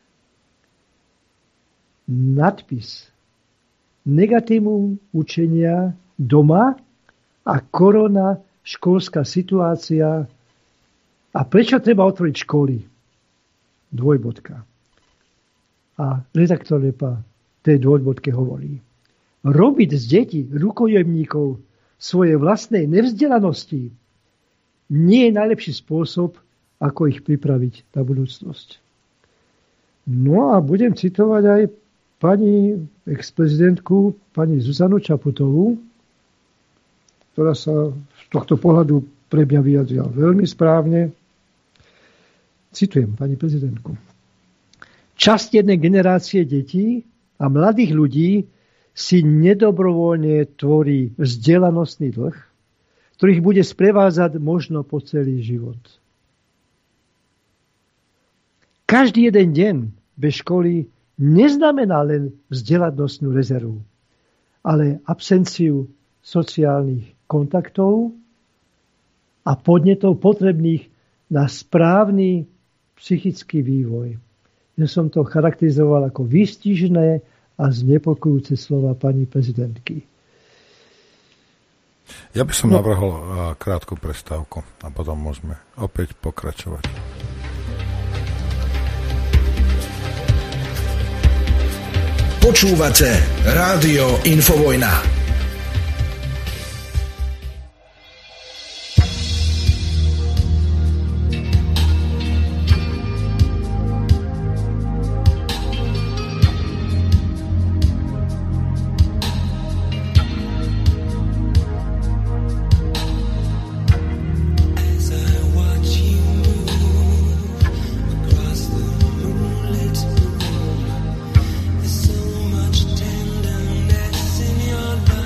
nadpis Negatívum učenia doma a korona školská situácia a prečo treba otvoriť školy. dvojbodka. A redaktor Lepa tej dvojbodke hovorí: robiť z detí rukojemníkov svojej vlastnej nevzdelanosti nie je najlepší spôsob, ako ich pripraviť na budúcnosť. No a budem citovať aj pani ex-prezidentku, pani Zuzanu Čaputovú, ktorá sa z tohto pohľadu pre mňa vyjadrila veľmi správne. Citujem pani prezidentku. Časť jednej generácie detí a mladých ľudí si nedobrovoľne tvorí vzdelanostný dlh, ktorých bude sprevázať možno po celý život. Každý jeden deň bez školy neznamená len vzdelanostnú rezervu, ale absenciu sociálnych kontaktov a podnetov potrebných na správny psychický vývoj. Ja som to charakterizoval ako výstižné a znepokojúce slova pani prezidentky. Ja by som navrhol krátku prestávku a potom môžeme opäť pokračovať. Počúvate Rádio Infovojna. Tenderness in your love.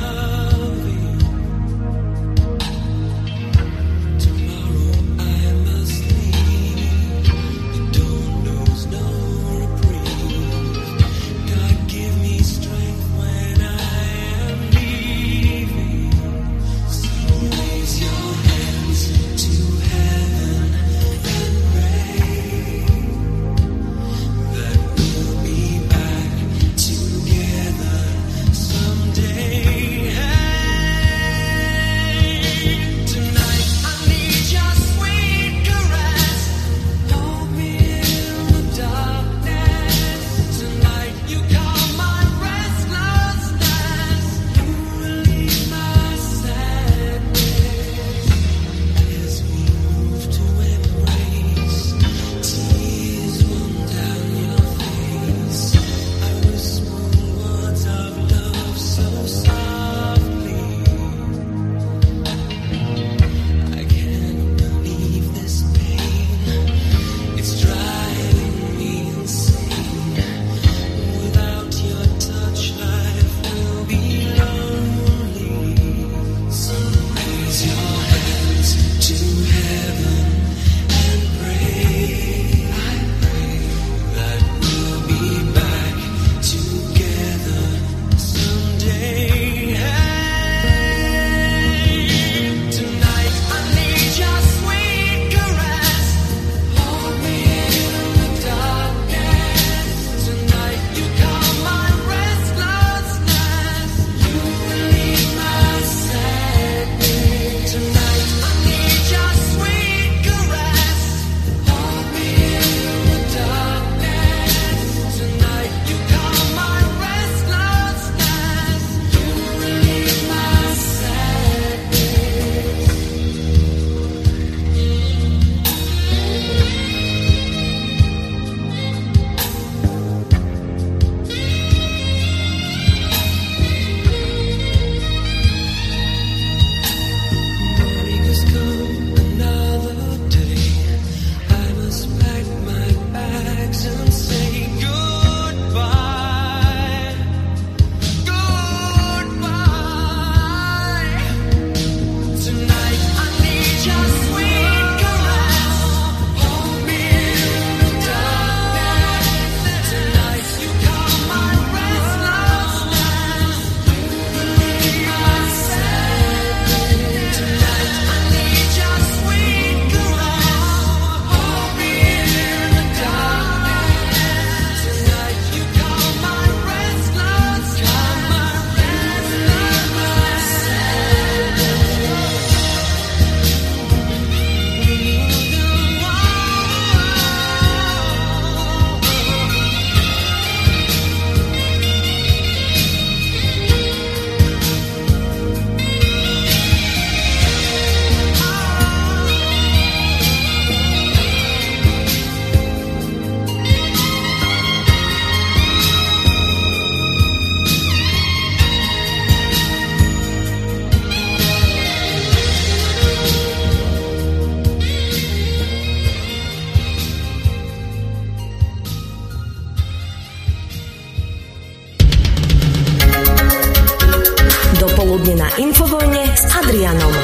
dopoludne na Infovojne s Adrianom.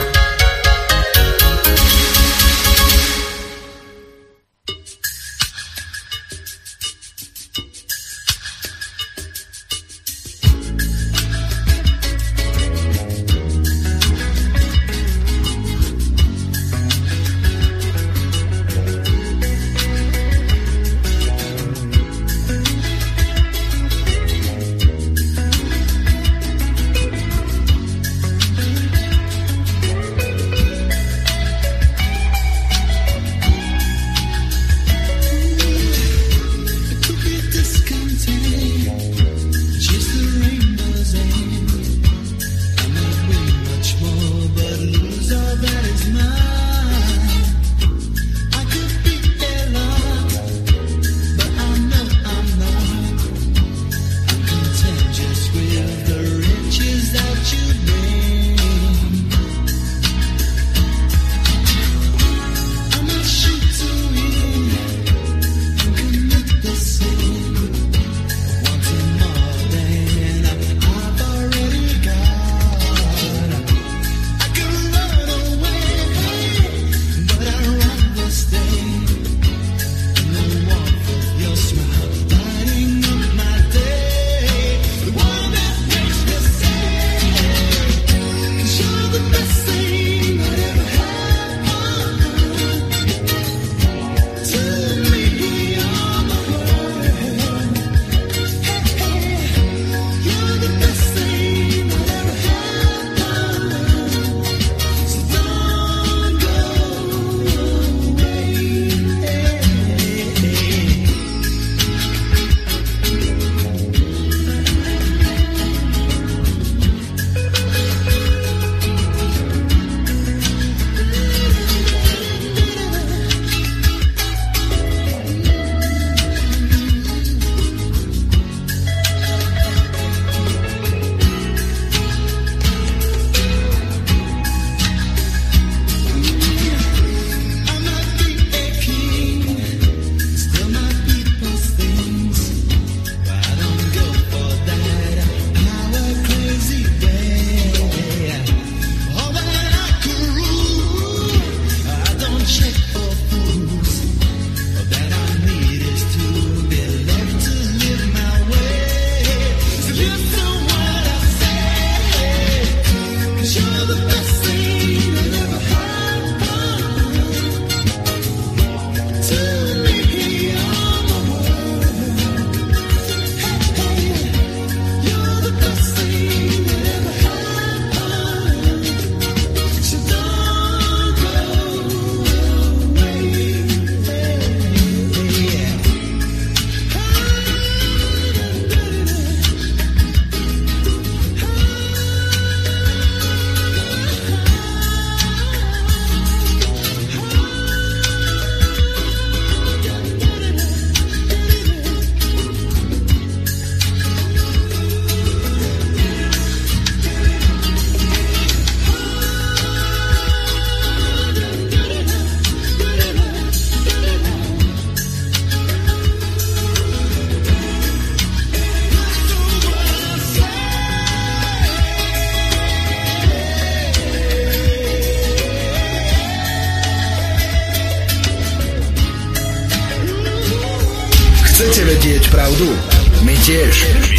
Chcete vedieť pravdu? My tiež.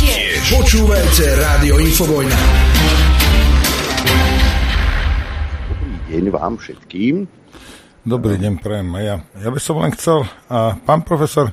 Počúvajte Rádio Infovojna. Dobrý deň vám všetkým. Dobrý deň, prajem. Ja by som len chcel, pán profesor,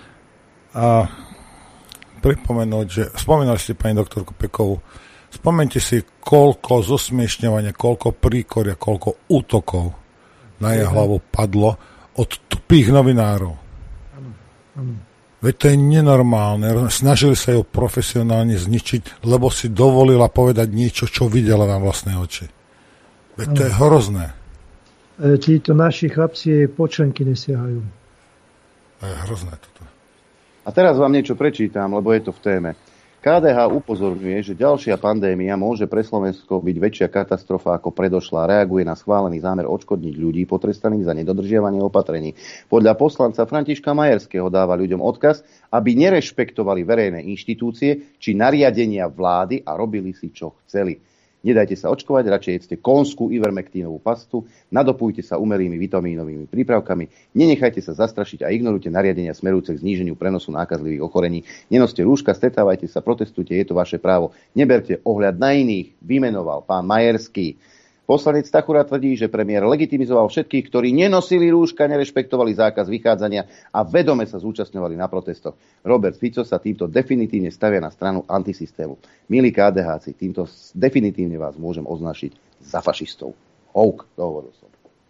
pripomenúť, že spomínali ste pani doktorku Pekovú, spomente si, koľko zosmiešňovania, koľko príkoria, koľko útokov na jej hlavu padlo od tupých novinárov. Veď to je nenormálne. Snažili sa ju profesionálne zničiť, lebo si dovolila povedať niečo, čo videla na vlastné oči. Veď to je hrozné. Títo naši chlapci počlenky nesiahajú. To je hrozné toto. A teraz vám niečo prečítam, lebo je to v téme. KDH upozorňuje, že ďalšia pandémia môže pre Slovensko byť väčšia katastrofa ako predošlá. Reaguje na schválený zámer odškodniť ľudí potrestaných za nedodržiavanie opatrení. Podľa poslanca Františka Majerského dáva ľuďom odkaz, aby nerešpektovali verejné inštitúcie či nariadenia vlády a robili si, čo chceli. Nedajte sa očkovať, radšej jedzte konskú ivermektínovú pastu, nadopujte sa umelými vitamínovými prípravkami, nenechajte sa zastrašiť a ignorujte nariadenia smerujúce k zníženiu prenosu nákazlivých ochorení. Nenoste rúška, stretávajte sa, protestujte, je to vaše právo. Neberte ohľad na iných, vymenoval pán Majerský. Poslanec Stachura tvrdí, že premiér legitimizoval všetkých, ktorí nenosili rúška, nerešpektovali zákaz vychádzania a vedome sa zúčastňovali na protestoch. Robert Fico sa týmto definitívne stavia na stranu antisystému. Milí KDH-ci, týmto definitívne vás môžem označiť za fašistov. Houk, to hovoril som.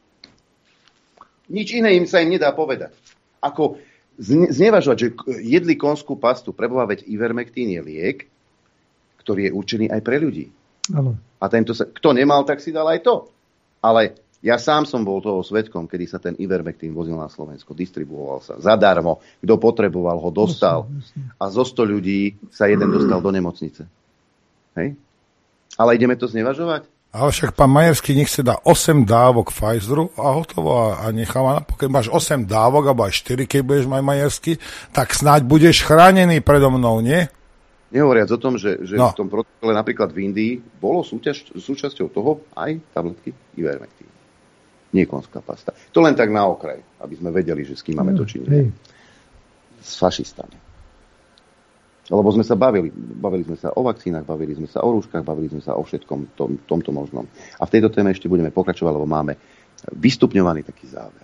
Nič iné im sa im nedá povedať. Ako znevažovať, že jedli konskú pastu, preboha, veď ivermektín je liek, ktorý je určený aj pre ľudí. Áno. A kto nemal, tak si dal aj to. Ale ja sám som bol toho svedkom, kedy sa ten ivermektín vozil na Slovensko, distribuoval sa zadarmo. Kto potreboval, ho dostal. A zo 100 ľudí sa jeden dostal do nemocnice. Hej? Ale ideme to znevažovať? Ale však pán Majerský nech si dá 8 dávok Pfizeru a hotovo a necháva, keď máš 8 dávok, alebo aj 4, keď budeš mať Majerský, tak snáď budeš chránený predo mnou, nie? Nehovoriac o tom, že v tom protokole napríklad v Indii bolo súčasťou toho aj tabletky ivermektín. Nie konská pasta. To len tak na okraj, aby sme vedeli, že s kým máme to činenie. S fašistami. Lebo sme sa bavili sme sa o vakcínach, bavili sme sa o rúškach, bavili sme sa o všetkom tomto možnom. A v tejto téme ešte budeme pokračovať, lebo máme vystupňovaný taký záver.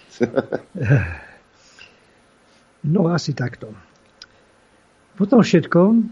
No asi takto. Po tom všetkom,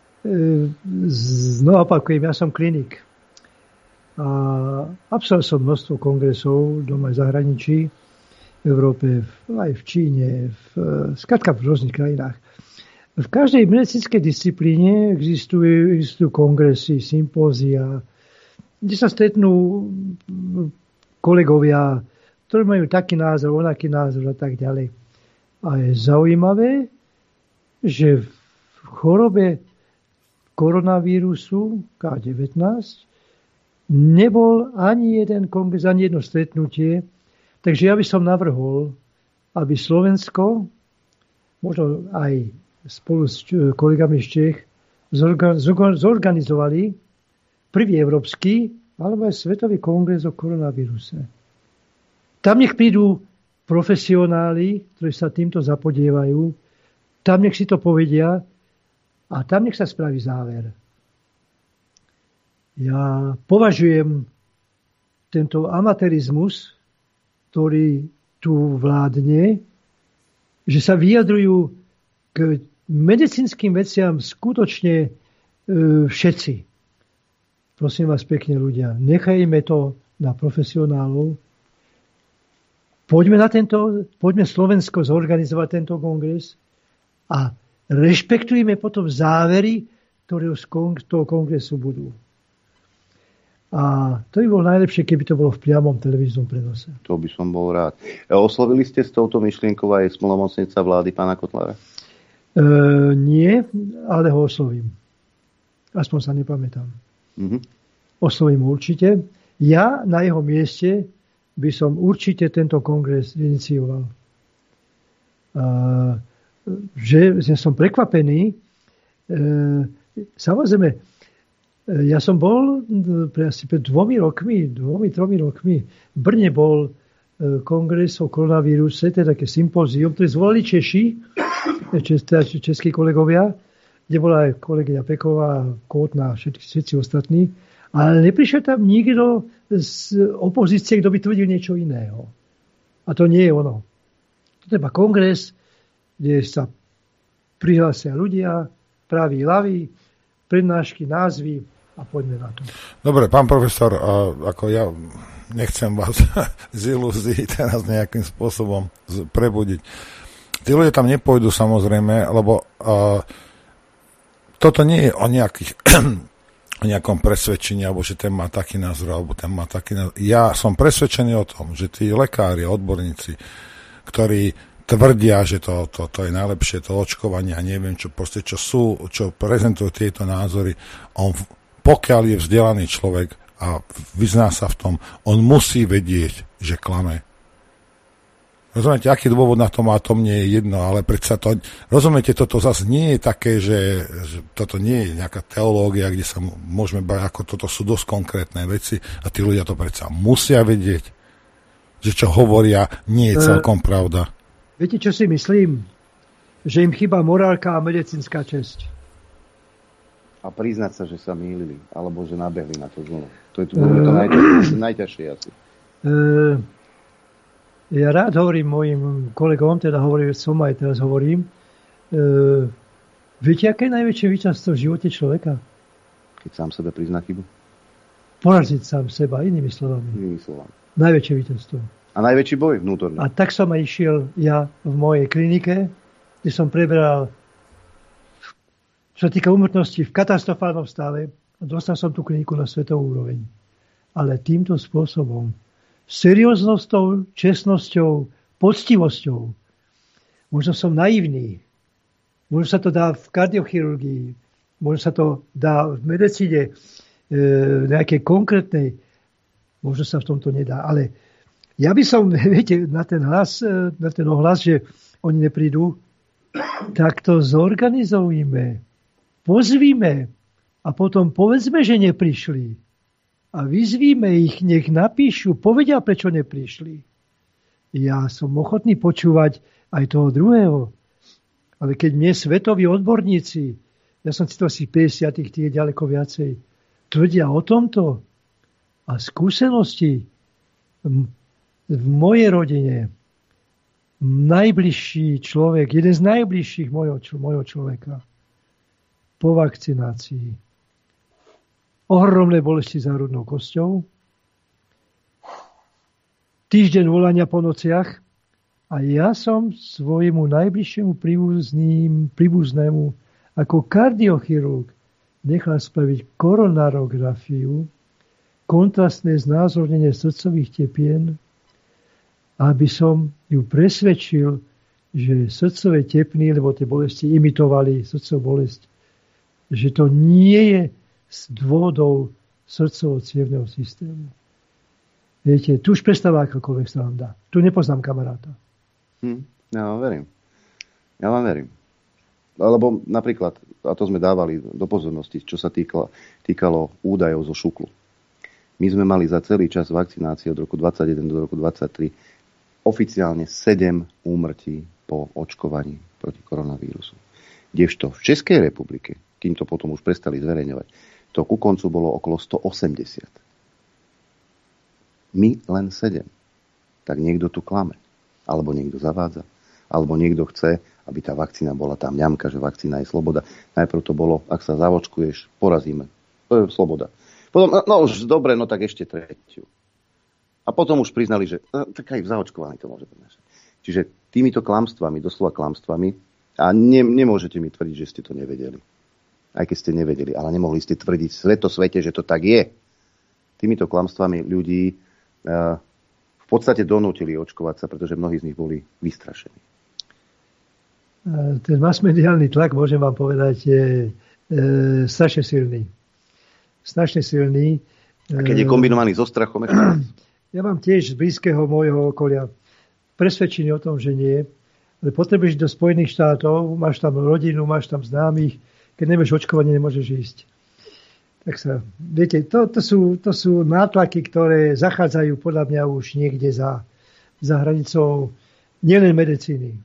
znova opakujem, ja som klinik. A absolvoval som množstvo kongresov doma aj v zahraničí, v Európe, aj v Číne, skrátka v rôznych krajinách. V každej medicínskej disciplíne existujú kongresy, sympózia, kde sa stretnú kolegovia, ktorí majú taký názor, onaký názor a tak ďalej. A je zaujímavé, že v chorobe koronavírusu K19 nebol ani jeden kongres, ani jedno stretnutie. Takže ja by som navrhol, aby Slovensko, možno aj spolu s kolegami z Čech, zorganizovali prvý európsky alebo aj svetový kongres o koronavíruse. Tam nech prídu profesionáli, ktorí sa týmto zapodievajú, tam nech si to povedia a tam nech sa spraví záver. Ja považujem tento amatérizmus, ktorý tu vládne, že sa vyjadrujú k medicínskym veciam skutočne všetci. Prosím vás pekne, ľudia, nechajme to na profesionálov. Poďme Slovensko zorganizovať tento kongres a rešpektujme potom závery, ktoré z toho kongresu budú. A to by bolo najlepšie, keby to bolo v priamom televíznom prenose. To by som bol rád. Oslovili ste s touto myšlienkou aj splnomocnica vlády pána Kotlára? Nie, ale ho oslovím. Aspoň sa nepamätám. Mm-hmm. Oslovím určite. Ja na jeho mieste by som určite tento kongres inicioval. Že som prekvapený. Samozrejme, ja som bol asi pred 2-3 rokmi. V Brne bol kongres o koronavíruse, teda také sympózium, ktoré zvolali Češi, českí kolegovia, kde bola aj kolegyňa Peková, Kótna a všetci ostatní. Ale neprišiel tam nikto z opozície, kto by tvrdil niečo iného. A to nie je ono. To je kongres, kde sa prihlásia ľudia, praví, ľaví, prednášky, názvy a poďme na to. Dobre, pán profesor, ako ja nechcem vás z ilúzií teraz nejakým spôsobom prebudiť. Tí ľudia tam nepôjdu samozrejme, lebo toto nie je o nejakom presvedčení, alebo že ten má taký názor, alebo ten má taký názor. Ja som presvedčený o tom, že tí lekári, odborníci, ktorí tvrdia, že to je najlepšie, to očkovanie a neviem čo, proste čo prezentujú tieto názory, pokiaľ je vzdelaný človek a vyzná sa v tom, on musí vedieť, že klame. Rozumiete, aký dôvod na to má, to mne je jedno, ale predsa to, rozumiete, toto zase nie je také, že toto nie je nejaká teológia, kde sa môžeme bať, ako toto sú dosť konkrétne veci a tí ľudia to predsa musia vedieť, že čo hovoria, nie je celkom pravda. Viete, čo si myslím? Že im chýba morálka a medicínska česť. A priznať sa, že sa mýlili, alebo že nabehli na to zlo. To je to najťažšie asi. Ja rád hovorím mojim kolegom, teda hovorím, som aj teraz hovorím, viete, aké je najväčšie víťazstvo v živote človeka? Keď sám sebe prizná chybu? Poraziť sám seba, inými slovami. Najväčšie víťazstvo. A najväčší boj vnútorný. A tak som aj išiel ja v mojej klinike, kde som preberal, čo sa týka úmrtnosti, v katastrofálnom stave a dostal som tú kliniku na svetovú úroveň. Ale týmto spôsobom, serióznosťou, čestnosťou, poctivosťou. Možno som naivný. Možno sa to dá v kardiochirurgii. Možno sa to dá v medicíne nejakej konkrétnej. Možno sa v tomto nedá. Ale ja by som, viete, na ten ohlas, že oni neprídu, tak to zorganizujeme. Pozvíme a potom povedzme, že neprišli. A vyzvíme ich, nech napíšu, povedia, prečo neprišli. Ja som ochotný počúvať aj toho druhého. Ale keď mne svetoví odborníci, ja som si to asi 50 tých ďaleko viacej, tvrdia o tomto a skúsenosti v mojej rodine, najbližší človek, jeden z najbližších mojho človeka, po vakcinácii, ohromné bolesti za hrudnou kosťou, týždeň volania po nociach a ja som svojmu najbližšiemu príbuznému ako kardiochirurg nechal spraviť koronarografiu, kontrastné znázornenie srdcových tepien, aby som ju presvedčil, že srdcové tepny, lebo tie bolesti imitovali srdcovú bolesť, že to nie je z dôvodov srdcovo-cievneho systému. Viete, tu už prestáva akokoľvek sa vám dá. Tu nepoznám kamaráta. Ja vám verím. Alebo napríklad, a to sme dávali do pozornosti, čo sa týkalo údajov zo šuklu. My sme mali za celý čas vakcinácie od roku 2021 do roku 2023 oficiálne 7 úmrtí po očkovaní proti koronavírusu. Kdežto v Českej republike, kým to potom už prestali zverejňovať, to ku koncu bolo okolo 180. My len 7. Tak niekto tu klame. Alebo niekto zavádza. Alebo niekto chce, aby tá vakcína bola tá mňamka, že vakcína je sloboda. Najprv to bolo, ak sa zavočkuješ, porazíme. To je sloboda. Potom, no už dobre, no tak ešte tretiu. A potom už priznali, že tak aj v zaočkovaní to môže prinášať. Čiže týmito klamstvami, doslova klamstvami, a nemôžete mi tvrdiť, že ste to nevedeli. Aj keď ste nevedeli, ale nemohli ste tvrdiť svete, že to tak je. Týmito klamstvami ľudí v podstate donútili očkovať sa, pretože mnohí z nich boli vystrašení. Ten masmediálny tlak, môžem vám povedať, je strašne silný. Strašne silný. A keď je kombinovaný so strachom, ja mám tiež z blízkeho môjho okolia presvedčený o tom, že nie. Ale potrebuješ do Spojených štátov, máš tam rodinu, máš tam známych. Keď nemáš očkovanie, nemôžeš ísť. Tak sa, viete, to sú nátlaky, ktoré zachádzajú podľa mňa už niekde za hranicou nielen medicíny.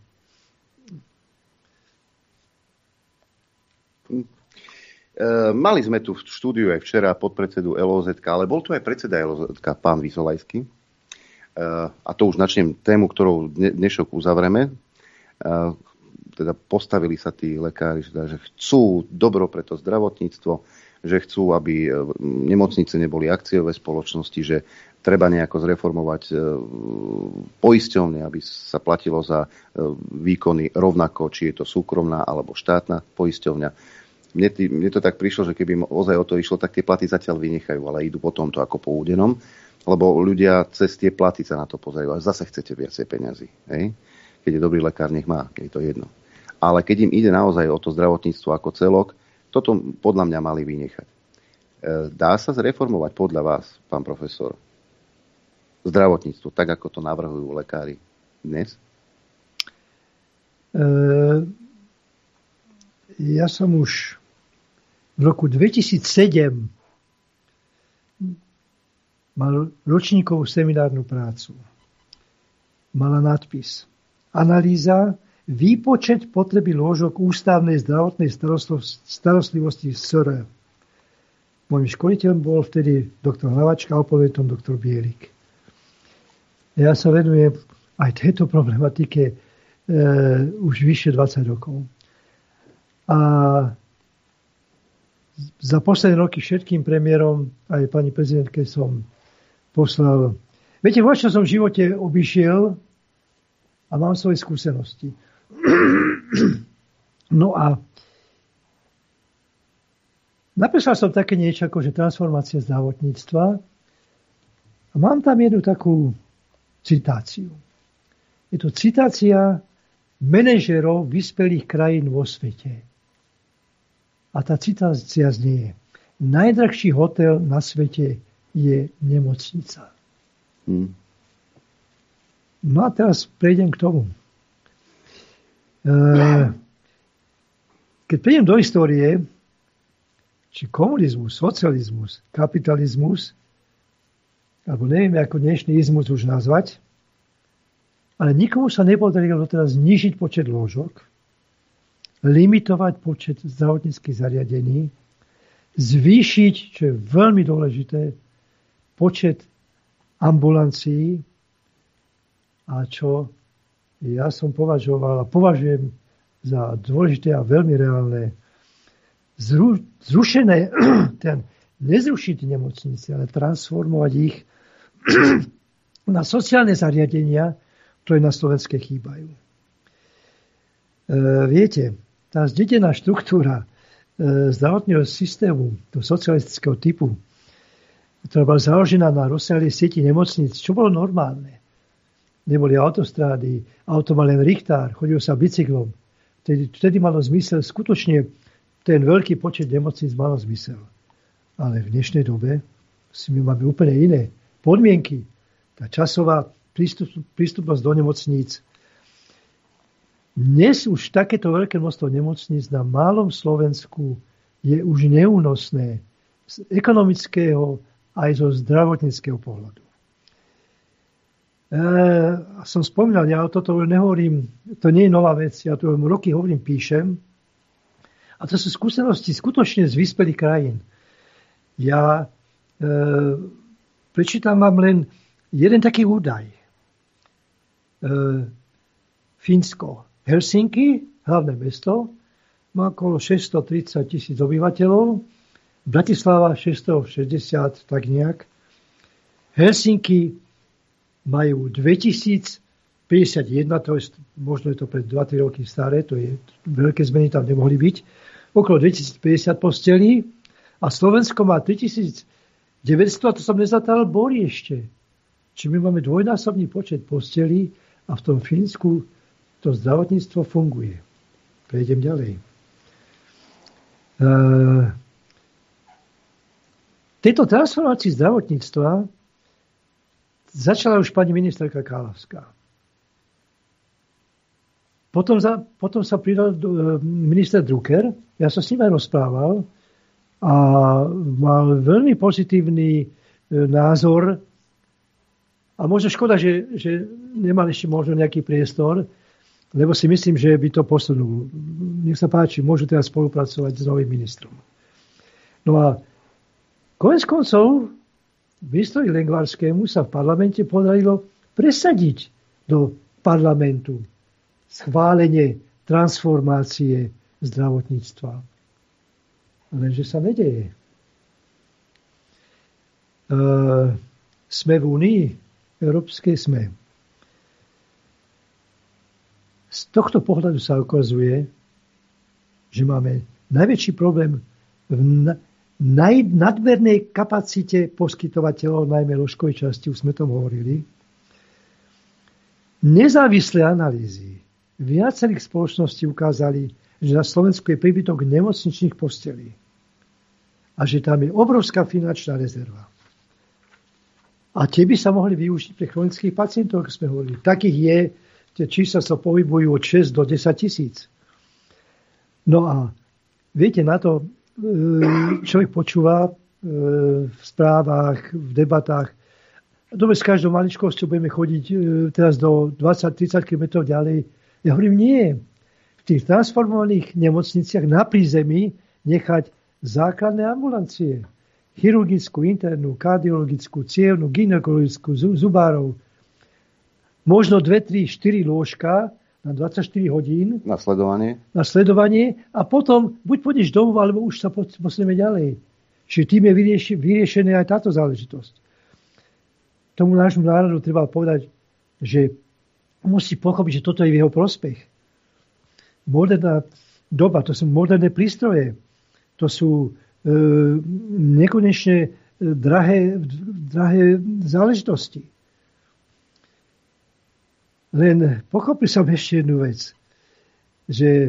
Mali sme tu v štúdiu aj včera podpredsedu LOZ, ale bol tu aj predseda LOZ, pán Vysolajský. A to už načnem tému, ktorou dnešok uzavrieme. Teda postavili sa tí lekári, že chcú dobro pre to zdravotníctvo, že chcú, aby nemocnice neboli akciové spoločnosti, že treba nejako zreformovať poisťovne, aby sa platilo za výkony rovnako, či je to súkromná alebo štátna poisťovňa. Mne to tak prišlo, že keby ozaj o to išlo, tak tie platy zatiaľ vynechajú, ale idú potom to ako po údenom, lebo ľudia cez tie platy sa na to pozerajú. A zase chcete viacej peňazí. Hej? Keď je dobrý lekár, nech má, je to jedno. Ale keď im ide naozaj o to zdravotníctvo ako celok, toto podľa mňa mali vynechať. Dá sa zreformovať podľa vás, pán profesor, zdravotníctvo, tak ako to navrhujú lekári? dnes? Ja som už v roku 2007 mal ročníkovú seminárnu prácu. Mala nadpis Analýza, výpočet potreby lôžok ústavnej zdravotnej starostlivosti SR. Mojím školiteľom bol vtedy doktor Hlavačka, opovetom doktor Bielik. Ja sa venujem aj tejto problematike už vyššie 20 rokov. A za posledné roky všetkým premiérom, aj pani prezidentke som poslal. Viete, vo čo som v živote obišiel a mám svoje skúsenosti. No a napísal som také niečo ako, že transformácia zdravotníctva. A mám tam jednu takú citáciu. Je to citácia manažerov vyspelých krajín vo svete. A tá citácia znie: najdrahší hotel na svete je nemocnica. No a teraz prejdem k tomu. Keď prejdem do histórie, či komunizmus, socializmus, kapitalizmus, alebo neviem, ako dnešný izmus už nazvať, ale nikomu sa nepodarilo doteraz znižiť počet lôžok, limitovať počet zdravotníckych zariadení, zvýšiť, čo je veľmi dôležité, počet ambulancií, a čo ja som považoval a považujem za dôležité a veľmi reálne, zrušené, nezrušiť nemocnice, ale transformovať ich na sociálne zariadenia, ktoré na Slovensku chýbajú. Viete, tá zdedená štruktúra zdravotného systému, toho socialistického typu, ktorá bola založená na rozsiahlej sieti nemocníc, čo bolo normálne. Neboli autostrády, auto mal len richtár, chodil sa bicyklom. Vtedy malo zmysel, skutočne ten veľký počet nemocníc malo zmysel. Ale v dnešnej dobe my máme úplne iné podmienky. Tá časová prístupnosť do nemocníc. Dnes už takéto veľké množstvo nemocníc na malom Slovensku je už neúnosné z ekonomického aj zo zdravotníckeho pohľadu. Som spomínal, ja o toto nehovorím, to nie je nová vec, ja to roky hovorím, píšem. A to sú skúsenosti skutočne z vyspelých krajín. Ja prečítam vám len jeden taký údaj. Fínsko, Helsinki, hlavné mesto, má okolo 630 000 obyvateľov, Bratislava 660, tak nejak. Helsinki majú 2051, to je, možno je to pred 2-3 roky staré, to je, veľké zmeny tam nemohli byť, okolo 2050 postelí a Slovensko má 3900 a to som nezatal Bory ešte. Čiže my máme dvojnásobný počet postelí a v tom Fínsku to zdravotníctvo funguje. Prejdem ďalej. Tejto transformácii zdravotníctva začala už pani ministerka Kálavská. Potom sa pridal minister Drucker. Ja som s ním aj rozprával a mal veľmi pozitívny názor a možno škoda, že nemal ešte možno nejaký priestor, lebo si myslím, že by to posunul. Nech sa páči, môžu teraz spolupracovať s novým ministrom. No a konec koncov ministrovi Lengvarskému sa v parlamente podarilo presadiť do parlamentu schválenie transformácie zdravotníctva. Lenže sa nedeje. Sme v Únii, Európskej sme. Z tohto pohľadu sa ukazuje, že máme najväčší problém v nadmernej kapacite poskytovateľov, najmä lôžkovej časti, už sme to hovorili. Nezávislé analýzy viacerých spoločností ukázali, že na Slovensku je príbytok nemocničných postelí a že tam je obrovská finančná rezerva. A tie by sa mohli využiť pre chronických pacientov, ako sme hovorili. Takých je Tie čísla sa pohybujú od 6 do 10 tisíc. No a viete, na to človek počúva v správach, v debatách. Dobre, s každou maličkosťou budeme chodiť teraz do 20-30 km ďalej. Ja hovorím, nie. V tých transformovaných nemocniciach na prízemí nechať základné ambulancie. Chirurgickú, internú, kardiologickú, cievnu, gynekologickú, zubárov. Možno 2, 3, 4 lôžka na 24 hodín. Na sledovanie. A potom buď pôjdeš domov, alebo už sa posunieme ďalej. Čiže tým je vyriešená aj táto záležitosť. Tomu nášmu národu treba povedať, že musí pochopiť, že toto je v jeho prospech. Moderná doba, to sú moderné prístroje. To sú nekonečne drahé záležitosti. Len pochopil som ešte jednu vec, že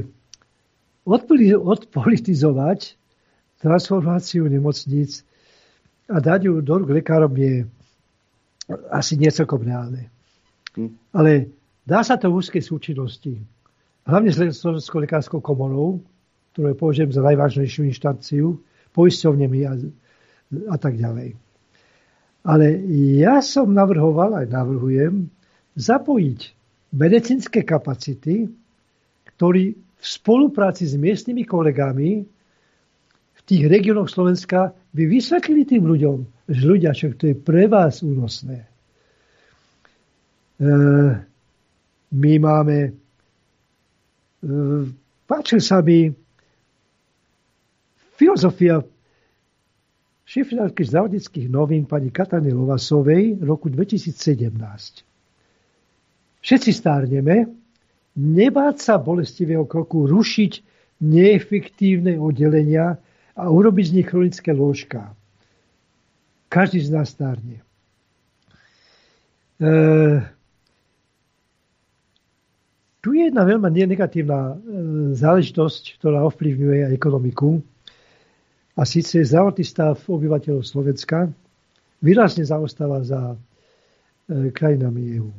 odpolitizovať transformáciu nemocníc a dať ju do rúk lekárom je asi nie celkom reálne. Ale dá sa to v úzkej súčinnosti. Hlavne s Slovenskou lekárskou komorou, ktorú považujem za najvážnejšiu inštanciu, poisťovňami a tak ďalej. Ale ja som navrhoval, aj navrhujem, zapojiť medicínske kapacity, ktorí v spolupráci s miestnymi kolegami v tých regiónoch Slovenska by vysvetlili tým ľuďom, že ľudia, čo to je pre vás únosné. My máme páčil sa mi filozofia šéfredaktorky zdravotníckych novín pani Katariny Lovasovej roku 2017. Všetci stárneme, nebáť sa bolestivého kroku, rušiť neefektívne oddelenia a urobiť z nich chronické lôžka. Každý z nás stárne. Tu je jedna veľmi negatívna záležitosť, ktorá ovplyvňuje aj ekonomiku. A síce zdravotný stav obyvateľov Slovenska výrazne zaostáva za krajinami EÚ.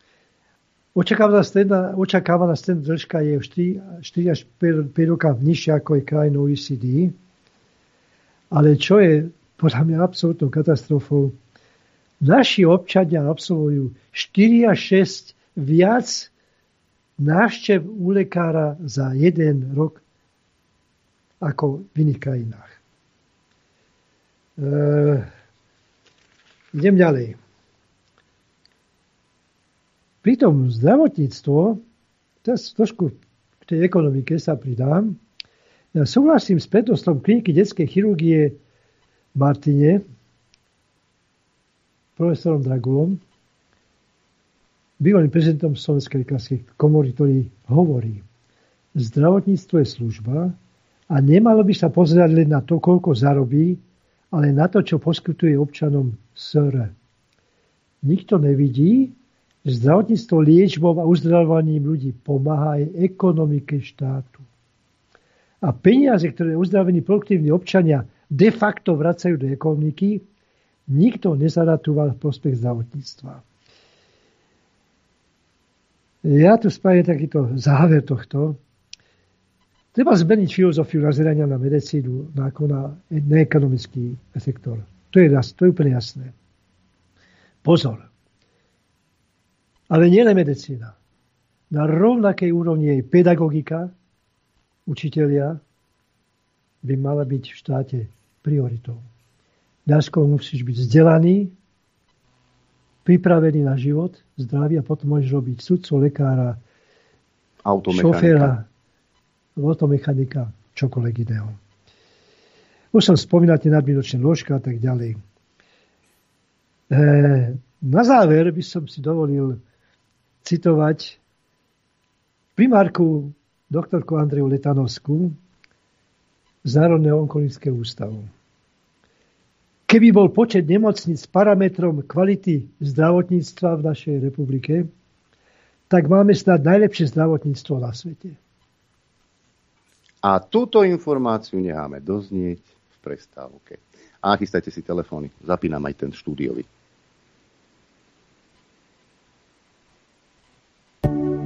Očakávaná stredná dĺžka je 4 až 5 rokov nižšia ako je krajín OECD. Ale čo je podľa mňa absolútnou katastrofou, naši občania absolvujú 4 až 6 viac návštev u lekára za 1 rok ako v iných krajinách. Idem ďalej. Pritom zdravotníctvo, teraz trošku k tej ekonomike sa pridám, ja súhlasím s prednostom kliniky detskej chirurgie v Martine, profesorom Dragulom, bývalým prezidentom Slovenskej lekárskej komory, ktorý hovorí, zdravotníctvo je služba a nemalo by sa pozerať len na to, koľko zarobí, ale na to, čo poskytuje občanom SR. Nikto nevidí, že zdravotníctvo liečbou a uzdravovaním ľudí pomáha aj ekonomike štátu. A peniaze, ktoré uzdravení produktívni občania de facto vracajú do ekonomiky, nikto nezaratúval v prospech zdravotníctva. Ja tu spájem takýto záver tohto. Treba zmeniť filozofiu nazerania na medicínu ako na neekonomický sektor. To je úplne jasné. Pozor. Ale nie len medicína. Na rovnakej úrovni je pedagogika, učitelia by mala byť v štáte prioritou. Najskôr musíš byť vzdelaný, pripravený na život, zdravý a potom môžeš robiť sudcu, lekára, šoféra, automechanika, čokoľvek iného. Už som spomínal tie nadbytočné lôžka a tak ďalej. Na záver by som si dovolil citovať primárku doktorku Andreju Letanovskú z Národného onkologického ústavu. Keby bol počet nemocníc parametrom kvality zdravotníctva v našej republike, tak máme snad najlepšie zdravotníctvo na svete. A túto informáciu necháme doznieť v prestávke. A chystajte si telefóny. Zapínam aj ten štúdiový.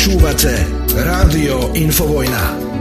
Počúvate Rádio Infovojna.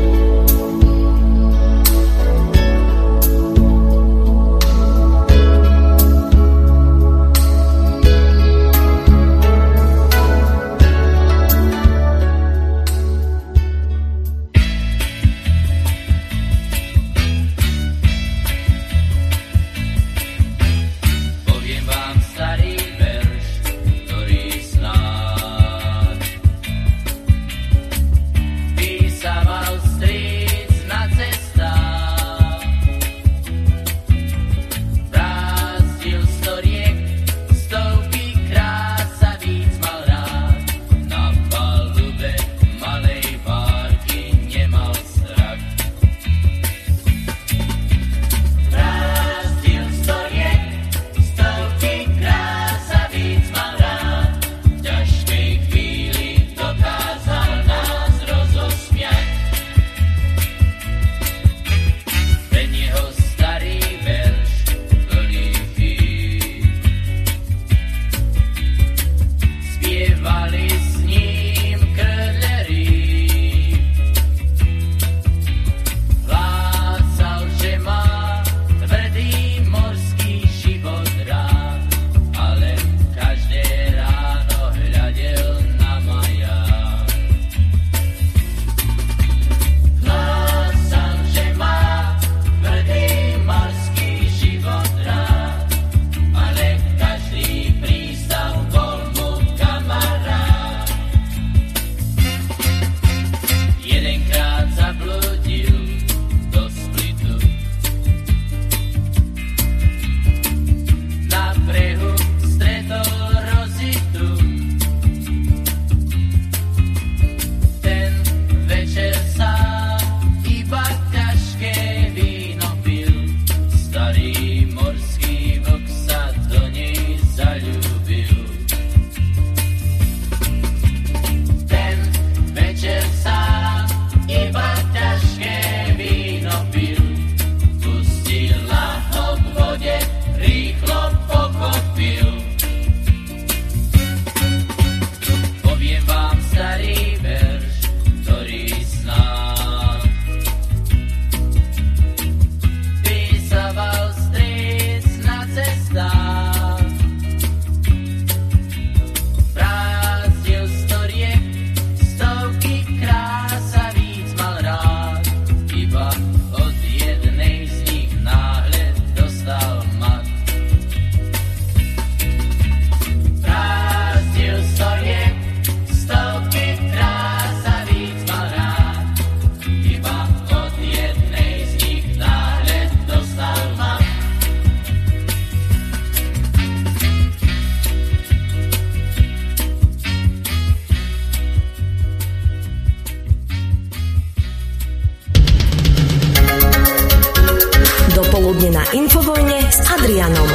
Na Infovojne s Adrianom.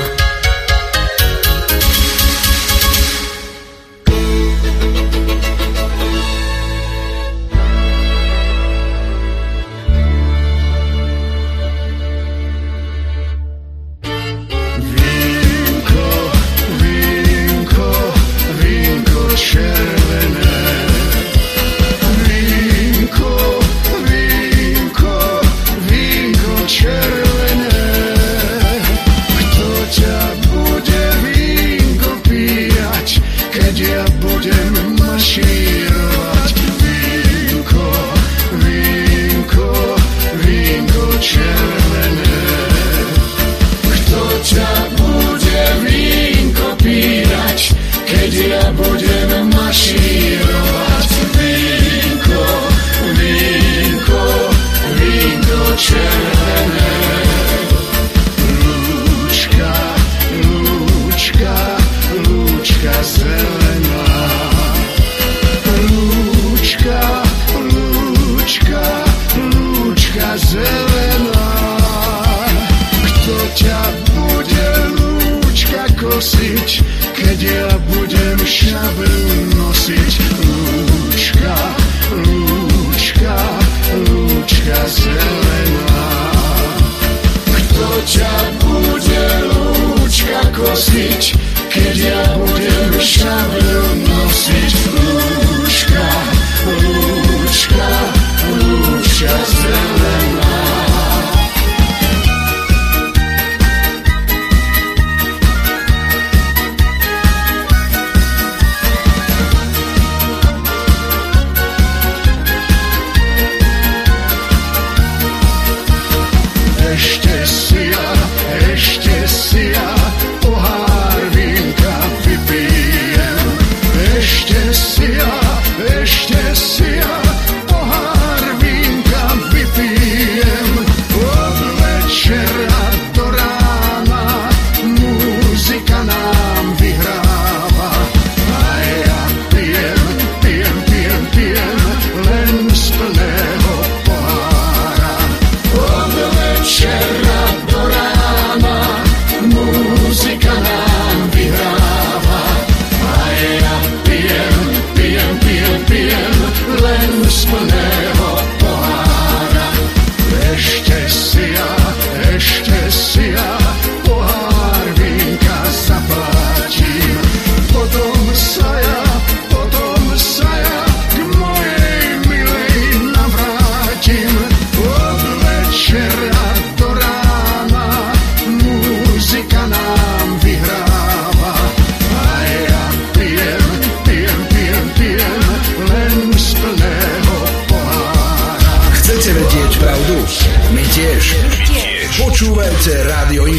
Keď ja budem šabru nosiť, lúčka, lúčka, lúčka zelená. Kto ťa bude lúčka kosiť, keď ja budem šabru nosiť, lúčka,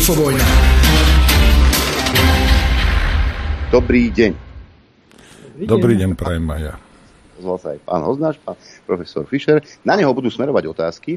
Infovojna. Dobrý deň. Dobrý deň, prajem aj ja. Zval sa aj pán Hoznáš, pán profesor Fischer. Na neho budú smerovať otázky.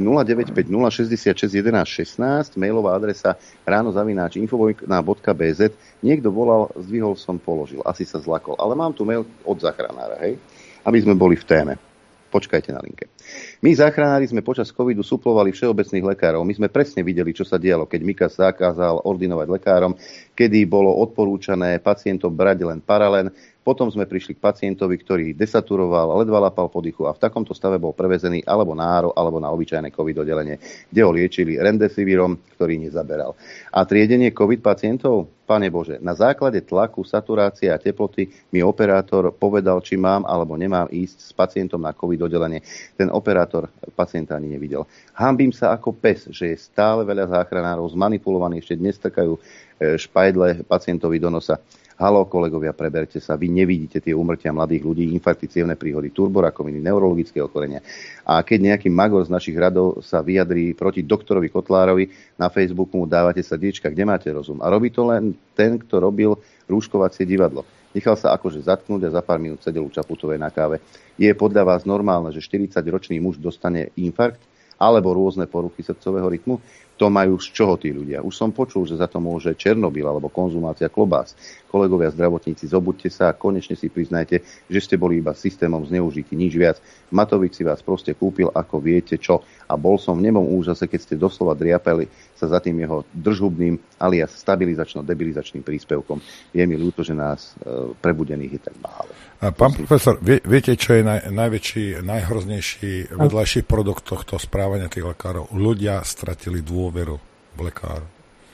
0950661116, mailová adresa ráno@infovojna.bz. Niekto volal, zdvihol som, položil. Asi sa zlakol. Ale mám tu mail od záchranára, hej? Aby sme boli v téme. Počkajte na linke. My, záchranári, sme počas covidu suplovali všeobecných lekárov. My sme presne videli, čo sa dialo, keď Mikas zakázal ordinovať lekárom, kedy bolo odporúčané pacientom brať len Paralen. Potom sme prišli k pacientovi, ktorý desaturoval, ledva lapal po dychu a v takomto stave bol prevezený alebo na ARO, alebo na obyčajné COVID oddelenie, kde ho liečili remdesivirom, ktorý nezaberal. A triedenie COVID pacientov? Pane Bože, na základe tlaku, saturácie a teploty mi operátor povedal, či mám alebo nemám ísť s pacientom na COVID oddelenie. Ten operátor pacienta ani nevidel. Hanbím sa ako pes, že je stále veľa záchranárov zmanipulovaných, ešte dnes trkajú špajdle pacientovi do nosa. Haló, kolegovia, preberte sa. Vy nevidíte tie úmrtia mladých ľudí, infarkty, cievne príhody, turborakoviny, neurologické ochorenia. A keď nejaký magor z našich radov sa vyjadrí proti doktorovi Kotlárovi, na Facebooku mu dávate srdiečka, kde máte rozum. A robí to len ten, kto robil rúškovacie divadlo. Nechal sa akože zatknúť a za pár minút sedel u Čaputovej na káve. Je podľa vás normálne, že 40-ročný muž dostane infarkt alebo rôzne poruchy srdcového rytmu? To majú z čoho tí ľudia. Už som počul, že za to môže Černobyl alebo konzumácia klobás. Kolegovia zdravotníci, zobuďte sa a konečne si priznajte, že ste boli iba systémom zneužití, nič viac. Matovič si vás proste kúpil, ako viete čo. A bol som v nemom úžase, keď ste doslova driapeli sa za tým jeho držhubným alias stabilizačno-debilizačným príspevkom. Je mi ľúto, že nás prebudených je tak málo. Pán profesor, viete, čo je najväčší, najhroznejší vedľajší produkt tohto správania tých lekárov? Ľudia stratili dôveru v lekárov.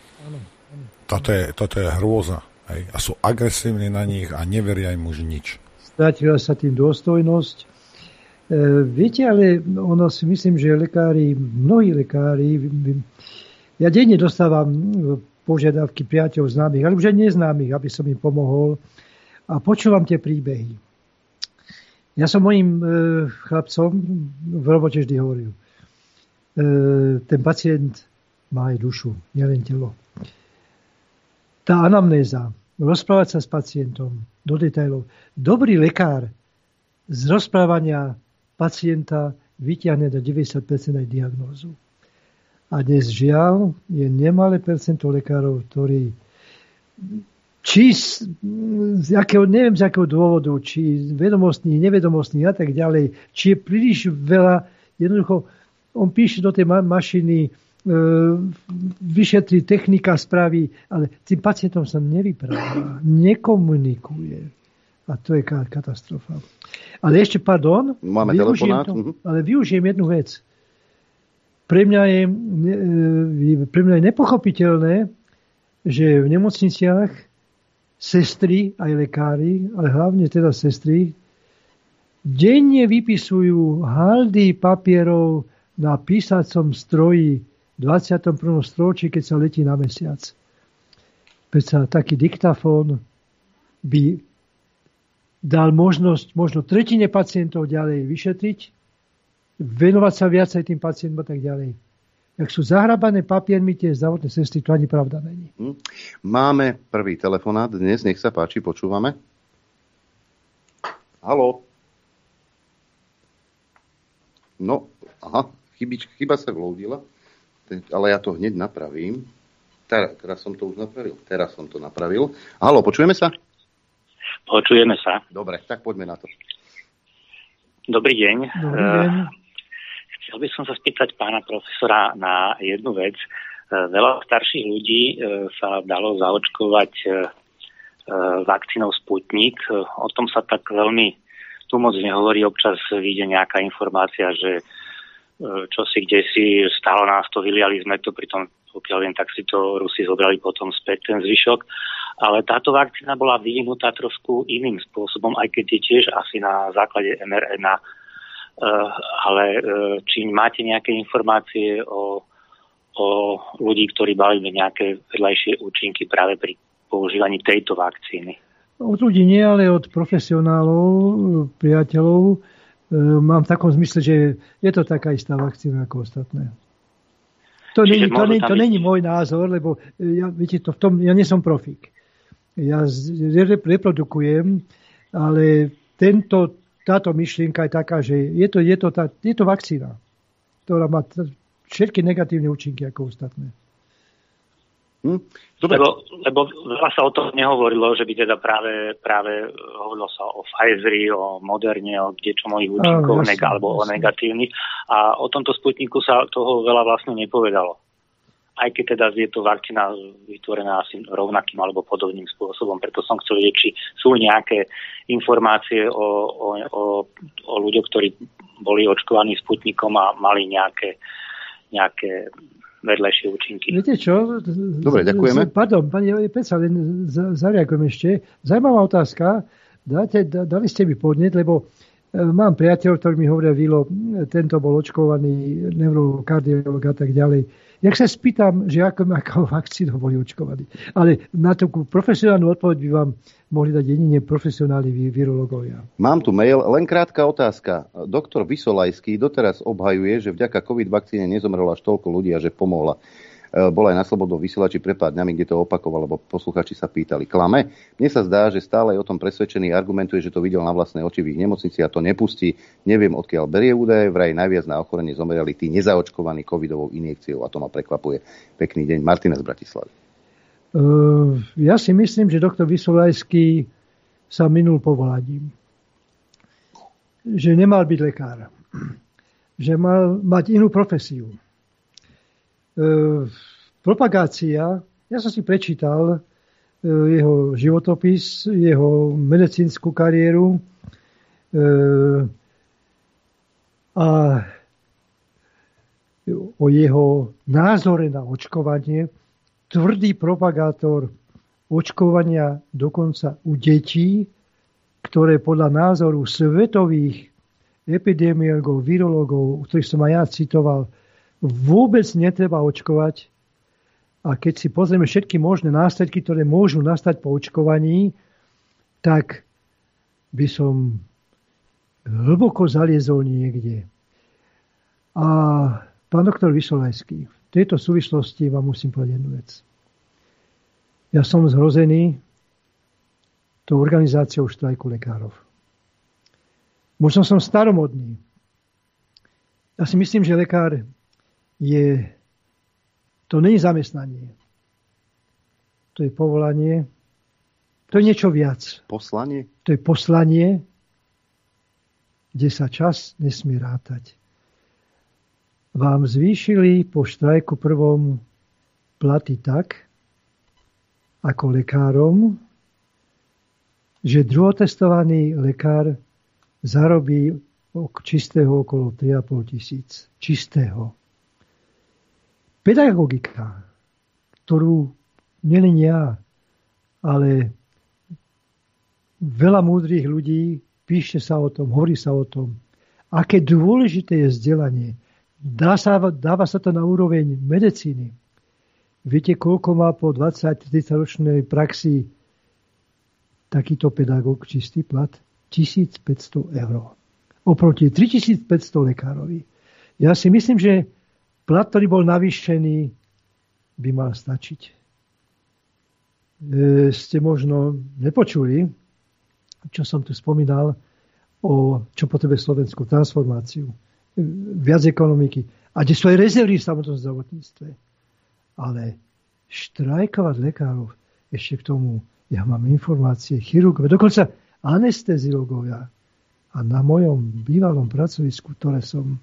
Toto je hrôza. Hej? A sú agresívni na nich a neveria im už nič. Stratila sa tým dôstojnosť. Viete, ale ono si myslím, že mnohí lekári, ja denne dostávam požiadavky priateľov známych, ale už aj neznámych, aby som im pomohol. A počúvam tie príbehy. Ja som mojim chlapcom v robote vždy hovoril. Ten pacient má aj dušu, nielen telo. Tá anamnéza, rozprávať sa s pacientom do detailov. Dobrý lekár z rozprávania pacienta vyťahne do 90% aj diagnózu. A dnes žiaľ je nemalé percento lekárov, ktorí neviem z akého dôvodu, či vedomostný, nevedomostný a tak ďalej, či je príliš veľa, jednoducho, on píše do tej mašiny, vyšetrí, technika spraví, ale tým pacientom sa nevypráva, nekomunikuje. A to je katastrofa. Ale ešte, máme telefonát. Ale využijem jednu vec. Pre mňa je nepochopiteľné, že v nemocniciach sestry, aj lekári, ale hlavne teda sestry, denne vypisujú haldy papierov na písacom stroji v 21. storočí, keď sa letí na mesiac. Pretože taký diktafón by dal možnosť možno tretine pacientov ďalej vyšetriť, venovať sa viacej tým pacientom a tak ďalej. Jak sú zahrabané papiermi tie zdravotné sestry, to ani pravda není. Máme prvý telefonát dnes, nech sa páči, počúvame. Haló. No, chyba sa vloudila, ale ja to hneď napravím. Teraz som to napravil. Haló, počujeme sa? Počujeme sa. Dobre, tak poďme na to. Dobrý deň. Dobrý deň. Chcel by som sa spýtať pána profesora na jednu vec. Veľa starších ľudí sa dalo zaočkovať vakcínou Sputnik. O tom sa tak veľmi tu moc nehovorí. Občas vyjde nejaká informácia, že čosi kdesi stálo nás to, vyliali sme to, pritom pokiaľ viem, tak si to Rusi zobrali potom späť ten zvyšok. Ale táto vakcína bola vyvinutá trošku iným spôsobom, aj keď je tiež asi na základe mRNA. Ale či máte nejaké informácie o ľudí, ktorí mali nejaké vedľajšie účinky práve pri používaní tejto vakcíny? Od ľudí nie, ale od profesionálov, priateľov. Mám v takom zmysle, že je to taká istá vakcína ako ostatné. To není môj názor, lebo viete, ja nie som profík. Ja reprodukujem, ale táto myšlienka je taká, že je to vakcína, ktorá má všetky negatívne účinky ako ostatné. Lebo veľa sa o tom nehovorilo, že by teda práve hovorilo sa o Pfizeri, o Moderne, o kdečom ich účinkov alebo o negatívnych. A o tomto Sputniku sa toho veľa vlastne nepovedalo. Aj keď teda je to vakcína vytvorená asi rovnakým alebo podobným spôsobom. Preto som chcel vedieť, či sú nejaké informácie o ľuďoch, ktorí boli očkovaní Sputnikom a mali nejaké vedľajšie účinky. Viete čo? Dobre, ďakujeme. Pardon, pani Peca, len zareagujem ešte. Zaujímavá otázka. Dali ste mi podnet, lebo mám priateľov, ktorí mi hovoria, Vilo, tento bol očkovaný, neurokardiolog a tak ďalej. Jak sa spýtam, že akou vakcínou boli očkovaní. Ale na takú profesionálnu odpoveď by vám mohli dať jedine profesionálni virológovia. Mám tu mail, len krátka otázka. Doktor Vysolajský doteraz obhajuje, že vďaka COVID vakcíne nezomrelo až toľko ľudí a že pomohla. Bol aj na Slobodnom vysielači pred pár dňami, kde to opakoval, lebo posluchači sa pýtali. Klame? Mne sa zdá, že stále je o tom presvedčený, argumentuje, že to videl na vlastné oči v ich nemocnici a to nepustí. Neviem, odkiaľ berie údaje, vraj najviac na ochorenie zomreli tí nezaočkovaní covidovou injekciou a to ma prekvapuje. Pekný deň. Martina z Bratislavy. Ja si myslím, že doktor Vysolajský sa minul povolaním. Že nemal byť lekár. Že mal mať inú profesiu. Propagácia, ja som si prečítal jeho životopis, jeho medicínsku kariéru a o jeho názore na očkovanie. Tvrdý propagátor očkovania dokonca u detí, ktoré podľa názoru svetových epidemiologov, virológov, ktorých som aj ja citoval, vôbec netreba očkovať. A keď si pozrieme všetky možné následky, ktoré môžu nastať po očkovaní, tak by som hlboko zaliezol niekde. A pán doktor Vysolajský, v tejto súvislosti vám musím povedať jednu vec. Ja som zhrozený tou organizáciou štrajku lekárov. Možno som staromodný. Ja si myslím, že lekár to nie je zamestnanie. To je povolanie. To je niečo viac. Poslanie? To je poslanie, kde sa čas nesmie rátať. Vám zvýšili po štrajku prvom platy tak, ako lekárom, že druhotestovaný lekár zarobí čistého okolo 3,5 tisíc. Čistého. Pedagogika, ktorú nielen ja, ale veľa múdrych ľudí píše sa o tom, hovorí sa o tom, aké dôležité je vzdelanie. Dáva sa to na úroveň medicíny. Viete, koľko má po 20-30 ročnej praxi takýto pedagóg čistý plat? 1500 eur. Oproti 3500 lekárovi. Ja si myslím, že plat, ktorý bol navýšený, by mal stačiť. Ste možno nepočuli, čo som tu spomínal, čo potrebuje slovenskú transformáciu. Viac ekonomiky. A kde sú aj rezervy v samotnom zdravotníctve. Ale štrajkovať lekárov, ešte k tomu, ja mám informácie, chirurgovia, dokonca anesteziológovia. A na mojom bývalom pracovisku, ktoré som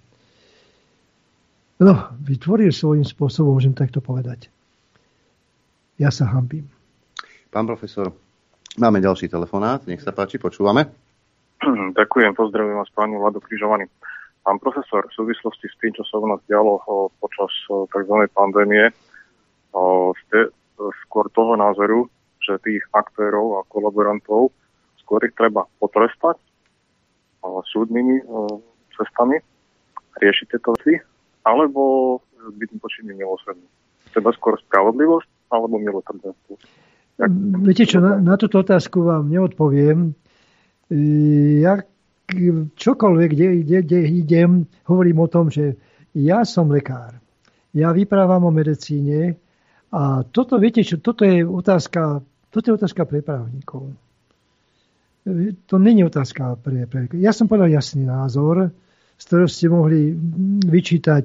vytvoril svojím spôsobom, môžem takto povedať. Ja sa hanbím. Pán profesor, máme ďalší telefonát. Nech sa páči, počúvame. Ďakujem, pozdravujem vás, páni Vlado Križovaný. Pán profesor, v súvislosti s tým, čo sa u nás dialo počas tzv. Pandémie, ste skôr toho názoru, že tých aktérov a kolaborantov skôr ich treba potrestať súdnymi cestami, riešiť tieto veci, alebo byť počinný milosrdný. Teda skôr spravodlivosť, alebo milosrdenstvo. Viete čo, na túto otázku vám neodpoviem. Ja čokoľvek, kde idem, hovorím o tom, že ja som lekár. Ja vyprávam o medicíne a toto, viete čo, toto je otázka pre právnikov. To nie je otázka pre... Ja som povedal jasný názor, z ktorého ste mohli vyčítať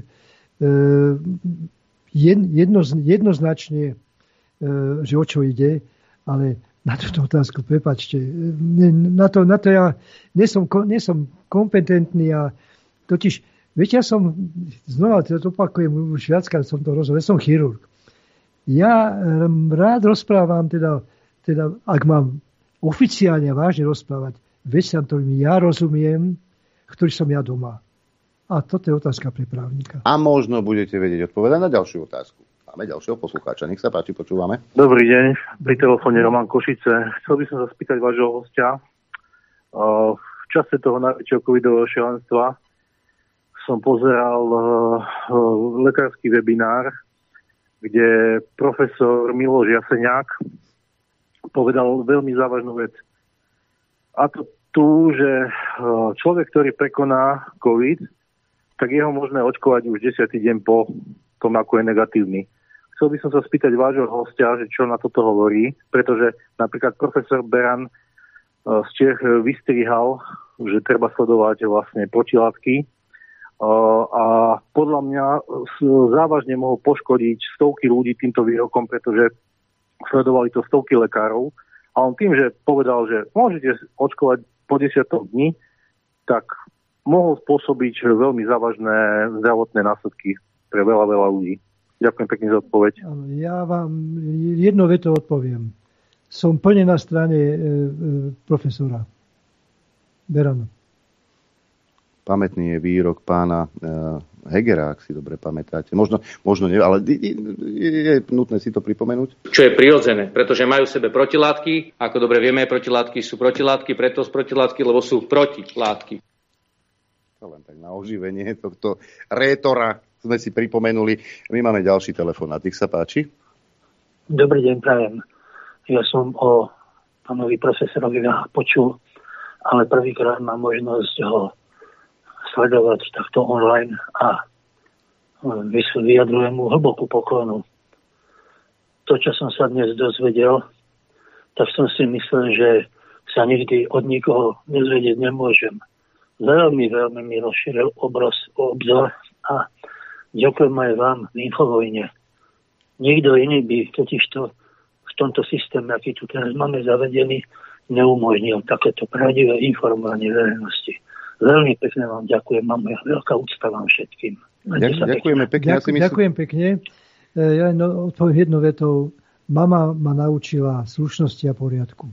jednoznačne, že o čo ide, ale na túto otázku, prepáčte, na to ja nie som kompetentný a totiž, viete, ja som, znova to opakujem, už viackrát som to rozhovoril, ja som chirurg. Ja rád rozprávam, teda ak mám oficiálne vážne rozprávať veciam, ktorým ja rozumiem, ktorý som ja doma. A toto je otázka pre právnika. A možno budete vedieť odpovedať na ďalšiu otázku. Máme ďalšieho poslucháča. Nech sa páči, počúvame. Dobrý deň, pri telefóne Roman Košice. Chcel by som sa spýtať vášho hostia. V čase toho najväčšieho covidového šialenstva som pozeral lekársky webinár, kde profesor Miloš Jaseniak povedal veľmi závažnú vec. A to tu, že človek, ktorý prekoná COVID, tak je ho možné očkovať už 10. deň po tom, ako je negatívny. Chcel by som sa spýtať vášho hostia, že čo na toto hovorí, pretože napríklad profesor Beran z Čech vystrihal, že treba sledovať vlastne protilátky a podľa mňa závažne mohol poškodiť stovky ľudí týmto výrokom, pretože sledovali to stovky lekárov a on tým, že povedal, že môžete očkovať po 10 dní, tak mohol spôsobiť veľmi závažné zdravotné následky pre veľa ľudí. Ďakujem pekne za odpoveď. Ja vám jedno veto odpoviem. Som plne na strane profesora Berana. Pamätný je výrok pána Hegera, ak si dobre pamätáte. Možno nie, ale je nutné si to pripomenúť. Čo je prirodzené, pretože majú v sebe protilátky. Ako dobre vieme, protilátky sú protilátky, preto sú protilátky, lebo sú protilátky. To len tak na oživenie tohto rétora sme si pripomenuli. My máme ďalší telefonát. Nech sa páči. Dobrý deň, prajem. Ja som o pánovi profesorovi počul, ale prvýkrát mám možnosť ho sledovať takto online a vyjadrujem mu hlbokú poklonu. To, čo som sa dnes dozvedel, tak som si myslel, že sa nikdy od nikoho dozvedieť nemôžem. Veľmi mi rozšíril obzor a ďakujem aj vám v Infovojne. Nikto iný by totižto v tomto systéme, aký tu teraz máme zavedený, neumožnil takéto pravdivé informovanie verejnosti. Veľmi pekne vám ďakujem, mám veľká úcta vám všetkým. Ďakujeme pekne. Ďakujem pekne. Ja odpoviem jednou vetou. Mama ma naučila slušnosti a poriadku.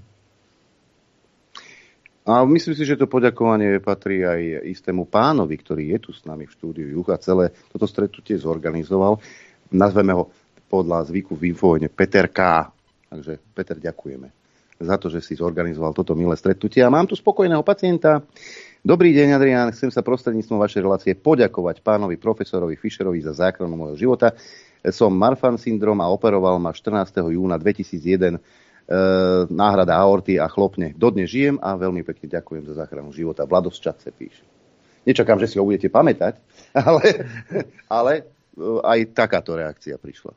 A myslím si, že to poďakovanie patrí aj istému pánovi, ktorý je tu s nami v štúdiu Juch a celé toto stretnutie zorganizoval. Nazveme ho podľa zvyku v Infovojne Peter K. Takže Peter, ďakujeme za to, že si zorganizoval toto milé stretnutie. A mám tu spokojného pacienta. Dobrý deň, Adrián. Chcem sa prostredníctvom vašej relácie poďakovať pánovi profesorovi Fischerovi za záchranu môjho života. Som Marfan syndrom a operoval ma 14. júna 2001 náhrada aorty a chlopne. Dodnes žijem a veľmi pekne ďakujem za záchranu života. Vlado z Čadce píše. Nečakám, že si ho budete pamätať, ale aj takáto reakcia prišla.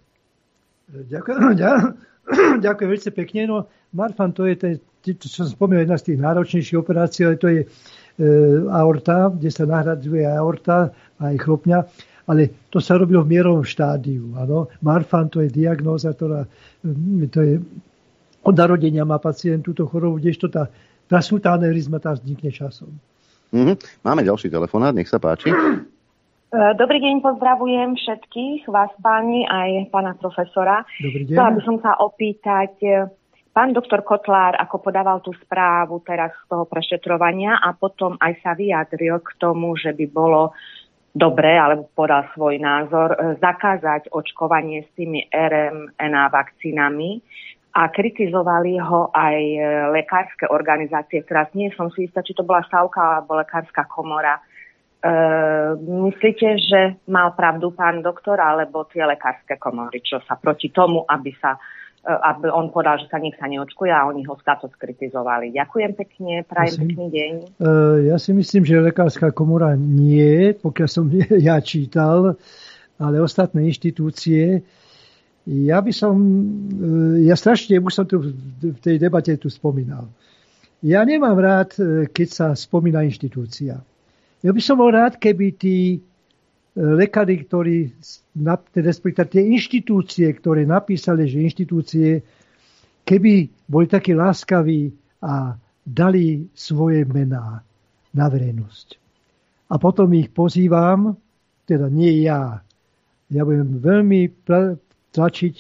Ďakujem veľmi pekne. No, Marfan, to je čo som spomínal, jedna z tých náročnejších operácií, ale to je aorta, kde sa nahradzuje aorta a aj chlopňa, ale to sa robilo v mierovom štádiu. Áno. Marfan, to je diagnóza, ktorá to je od narodenia má pacient túto chorobu, kdežto tá prasnutá aneurizma tá vznikne časom. Máme ďalší telefonát, nech sa páči. Dobrý deň, pozdravujem všetkých vás, páni, aj pána profesora. Dobrý deň. Chcela by som sa opýtať, pán doktor Kotlár, ako podával tú správu teraz z toho prešetrovania a potom aj sa vyjadril k tomu, že by bolo dobre, alebo podal svoj názor, zakázať očkovanie s tými RMNA vakcínami a kritizovali ho aj lekárske organizácie. Teraz nie som si istá, či to bola SAUKA alebo lekárska komora. Myslíte, že mal pravdu pán doktor, alebo tie lekárske komory, čo sa proti tomu, aby on povedal, že sa nech sa neočkuje a oni ho za to skritizovali. Ďakujem pekne, prajem pekný deň. Ja si myslím, že lekárska komora nie, pokiaľ som ja čítal. ale ostatné inštitúcie, ja strašne, už som tu v tej debate tu spomínal. Ja nemám rád, keď sa spomína inštitúcia. Ja by som bol rád, keby tí lekári, respektíve tie inštitúcie, ktoré napísali, že inštitúcie, keby boli takí láskaví a dali svoje mená na verejnosť. A potom ich pozývam, teda nie ja. Ja budem veľmi tlačiť,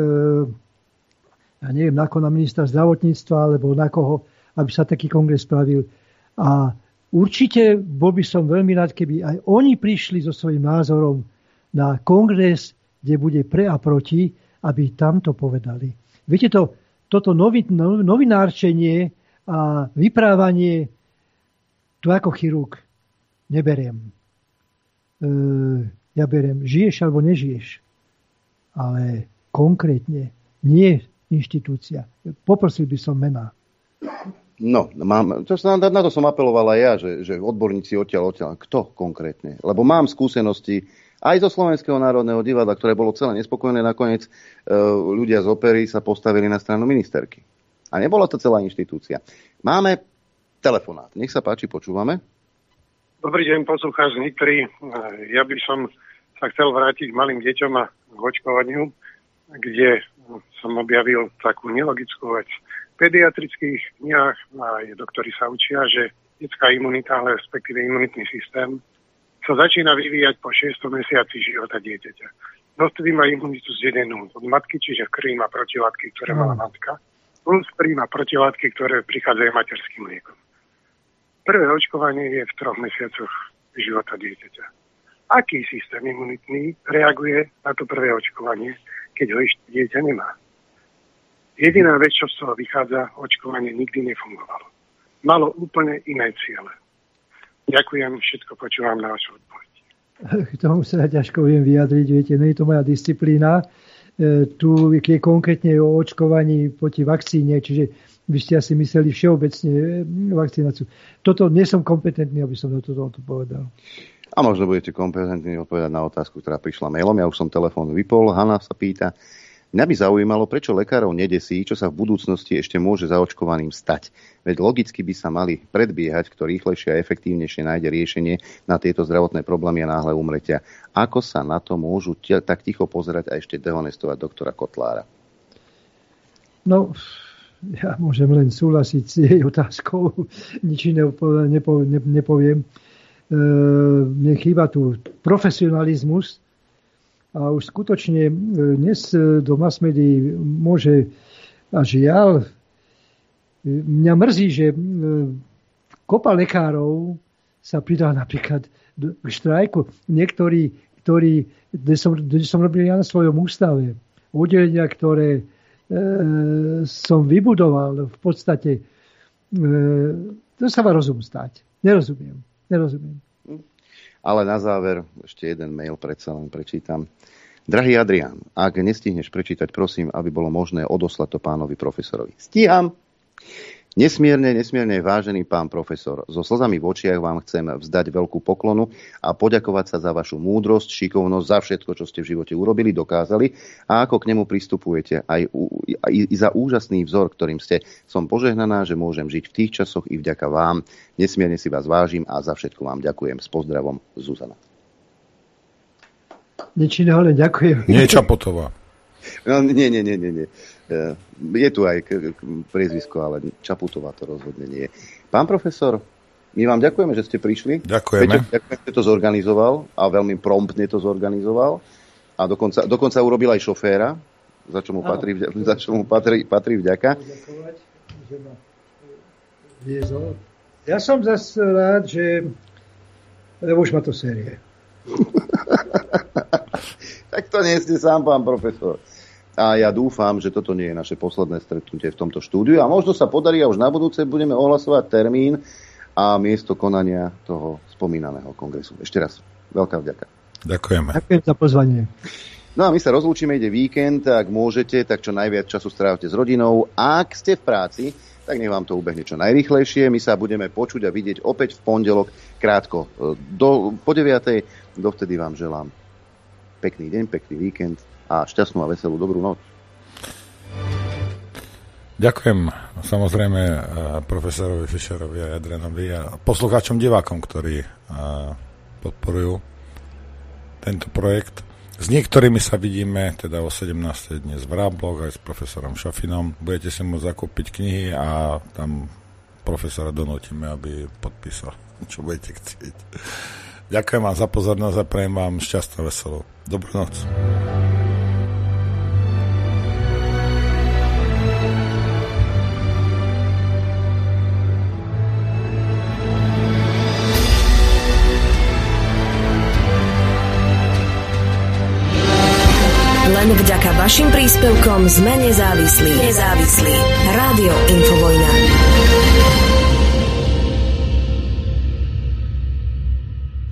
ja neviem, na ministra zdravotníctva, alebo na koho, aby sa taký kongres spravil. A určite bol by som veľmi rád, keby aj oni prišli so svojím názorom na kongres, kde bude pre a proti, aby tam to povedali. Viete, toto novinárčenie a vyprávanie tu ako chirurg neberiem. Ja beriem, žiješ alebo nežiješ. Ale konkrétne, nie inštitúcia. Poprosil by som mená. No, na to som apeloval aj ja, že odborníci odtiaľ. Kto konkrétne? Lebo mám skúsenosti aj zo Slovenského národného divadla, ktoré bolo celé nespokojné. Nakoniec ľudia z opery sa postavili na stranu ministerky. A nebola to celá inštitúcia. Máme telefonát. Nech sa páči, počúvame. Dobrý deň, poslucháč Nitry. Ja by som sa chcel vrátiť k malým deťom a k očkovaniu, kde som objavil takú nelogickú vec. V pediatrických knihách aj doktori sa učia, že detská imunita, ale respektíve imunitný systém, sa začína vyvíjať po 6. mesiaci života dieťaťa. Dovtedy má imunitu zjedenú od matky, čiže v krvi má protilátky, ktoré mala matka, plus príjma protilátky, ktoré prichádzajú materským mliekom. Prvé očkovanie je v 3 mesiacoch života dieťaťa. Aký systém imunitný reaguje na to prvé očkovanie, keď ho ešte dieťa nemá? Jediná vec, čo z toho vychádza, očkovanie nikdy nefungovalo. Malo úplne iné ciele. Ďakujem, všetko počúvam na vašu odpoveď. K tomu sa ťažko viem vyjadriť, viete, nie je to moja disciplína. Tu je konkrétne o očkovaní proti vakcíne, čiže by ste asi mysleli všeobecne vakcináciu. Toto nie som kompetentný, aby som to povedal. A možno budete kompetentní odpovedať na otázku, ktorá prišla mailom. Ja už som telefón vypol. Hanna sa pýta, mňa by zaujímalo, prečo lekárov nedesí, čo sa v budúcnosti ešte môže zaočkovaným stať. Veď logicky by sa mali predbiehať, kto rýchlejšie a efektívnejšie nájde riešenie na tieto zdravotné problémy a náhle umretia. Ako sa na to môžu tak ticho pozerať a ešte dehonestovať doktora Kotlára? No, ja môžem len súhlasiť s jej otázkou. Nič iné nepoviem. Mne chýba tu profesionalizmus a už skutočne dnes do mass médií môže, a žiaľ, mňa mrzí, že kopa lekárov sa pridá napríklad k štrajku. Niektorí, kde som robil ja na svojom ústave, oddelenia, ktoré som vybudoval, v podstate to sa má rozum stať. Nerozumiem. Ale na záver ešte jeden mail predsa len prečítam. Drahý Adrián, ak nestihneš prečítať, prosím, aby bolo možné odoslať to pánovi profesorovi. Stíham. Nesmierne vážený pán profesor, so slzami v očiach vám chcem vzdať veľkú poklonu a poďakovať sa za vašu múdrosť, šikovnosť, za všetko, čo ste v živote urobili, dokázali a ako k nemu pristupujete aj za úžasný vzor, ktorým ste. Som požehnaná, že môžem žiť v tých časoch i vďaka vám. Nesmierne si vás vážim a za všetko vám ďakujem. S pozdravom, Zuzana. Nič iného, len ďakujem. Nie Čapotová. No, nie. Je tu aj priezvisko, ale Čaputová to rozhodne nie. Pán profesor, my vám ďakujeme, že ste prišli. Ďakujeme. Ďakujem, že to zorganizoval a veľmi promptne to zorganizoval. A dokonca urobil aj šoféra, za čo mu patrí vďaka. Ja som zase rád, že lebo už ma to série. Tak to nie ste sám, pán profesor. A ja dúfam, že toto nie je naše posledné stretnutie v tomto štúdiu a možno sa podarí a už na budúce budeme ohlasovať termín a miesto konania toho spomínaného kongresu. Ešte raz, veľká vďaka. Ďakujeme. Ďakujem za pozvanie. No a my sa rozlúčime, ide víkend, ak môžete, tak čo najviac času strávte s rodinou. Ak ste v práci, tak nech vám to ubehne čo najrýchlejšie. My sa budeme počuť a vidieť opäť v pondelok krátko po 9:00. Dovtedy vám želám pekný deň, pekný víkend a šťastnú a veselú dobrú noc. Ďakujem samozrejme profesorovi Fischerovi a Jadrenovi a poslucháčom, divákom, ktorí podporujú tento projekt. S niektorými sa vidíme teda o 17. dnes v Ráblog aj s profesorom Šafinom. Budete si môcť zakúpiť knihy a tam profesora donútime, aby podpísal, čo budete chcieť. Ďakujem vám za pozornosť a prajem vám šťastnú, veselú dobrú noc. Len vďaka vašim príspevkom sme nezávislí. Rádio Infovojna.